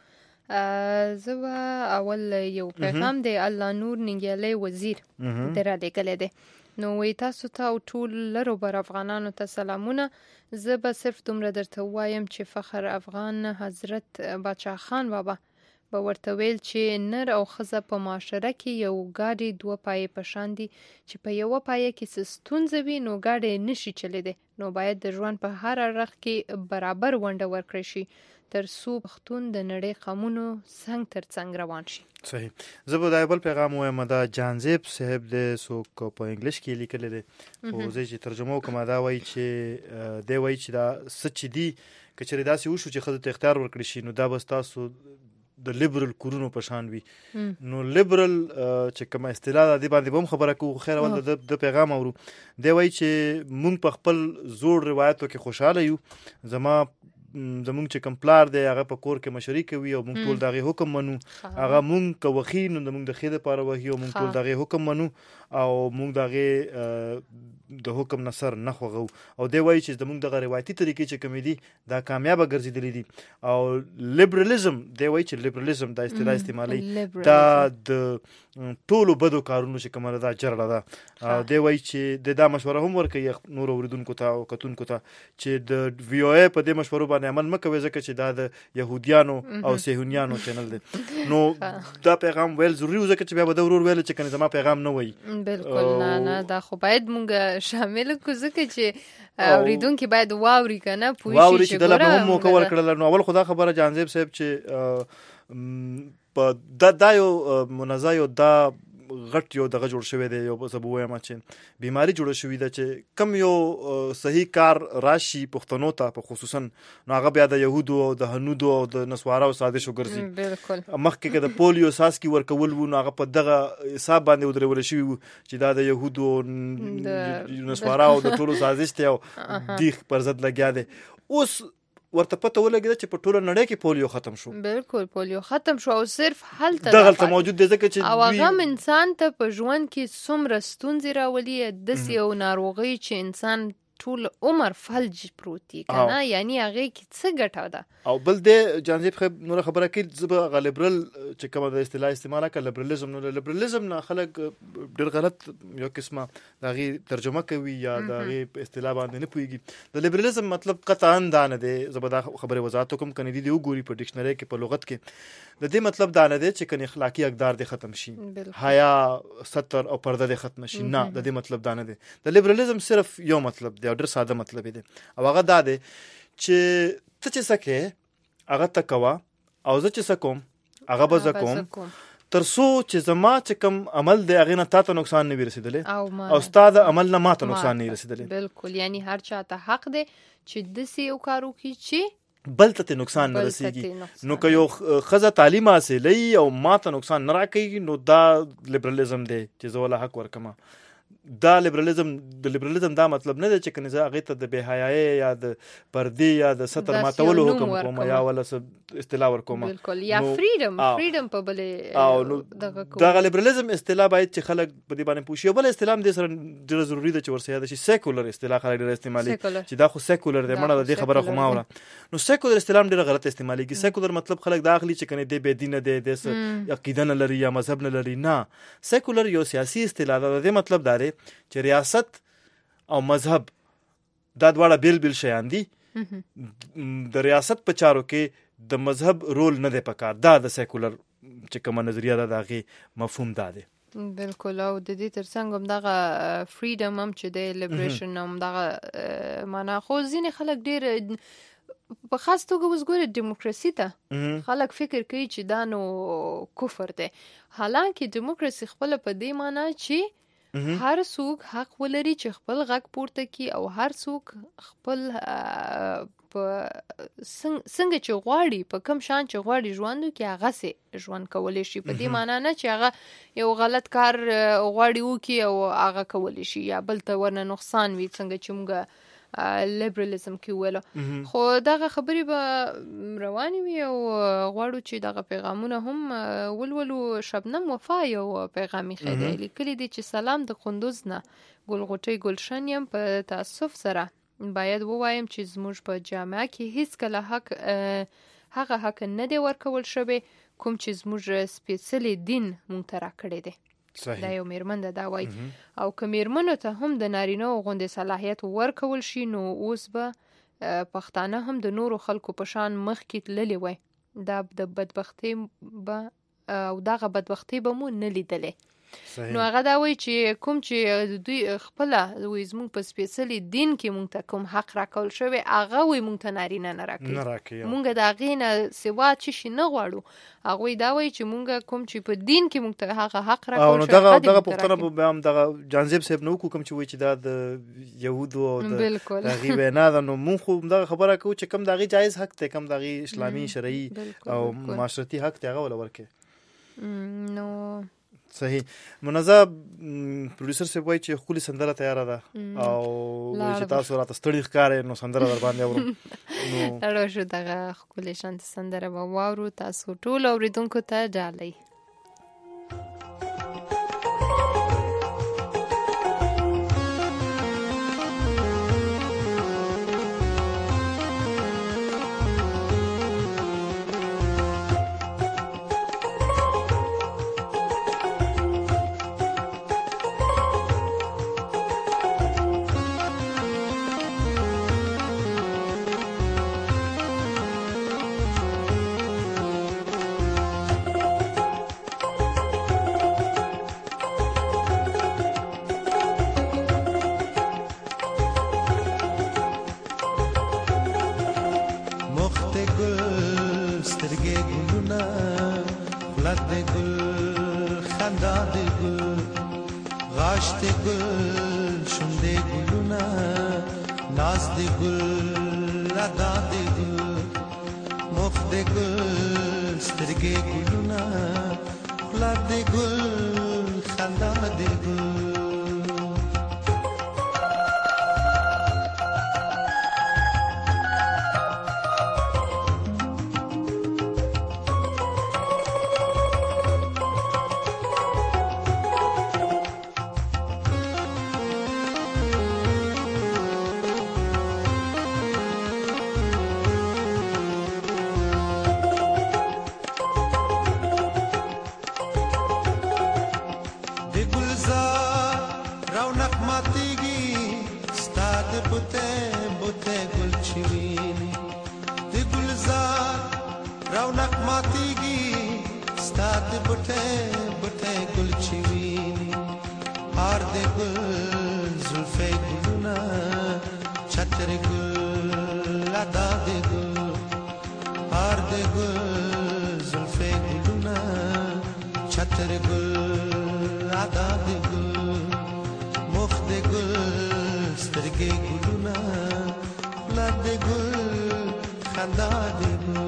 زه به اول یو پیغام دی الله نور ننګیالی وزیر د رالیږلی دی. نو وایي تاسو ته او ټول لرو بر افغانانو ته سلامونه. زه به صرف دومره درته ووایم چې فخر افغان حضرت باچا خان بابا به ورته ویل چې نر او ښځه په معاشره کې یو ګاډي دوه پایې په شان دي، چې په یوه پایه کې څه ستونزه وي نو ګاډی نشي چلیدی. نو باید د ژوند په هر اړخ کې برابر ونډه ورکړی شي تر څو پښتون د نړۍ قومونو څنګ تر څنګ روان شي. صحیح. زه به دا بل پیغام وایم، دا جانزیب صاحب دی، څوک په انګلیش کې لیکلی دی، خو زه چې ترجمه وکړم دا وایي چې دی وایي چې دا څه چې دي که چېرې داسې وشو چې ښځو ته اختیار ورکړی شي نو دا به ستاسو د لیبرل کورونو په شان وي. نو لیبرل چې کومه اصطلاح ده دې باندې به هم خبره کوو. خیر اول د پیغام اورو. دی وایي چې موږ په خپل زوړ روایتو کې خوشحاله یو. زمونږ چې کوم پلار دی هغه په کور کې مشري کوي او موږ ټول د هغې حکم منو. هغه موږ که وخي نو زموږ د ښې دپاره وهي او موږ ټول د هغې حکم منو او موږ د هغې د حکم نه سر نه خوغو. او دی وایي چې زموږ دغه روایتي طریقې چې کومې دي دا کامیابه ګرځېدلې دي. او لیبرلیزم، دی وایي چې لیبرلیزم دا اصطلاح استعمالوي، دا د ټولو بدو کارونو چې کومه ده دا جرړه ده. دی وایي چې دا مشوره هم ورکوي نورو اورېدونکو ته او کتونکو ته چې د وي او اے په دې مشورو باندې عمل مه کوئ ځکه چې دا د یهودیانو او صهیونیانو چینل دی. نو دا پیغام ویل ضروري و ځکه چې بیا به د ورور ویل چې کنې زما پیغام نه وایي. بالکل نه، دا خو باید مونږ شامل کړو ځکه چې اورېدونکي باید واوري که نه پوه شي واوري چې دله به هم موقع ورکړله. نو اول خو دا خبره جانزیب صاحب چې دا یو منازع یو دا غټ یو دغه جوړ شوی دی، یو زه به ووایم چې بیماري جوړه شوې ده چې کم یو صحیح کار راشي پښتنو ته په خصوصا نو هغه بیا د یهودو او د هنودو او د نسواراو سازشو ګرځي. بالکل. مخکې که د پولیو څاڅکي ورکول وو نو هغه په دغه حساب باندې ودرول شوي وو چې دا د یهودو او نسواراو د ټولو سازش دی او دیخ پر ضد لګیا دی. اوس ورته پته ولګیده چې په ټوله نړۍ کې پولیو ختم شو. بالکل پولیو ختم شو او صرف هلته دغلته موجود دی ځکه چې او هغه انسان ته په ژوند کې څومره ستونزې راولي داسې یو ناروغي چې انسان ټول عمر فلج پروت دی کنه یعنی هغه کې څه ګټه ده. او بل دې جانزیب خو نور خبره کې زه به لیبرل چې کومه د اصطلاح استعمال کړه لیبراليزم نو لیبراليزم نه خلک ډېر غلط یو قسمه دغه ترجمه کوي یا دغه اصطلاح باندې نه پوهیږي. د لیبراليزم مطلب قطعا دا نه دی زبدا خبره وضاحت کوم کني دی وګوري په ډکشنری کې په لغت کې د دې مطلب دا نه دی چې کني اخلاقی اقدار دې ختم شي حیا ستر او پرده دې ختم شي نه د دې مطلب دا نه دی. د لیبراليزم صرف یو مطلب دی ډېر ساده مطلب دی او هغه دا دی چې ته چې سکه هغه تکوا او زه چې سکم هغه به زکوم تر څو چې زما چې کوم عمل دی هغه نه تاسو نقصان نه ورسېدلې او استاد عمل نه ماته نقصان نه ورسېدلې. بالکل یعنی هر چا ته حق دی چې دسی یو کارو کی چې بل ته نقصان نه رسیږي. نو که یو خزه تعلیم حاصلې او ماته نقصان نه راکړي نو دا لیبراليزم دی چې زه ولا حق ورکما. دا لیبراليزم دا مطلب نه دی چې کنه زه هغه ته د بهایي یا د پردي یا د ستر ماتولو حکم کوم یا ولا اصطلاح ورکوم. بالکل یا فریډم په بلې او دا لیبراليزم اصطلاح باید چې خلک په دې باندې پوښي. بل اصطلاح هم د سره ډیره ضروری ده چې ورسره د سیکولر اصطلاح خلک ډیره استعمالي چې دا خو سیکولر دی مړه د خبره خو ما وره. نو سیکولر اصطلاح ډیره غلط استعماليږي. سیکولر مطلب خلک داخلي چې کنه د بے دین دی د عقیده نه لري یا مذهب نه لري نه. سیکولر یو سیاسي اصطلاح ده. د مطلب دا دی چې ریاست او مذهب دا دواړه بیل شیان دي. د ریاست په چارو کې د مذهب رول نه دی پکار. دا د سیکولر چې کومه نظریه ده دغه مفهوم دا دی. بالکل او د دې ترڅنګ هم دغه فریډم هم چې د لیبریشن هم دغه معنا خو ځینې خلک ډېر په خاص توګه وزګوره دیموکراسي ته خلک فکر کوي چې دا نو کفر دی. حالانکه دیموکراسي خپل په دې معنا چې هر څوک حق ولري چې خپل غږ پورته کړي او هر څوک خپل په څنګه چې غواړي په کوم شان چې غواړي ژوند کې هغه سي ژوند کولی شي. په دې معنی نه چې هغه یو غلط کار غواړي وکړي او هغه کولی شي یا بل ته ورنه نقصان وي څنګه چې موږ لیبراليزم کې ویلو. خو دغه خبرې به روانې وي او غواړو چې دغه پیغامونه هم ولولو. شبنم وفا یو پیغامي خیده لیکلي دي چې سلام د قندوز نه ګلغوټۍ ګلشن یم په تاسف سره باید ووایم چې زموږ په جامعه کې هیڅ کله هغه حق نه دی ورکول شوی کوم چې زموږ سپیڅلی دین مونږ ته راکړی دی. دا یو میرمن ده دا وایي. او که میرمنو ته هم د نارینه غوندې صلاحیت ورکول شي نو اوس به پښتانه هم د نورو خلکو په شان مخکې تللی وای. دا د بدبختۍ به او دغه بدبختۍ به مو نه لیدلې. نو هغه دا وایي چې کوم چې دوی خپله وایي زموږ په سپېڅلي دین کې مونږ ته کوم حق راکول شوی هغه وایي مونږ ته نارینه نه راکوي. مونږ د هغې نه سوا څه شي نه غواړو. هغوی دا وایي چې مونږ کوم چې په دین کې مونږ ته هغه حق راکول شوی دغه پوښتنه به هم دغه جانزیب صاحب نه وکړو کوم چې وایي چې دا د یهودو او د هغې وینا ده. نو مونږ خو دغه خبره کوو چې کوم د هغې جایز حق دی کوم د هغې اسلامي شرعي او معاشرتي حق دی هغه وله ورکړي. نو صحیح. منزه پروډوسر صاحب وایي چې ښکلې سندره تیاره ده او وایي چې تاسو راته ستړي ښکارئ نو سندره در باندې اورم. اړو شو دغه ښکلې شانته سندره به واورو. تاسو ټول اورېدونکو ته ډالۍ. لاد بټه بټه ګل چويني هار دې ګل زلفې ګلونه چتر ګل ادا دې ګل هار دې ګل زلفې ګلونه چتر ګل ادا دې ګل مخ دې ګل سترګې ګلونه لاد دې ګل خندا دې ګل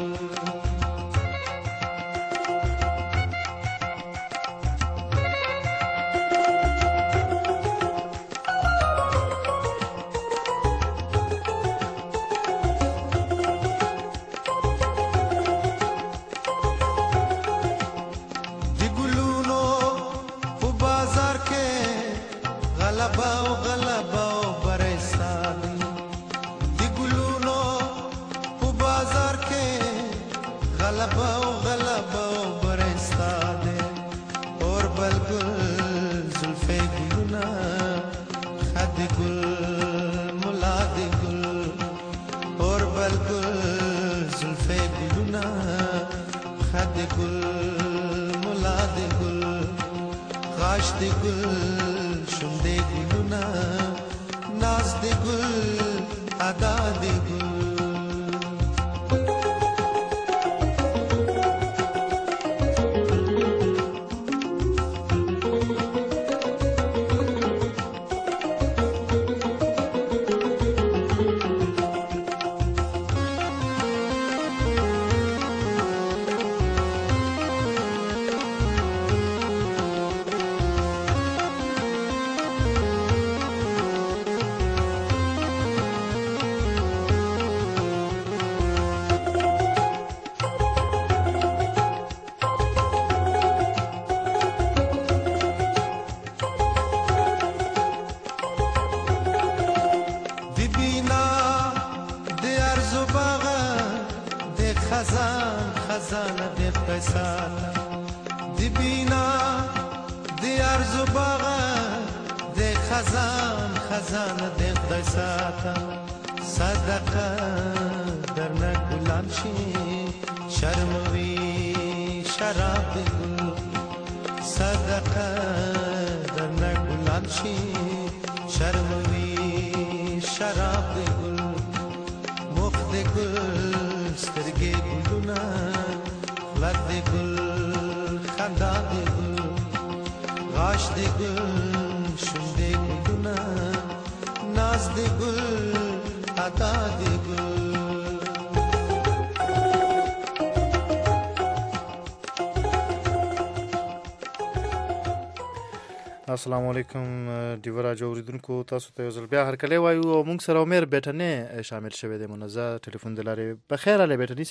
السلام علیکم دیوه راجو اوریدونکو تاسو ته یو ځل بیا هرکلی وایو او موږ سره عمر بیټنې شامل شوی دی منزه ټلیفون د لارې بخیر علی بیټنې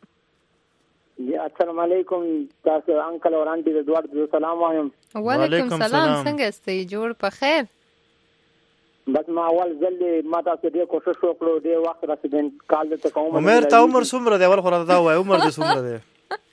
صاحب جی السلام علیکم تاسو انکل اور آنټي د دوړ سلام وایم وعلیکم السلام څنګه استئ جوړ په خیر بس ما اول ځل ما تاسو ډېر کوشش وکړو ډېر وخت راځم کال ته کوم عمر تا عمر څومره دی اول خو راته دا وای عمر دې څومره دی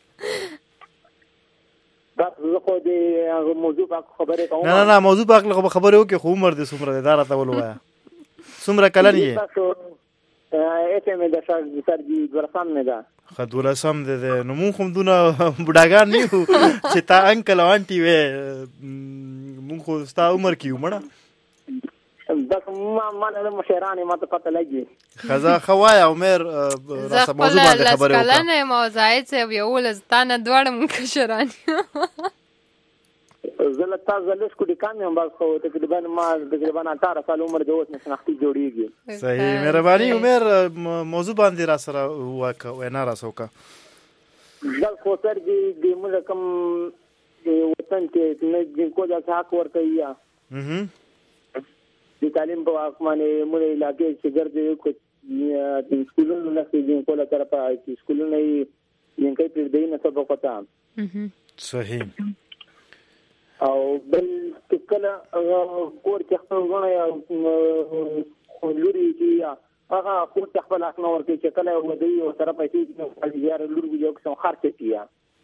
زه خو دې موضوع په خبرې کوم نه موضوع په خبرې وکړو خو عمر دې څومره دی دا راته ولوایا څومره کلن یې اته مې د سر دي ورسام نه ده خدولسم دې نو مونږ هم دونه بډاګان نه یو چې تا انکل او آنټي وې مونږ خو ستا عمر کې یو مړه بس ما نه مشرانه ما ته پته لګي خزا خوایا عمر راس موضوع باندې خبرې وکړه کلنه موزایت څه یو ولستانه دوړم کشرانی زلتا زلش کو دي کامیام بس خو تقریبا 18 سال عمر دی اوس نشناختی جوړیږي صحیح مهرباني عمر موضوع باندې را سره وکا وینا را سوکا ځل خو تر دې موږ کوم وطن کې نه د کو د حق ورکوي د تعلیم په واقع باندې موږ علاقې چې ګرځي کو د سکولونو نه کې کوله طرفه چې سکولونه یې کوي پر دې نه سبق وتا صحیح او بل کله کور کې خپل غوڼه لوري چې هغه کور ته خپل حق نه ورکړي چې کله ودی او طرفه چې یار لوري یو څه خرڅ کیه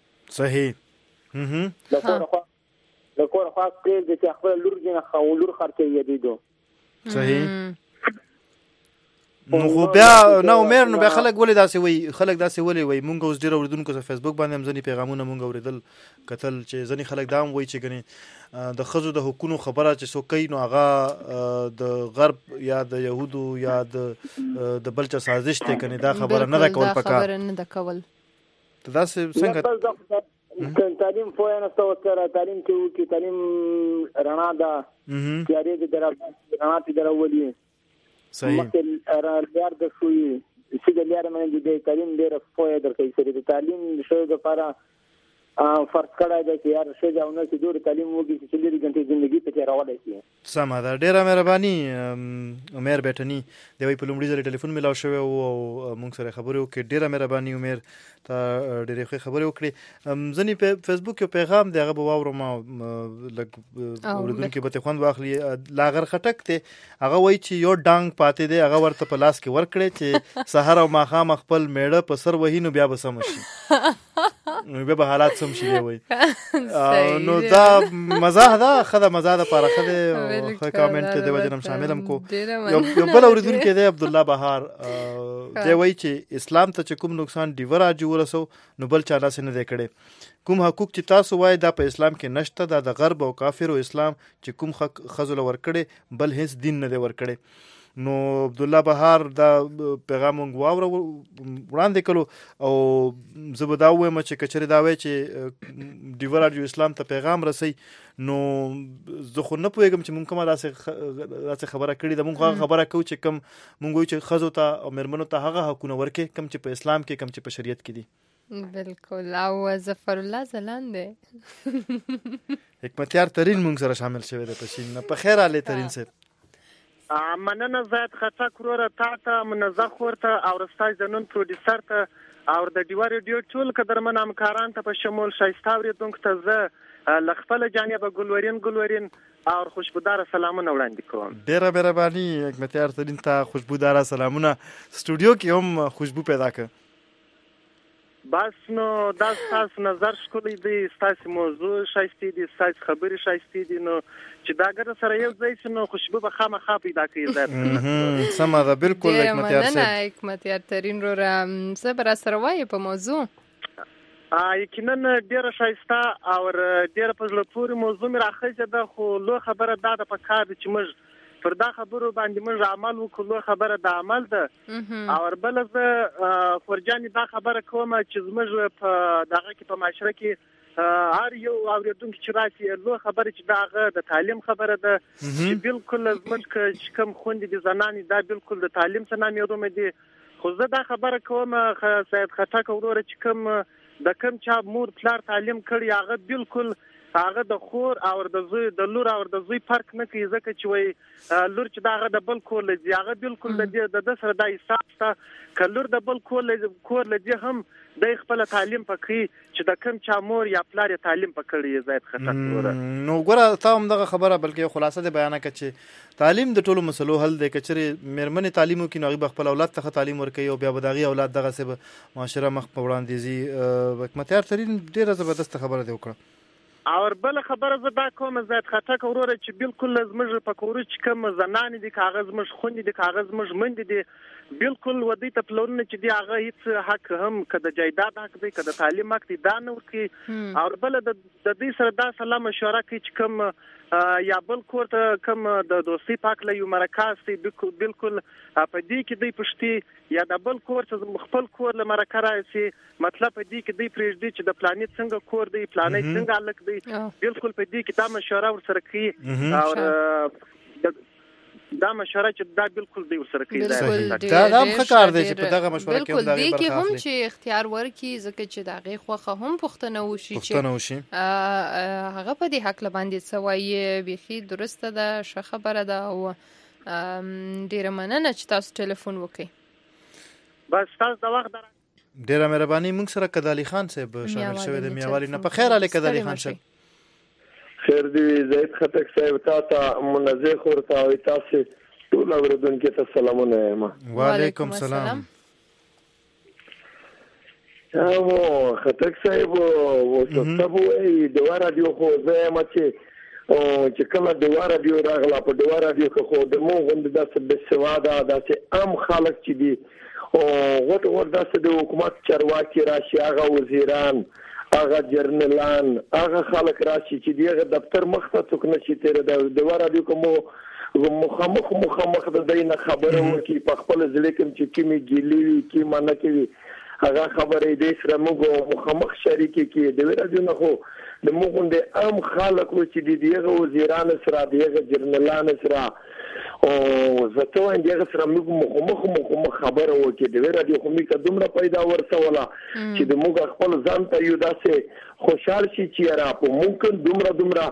صحیح د کور خاص کې چې خپل لوري نه خولور خرڅي دی دو صحیح نو خو بیا نه عمر نو بیا خلک ولې داسې وایي مونږ اوس ډېر اورېدونکو سره فیسبوک باندې هم ځینې پیغامونه مونږ اورېدل کتل چې ځینې خلک دا هم وایي چې ګنې د ښځو د حقونو خبره چې څوک کوي نو هغه د غرب یا د یهودو یا د بل چا سازش دی کنې دا خبره نه ده کول پکار ته داسې څنګه تعلیم پوهه نه ستو سره تعلیم کې تعلیم رڼا ده تیارې د رڼا ته درولې صحیح مثلا لار د شوې چې د لار باندې د تعلیم ډېر پوهه درکې سره د تعلیم شوی د لپاره فرض کړای دی چې یار شه ځاونه چې ډېر تعلیم وږي چې لري ګنټه ژوندۍ په تیرولای شي سمه ده ډېره مهرباني عمر بیٹنی دی وی په لومړي ځل ټلیفون ملاو شوی او موږ سره خبرې وکړې ډېره مهرباني عمر ته ډېرې خبرې وکړې ځنې په فیسبوک یو پیغام دی هغه به واورم لږ اوریدونکي به خوند واخلي لاغر خټک ته هغه وایي چې یو ډانګ پاتې دی هغه ورته په لاس کې ورکړي چې سحر او ماښام خپل میړه په سر وهي نو بیا به سم شي بیا به حالات سم شي وایي نو دا مزاح ده خدا مزاح ده پاره خده کامنټ ته د وجنم شاملم کو یو بل اوریدونکي دی عبد الله بهار دی وایي چې اسلام ته چې کوم نقصان ډیور راځي ورسو نو بل چا لاس نه دی کړي کوم حقوق چې تاسو وایي دا په اسلام کې نشته دا د غرب او کافر او اسلام چې کوم خزل ور کړي بل هیڅ دین نه دی ور کړي نو عبد الله بهار دا پیغام وړاندې کړو او زه به دا وایم چې کچره دا وایي چې ډیور راډیو اسلام ته پیغام رسي نو زه خو نه پوهېږم چې مونږ کومه داسې خبره کړې ده مونږ هغه خبره کوو چې کم مونږ وایو چې ښځو ته او مېرمنو ته هغه حقونه ورکړي کم چې په اسلام کې کم چې په شریعت کې دي بالکل او ظفر الله ځلاند دی حکمتیار ترین مونږ سره شامل شوی دی پښین په خیر علي ترین صاحب مننه زیات خطا کروره تا ته منزه خورته او رستاج زنون پروډوسر ته او د ډیوا ریډیو ټول قدرمن همکاران ته په شمول شایسته اوریدونکو ته زه له خپل جانبه ګلورین او خوشبودار سلامونه وړاندې کوم ډیره مهرباني حکمتیار ترین ته خوشبودار سلامونه سټوډیو کې هم خوشبو پیدا کړ بس نو دا ستاسو نظر ښکلی دی ستاسو موضوع شایسته دي ستاسو خبرې شایسته دي نو چې دا ګر سره یو ځای شي نو خوشبو به خامخا پیدا کوي زه سمه ده بالکل حکمتیار ترین رو صبر سره وایي په موضوع یقینا ډیره شایسته او ډیره په زړه پورې موضوع مې راخیسته ده خو لو خبره دا ده په کار چې موږ پر دا خبرو باندې موږ عمل وکړو خبره د عمل ده او بل زه فرجاني دا خبره کوم چې موږ په دغه کې په معاشره کې هر یو اوریدونکو چې راشي لو خبره چې داغه د تعلیم خبره ده چې بالکل زموږ چې کوم خوندې د زنانې دا بالکل د تعلیم څخه نامې دي خو زه دا خبره کوم سید خټک وروره چې کوم د کوم چا مور پلار تعلیم کړی هغه بالکل هغه د خور او د زوی د لور او د زوی فرق نه کوي ځکه چې وای لور چې داغه د بل کور لږ هغه بالکل د سره د حساب ته کلور د بل کور لږ هم د خپل تعلیم پکې چې د کوم چا مور یا پلار تعلیم پکړي زید خطر وره نو ګوره تا هم دغه خبره بلکې خلاصه د بیان کړ چې تعلیم د ټولو مسلو حل دی کچره مېرمنې تعلیم وکړي نو خپل اولاد ته تعلیم ورکړي او بیا بداغي اولاد دغه سه معاشره مخ په وړاندې زی حکمتیار ترین ډیره زبردست خبره دی وکړه او بل خبره زه دا کوم زید خټک وروره چې بالکل زموږ په کورو چې کوم زنانې دي کاغذ مش خوندې دي کاغذ مش مند دي بالکل ودی ته پلورنه چې دی هغه هیڅ حق هم کده جایداد حق دی کده تعلیم حق دی دا نور کی او بل د دې سره دا سلام مشوره کوي چې کوم یا بل کوړه کوم د دوستي پاک له یو مرکز دی بالکل په دې کې دی پښتي یا د بل کوړه خپل کور له مرکز سي مطلب په دې کې دی پرېږدي چې د پلانیت څنګه کور دی پلانیت څنګه الک دی بالکل په دې کې دا مشوره ورسره کوي او دا مشوره چې دا بالکل دی ورسره کوي دا هم ښکار دی چې په دغه مشوره کې بالکل دی کې هم چې اختیار ورکړي ځکه چې دغه خوخه هم پښتنه وشي چې هغه په دې حق لباندې سوای بيخي درسته ده ښه خبره ده او ډیره مننه چې تاسو ټلیفون وکړئ بس تاسو دا وخت ډیره مهرباني موږ سره کدالي خان صاحب شامل شوی د میوالي نه په خیر علي کدالي خان صاحب خیر دی زید خټک صاحب تاسو منزه خورته او تاسو ټول اوریدونکو ته سلامونه ما وعلیکم السلام او خټک صاحب و تاسو ای د رادیو خو زه ما چې چې کله ډیوا راډیو راغله په ډیوا راډیو کې خو د مونږ غوندې داسې بېسواده داسې عام خلک چې دي غټ داسې د حکومت چارواکي راشي هغه وزیران هغه جرنلان هغه خلک راشي چې د هغه دفتر مخ ته څوک نشي تېرېدی د ډیوا راډیو کې مخامخ د دی نه خبره وکړي په خپل زړه کې چې کومې ګیلې وي کومه نه کوي هغه خبرې دې سره موږ مخامخ شریکې کړي د راډیو نه خو د موږ غوندې عام خلک چې دي د هغه وزیرانو سره د هغه جرنلانو سره او زه ته وایم د هغه سره موږ مخامخ خبره وکړي د راډیو خو موږ ته دومره پیدا ورسوله چې د موږ خپل ځان ته یو داسې خوشحال شي چې یاره په ممکن دومره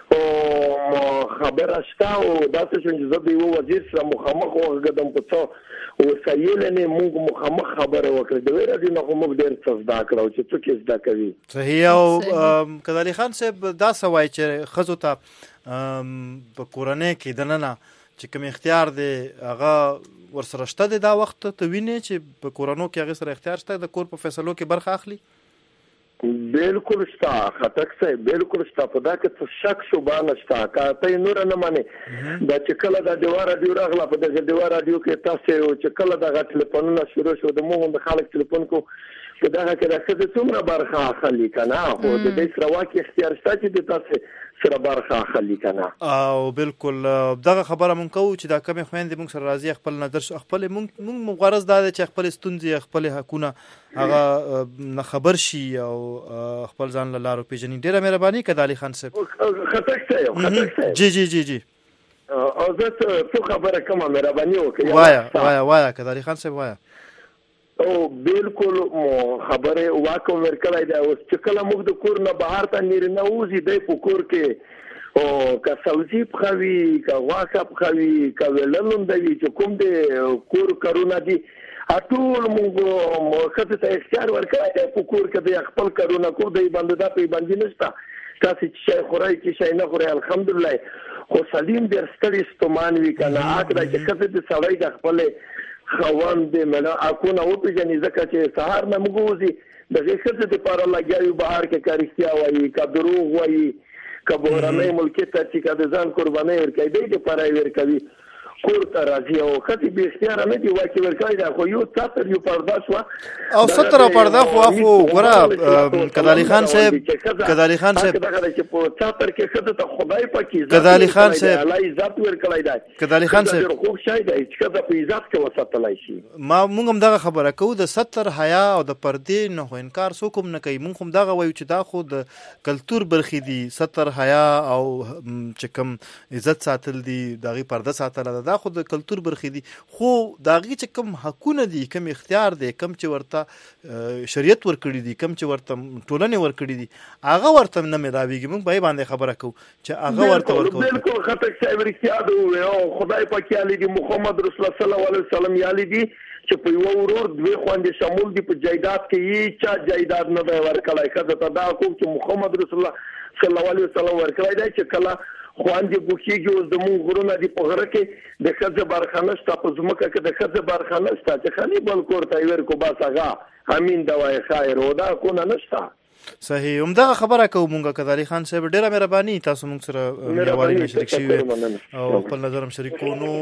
خبره شته او داسې شو چې زه د یوه وزیر سره مخامخ وغږېدم په څه وسایل نه موږ مخامخ خبره وکړه د راډیو نه خو موږ ډېر څه زده کړو چې څوک یې زده کوي. صحیح. او کدالي خان صاحب دا څه وایي چې ښځو ته په کورنۍ کې دننه چې کوم اختیار دی هغه ورسره شته دی دا وخت ته وینې چې په کورنو کې هغې سره اختیار شته د کور په فیصلو کې برخه اخلي؟ بالکل شته خټک صاحب بالکل شته په دا کې څه شک شبهه نشته که ته یې نوره نه منې دا چې کله دا ډیوا راډیو راغله په دغه ډیوا راډیو کې تاسې چې کله دغه ټلیفونونه شروع شو د موږ د خلک ټلیفون کو په دغه کې د ښځې څومره برخه اخلي که نه خو د دې سره واقع اختیار شته چې د تاسې سره برخه اخلي که نه. او بالکل دغه خبره مونږ کوو چې دا کمې خویندې مونږ سره راځي خپل نظر خپل مونږ غرض دا دی چې خپل ستونزې خپل حقونه هغه نه خبر شي او خپل ځان له لارو پېژني. ډېره مهرباني کدالي خان صاحب. خټک صاحب جی او زه څه خبره کومه مهرباني وکړه وایه کدالي خان صاحب وایه. او بالکل خبره واقع ورکړای دا اوس چې کله موږ د کور نه بهر ته نیر نه وځي د په کور کې او که سبزی پخوي که غوښه پخوي که ویللون دی چې کوم د کور کارونه دي ټول موږ ښځې ته اختیار ورکړی دی په کور کې د خپل کارونه کور دی باندې دا پیبندي نشته تاسې چې شی خورئ چې شی نه خورئ الحمدلله خو سلیم ډېر ستړي ستومان وي که نه حق دی چې ښځې د سړی د خپلې خوند مړه اکونه وپېژني ځکه چې سهار نه موږ وځي د هغې ښځې دپاره لګیا یو بهر کې که رښتیا وایي که دروغ وایي که بهرنۍ ملکې ته چې که د ځان قربانۍ ورکوي دی دپاره یې ورکوي کور ته راځي او ښځې بې اختیاره نه دي واقع ورکوی دی خو یو سطر یو پرده شوه او سطر او پرده خو ګوره کدالي خان صاحب دغه دی چې په سطر کې ښځې ته خدای پاک کدالي خان صاحب الله عزت ورکړی دی کدالي خان صاحب ډېر خوږ شی دی چې ښځه په عزت کې وساتلی شي. موږ هم دغه خبره کوو د ستر حیا او د پردې نه خو انکار څوک هم نه کوي. موږ هم دغه وایو چې دا خو د کلتور برخې دي ستر حیا او چې کوم عزت ساتل دي د هغې پرده ساتله ده دا خو د کلتور برخې دي خو د هغې چې کوم حقونه دي کوم اختیار دی کوم چې ورته شریعت ورکړي دي کوم چې ورته ټولنې ورکړي دي هغه ورته نه ملاویږي. موږ به یې باندې خبره کوو چې هغه ورته ورکوو. بالکل خټک صاحب رښتیا ده ووایي خدای پاک یالي دي محمد رسول الله صلی الله علیه وسلم یالي دي چې په یوه ورور دوې خویندې شمول دي په جایداد کې هېچا جایداد نه دی ورکړی ښځه ته دا حقوق چې محمد رسول الله صلی الله علیه وسلم ورکړی دی چې کله خویندې ګوښېږي اوس زمونږ غرونه دي په غره کې د ښځې برخه نشته په ځمکه کې د ښځې برخه نشته چې خالي بل کور ته یې ورکړو بس هغه امین ده وایي خیر او دا کونه نشته. صحیح. همدغه خبره کوو مونږ کدالي خان صاحب ډېره مهرباني تاسو مونږ سره مینوالي نه شریک شوي او خپل نظر هم شریک کوو. نو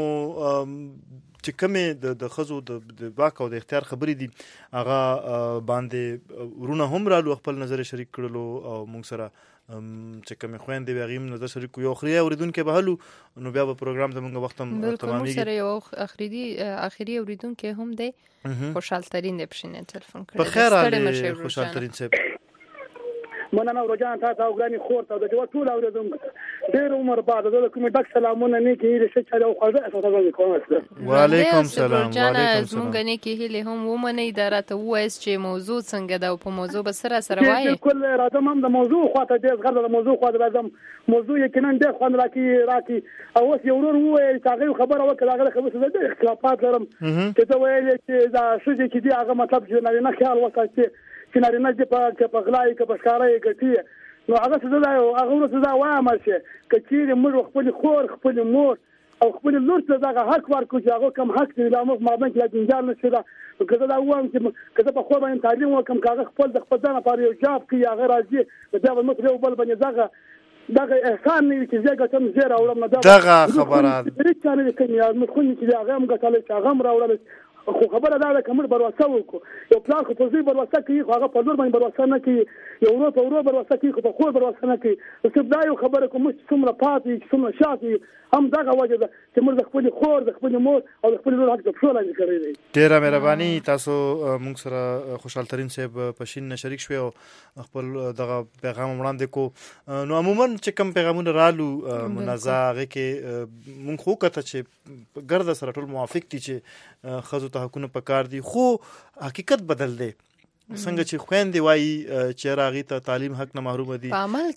چې کومې د ښځو د واک او د اختیار خبرې دي هغه باندې ورونه هم رالو خپل نظر شریک کړلو او مونږ سره چې کومې خویندې وي هغې هم نظر شریک کړو. یو اخري اورېدونکی به هلو نو بیا به پروګرام زموږ وخت هم تمامېږي. بالکل سره یو اخري اورېدونکی هم دی خوشحال ترین دی پښې نه تلفون کړی. په خیر حال خوشحال ترین صاحب. مننه روجان تاسو او ګراني خور ته د جواب ټول اورېدونکو ډېر عمر بعد د کومې ډک سلامونه نیکې هیلې ښه چلې او خوږه اساسه کوم. وعلیکم سلام. زموږ نیکې هیلې هم ومنئ دا راته ووایاست چې موضوع څنګه ده او په موضوع به سره وایي. بالکل راځم هم د موضوع خواته ډېر زغرده د موضوع خواته راځم. موضوع یقینا ډېر خوند راکړي او اوس یو ورور وویل چې هغې خبره وکړه هغه خبرې سره ډېر اختلافات لرم چې ته ویلې چې دا ښځې چې دي هغه مطلب چې نارینه خیال وساتي چې نارینه دې که په غلا یې که په ښکاره یې ګټي نو هغه څه هغه ورته دا وایم چې که چېرې موږ خپلې خور خپلې مور او خپلې لور ته دغه حق ورکړو چې هغه کوم حق دی لا موږ مابین کې لا جنجال نشي ده. که زه دا ووایم چې که زه په خور باندې تعلیم وکړم که هغه خپل د خپل ځان لپاره یو جاب کوي هغه راځي بیا به موږ یو بل باندې دغه دغه احسان نه چې زه ګټم زه راوړم نه دغه خبره هیڅ چا نه کوي موږ خو چې هغه هم ګټل چې هغه هم راوړل خو خبره دا ده که موږ بروسه وکړو یو پلار خو په ځای بروسه کوي خو هغه په لور باندې بروسه نه کوي یو ورور په ورور بروسه کوي خو په خور بروسه نه کوي صرف دا یو خبره کوم چې څومره پاتې چې څومره شاته هم دغه وجه ده چې موږ د خپل خور د خپل مور او د خپل لور حق د پښو لاندې کړی دی. ډیره مهرباني تاسو موږ سره خوشحال ترین صاحب په شین شریک شوي او خپل دغه پیغام وړاندې کو. نو عموما چې کوم پیغامونه رالو منازعه هغه کې موږ خو کته چې ګرد سره ټول موافق دي چې خزو ته حقونه پکار دي خو حقیقت بدل دی څنګه چې خويندې وایي چې راغی ته تعلیم حق نه محروم دي په عمل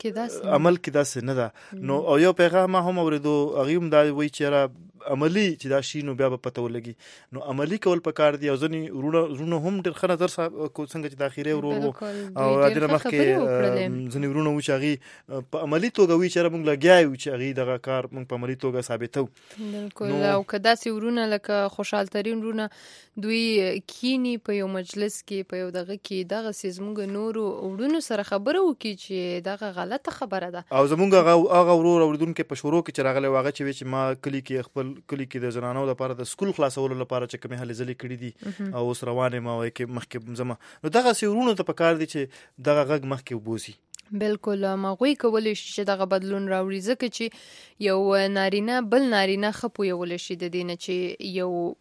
کې داسې نه ده. نو او یو پیغام هم اوریدو هغه هم دا وایي چې عملی چې دا شي نو بیا به پته ولګي نو عملی کول پکار دي او ځنی ورونه هم ډېر ښه نظر کو څنګه چې د اخیری ورور او د مخکې ځنی ورونه و چې هغه په عملی توګه وی چې موږ لګیاو چې هغه دغه کار موږ په عملی توګه ثابتو. بالکل او کدا سي ورونه لکه خوشحال ترين ورونه دوی کینی په یو مجلس کې په یو دغه کې دغه سیزمږ نور ورونو سره خبرو کی چې دغه غلطه خبره ده او زمونږ هغه ورور اوردونکو په شروع کې چې راغله واغه چې ما کلی کې خپل کلی کې د زنانو لپاره د سکول خلاصولو لپاره چې کومه هلې ځلې کړې دي او اوس روانه ما وای کې مخکې زما نو دغه سیورونو ته پکار دي چې دغه غږ مخکې وبوسي. بالکل مغوی کولای شي چې دغه بدلون راوړي ځکه چې یو نارینه بل نارینه خپویول شي د دینه چې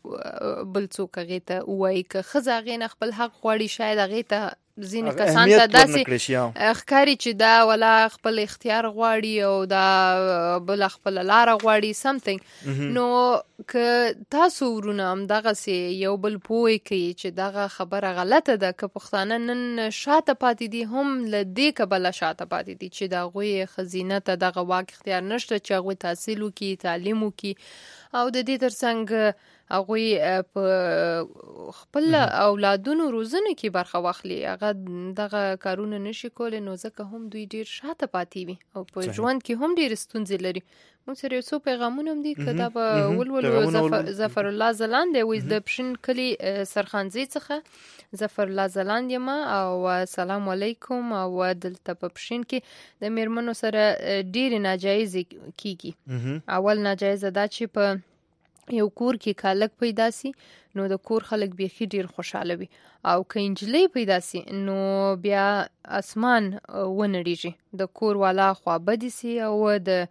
یو بل څوک هغه ته وایي که خزه هغه خپل حق غواړي شاید هغه ته ځینې کسان ته داسې ښکاري چې دا ولا خپل اختیار غواړي او دا بل خپل لار غواړي something نو که تاسو ورونه هم دغسې یو بل پوه کوي چې دغه خبره غلطه ده که پښتانه نن شاته پاتې دي هم له دې کبله شاته پاتې دي چې د هغوی ښځینه ته دغه واک اختیار نشته چې هغوی تحصیل وکړي تعلیم وکړي او د دې ترڅنګ هغوی په خپل اولادونو روزنه کې برخه واخلي هغه دغه کارونه نشي کولی نو ځکه هم دوی ډیر شاته پاتې وي او په ژوند کې هم ډیر ستونزې لري. موږ سره یو څو پیغامونه هم دي که دا به ولولو. ظفر الله زلاند دی د پښین کلي سرخانزي څخه ظفر الله زلاند یم او سلام علیکم او دلته په پښین کې د میرمنو سره ډیر ناجایز کیږي. اول ناجایز دا چې په یو کور کې کالک پیدا سي نو د کور خلک بیخي ډیر خوشاله وي او که انجلی پیدا سي نو بیا اسمان ونړیږي د کور والا خوا بدی سي او د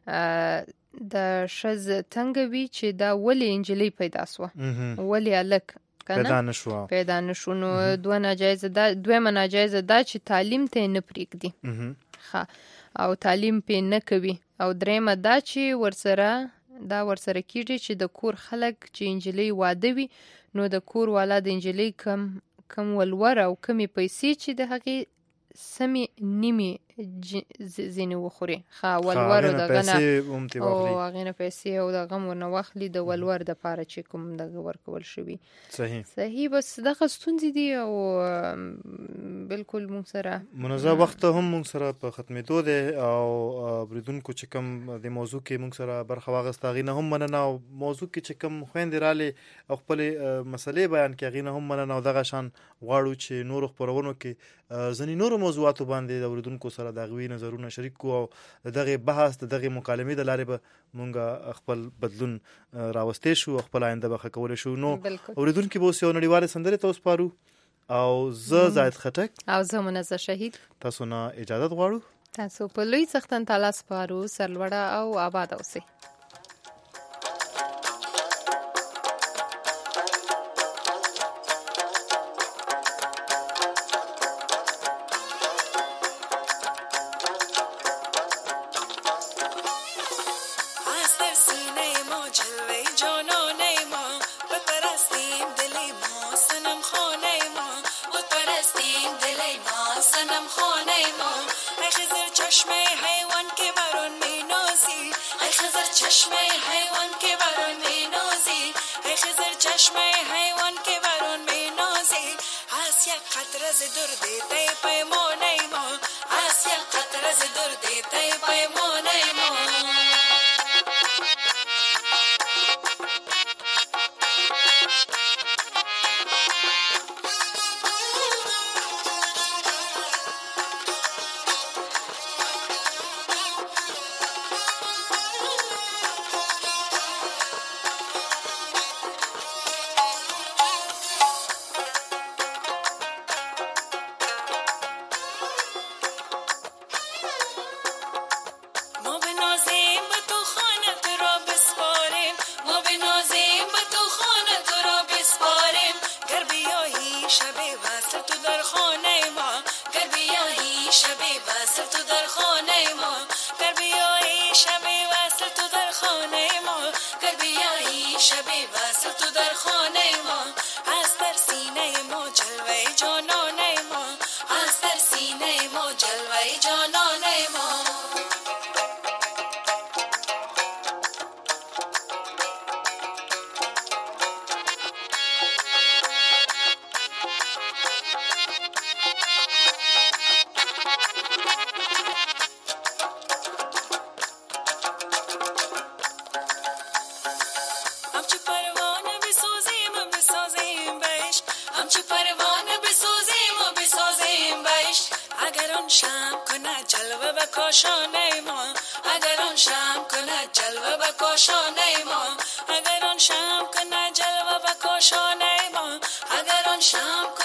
شز تنګ وي چې دا ولی انجلی پیدا سو ولی الک پیدا نشو نو دوه ناجایز دا دویمه ناجایز دا چې تعلیم ته نه پریږدي او تعلیم پې نه کوي او دریمه دا چې ورسره کیږي چې د کور خلک چې انجلی واده وي نو د کور والا د انجلی کم ولور او کمی پیسې چې د هغې سمې نیمې ځینې وخوري ولور د غنه او هغې نه پیسې او د غم ورنه واخلي د ولور د پاره چې کوم دغه ورکول شوي. صحیح بس دغه ستونزې دي او بالکل موږ سره منظم وخت هم موږ سره په ختمېدو دی او بریدونکو چې کوم د موضوع کې موږ سره برخه واغسته هغې نه هم مننه او موضوع کې چې کوم خویندې رالې او خپلې مسلې بیان کړي هغې نه هم مننه او دغه شان غواړو چې نورو خپرونو کې ځینې نورو موضوعاتو باندې د اورېدونکو سره د هغوی نظرونه شریک کړو او د دغې بحث د دغې مکالمې د لارې به موږ خپل بدلون راوستی شو او خپل آینده به ښه کولی شو. نو اورېدونکي به اوس یو نړیوالې سندرې ته وسپارو او زه زاید خټک او زه منزه شهید تاسو نه اجازت غواړو. تاسو په لوی څښتن تعالی سپارو سرلوړه او آباد اوسئ. در خانه ما گر بیایی شب وصل تو در خانه ما گر بیایی شب وصل تو در خانه ما گر بیایی شب وصل تو در خانه ما از در سینه ما جلوه جانانه ما از در سینه ما جلوه جانانه ما شام کنه جلوه به کاشانه ما اگر آن شام کنه جلوه به کاشانه ما اگر آن شام کنه جلوه به کاشانه ما اگر آن شام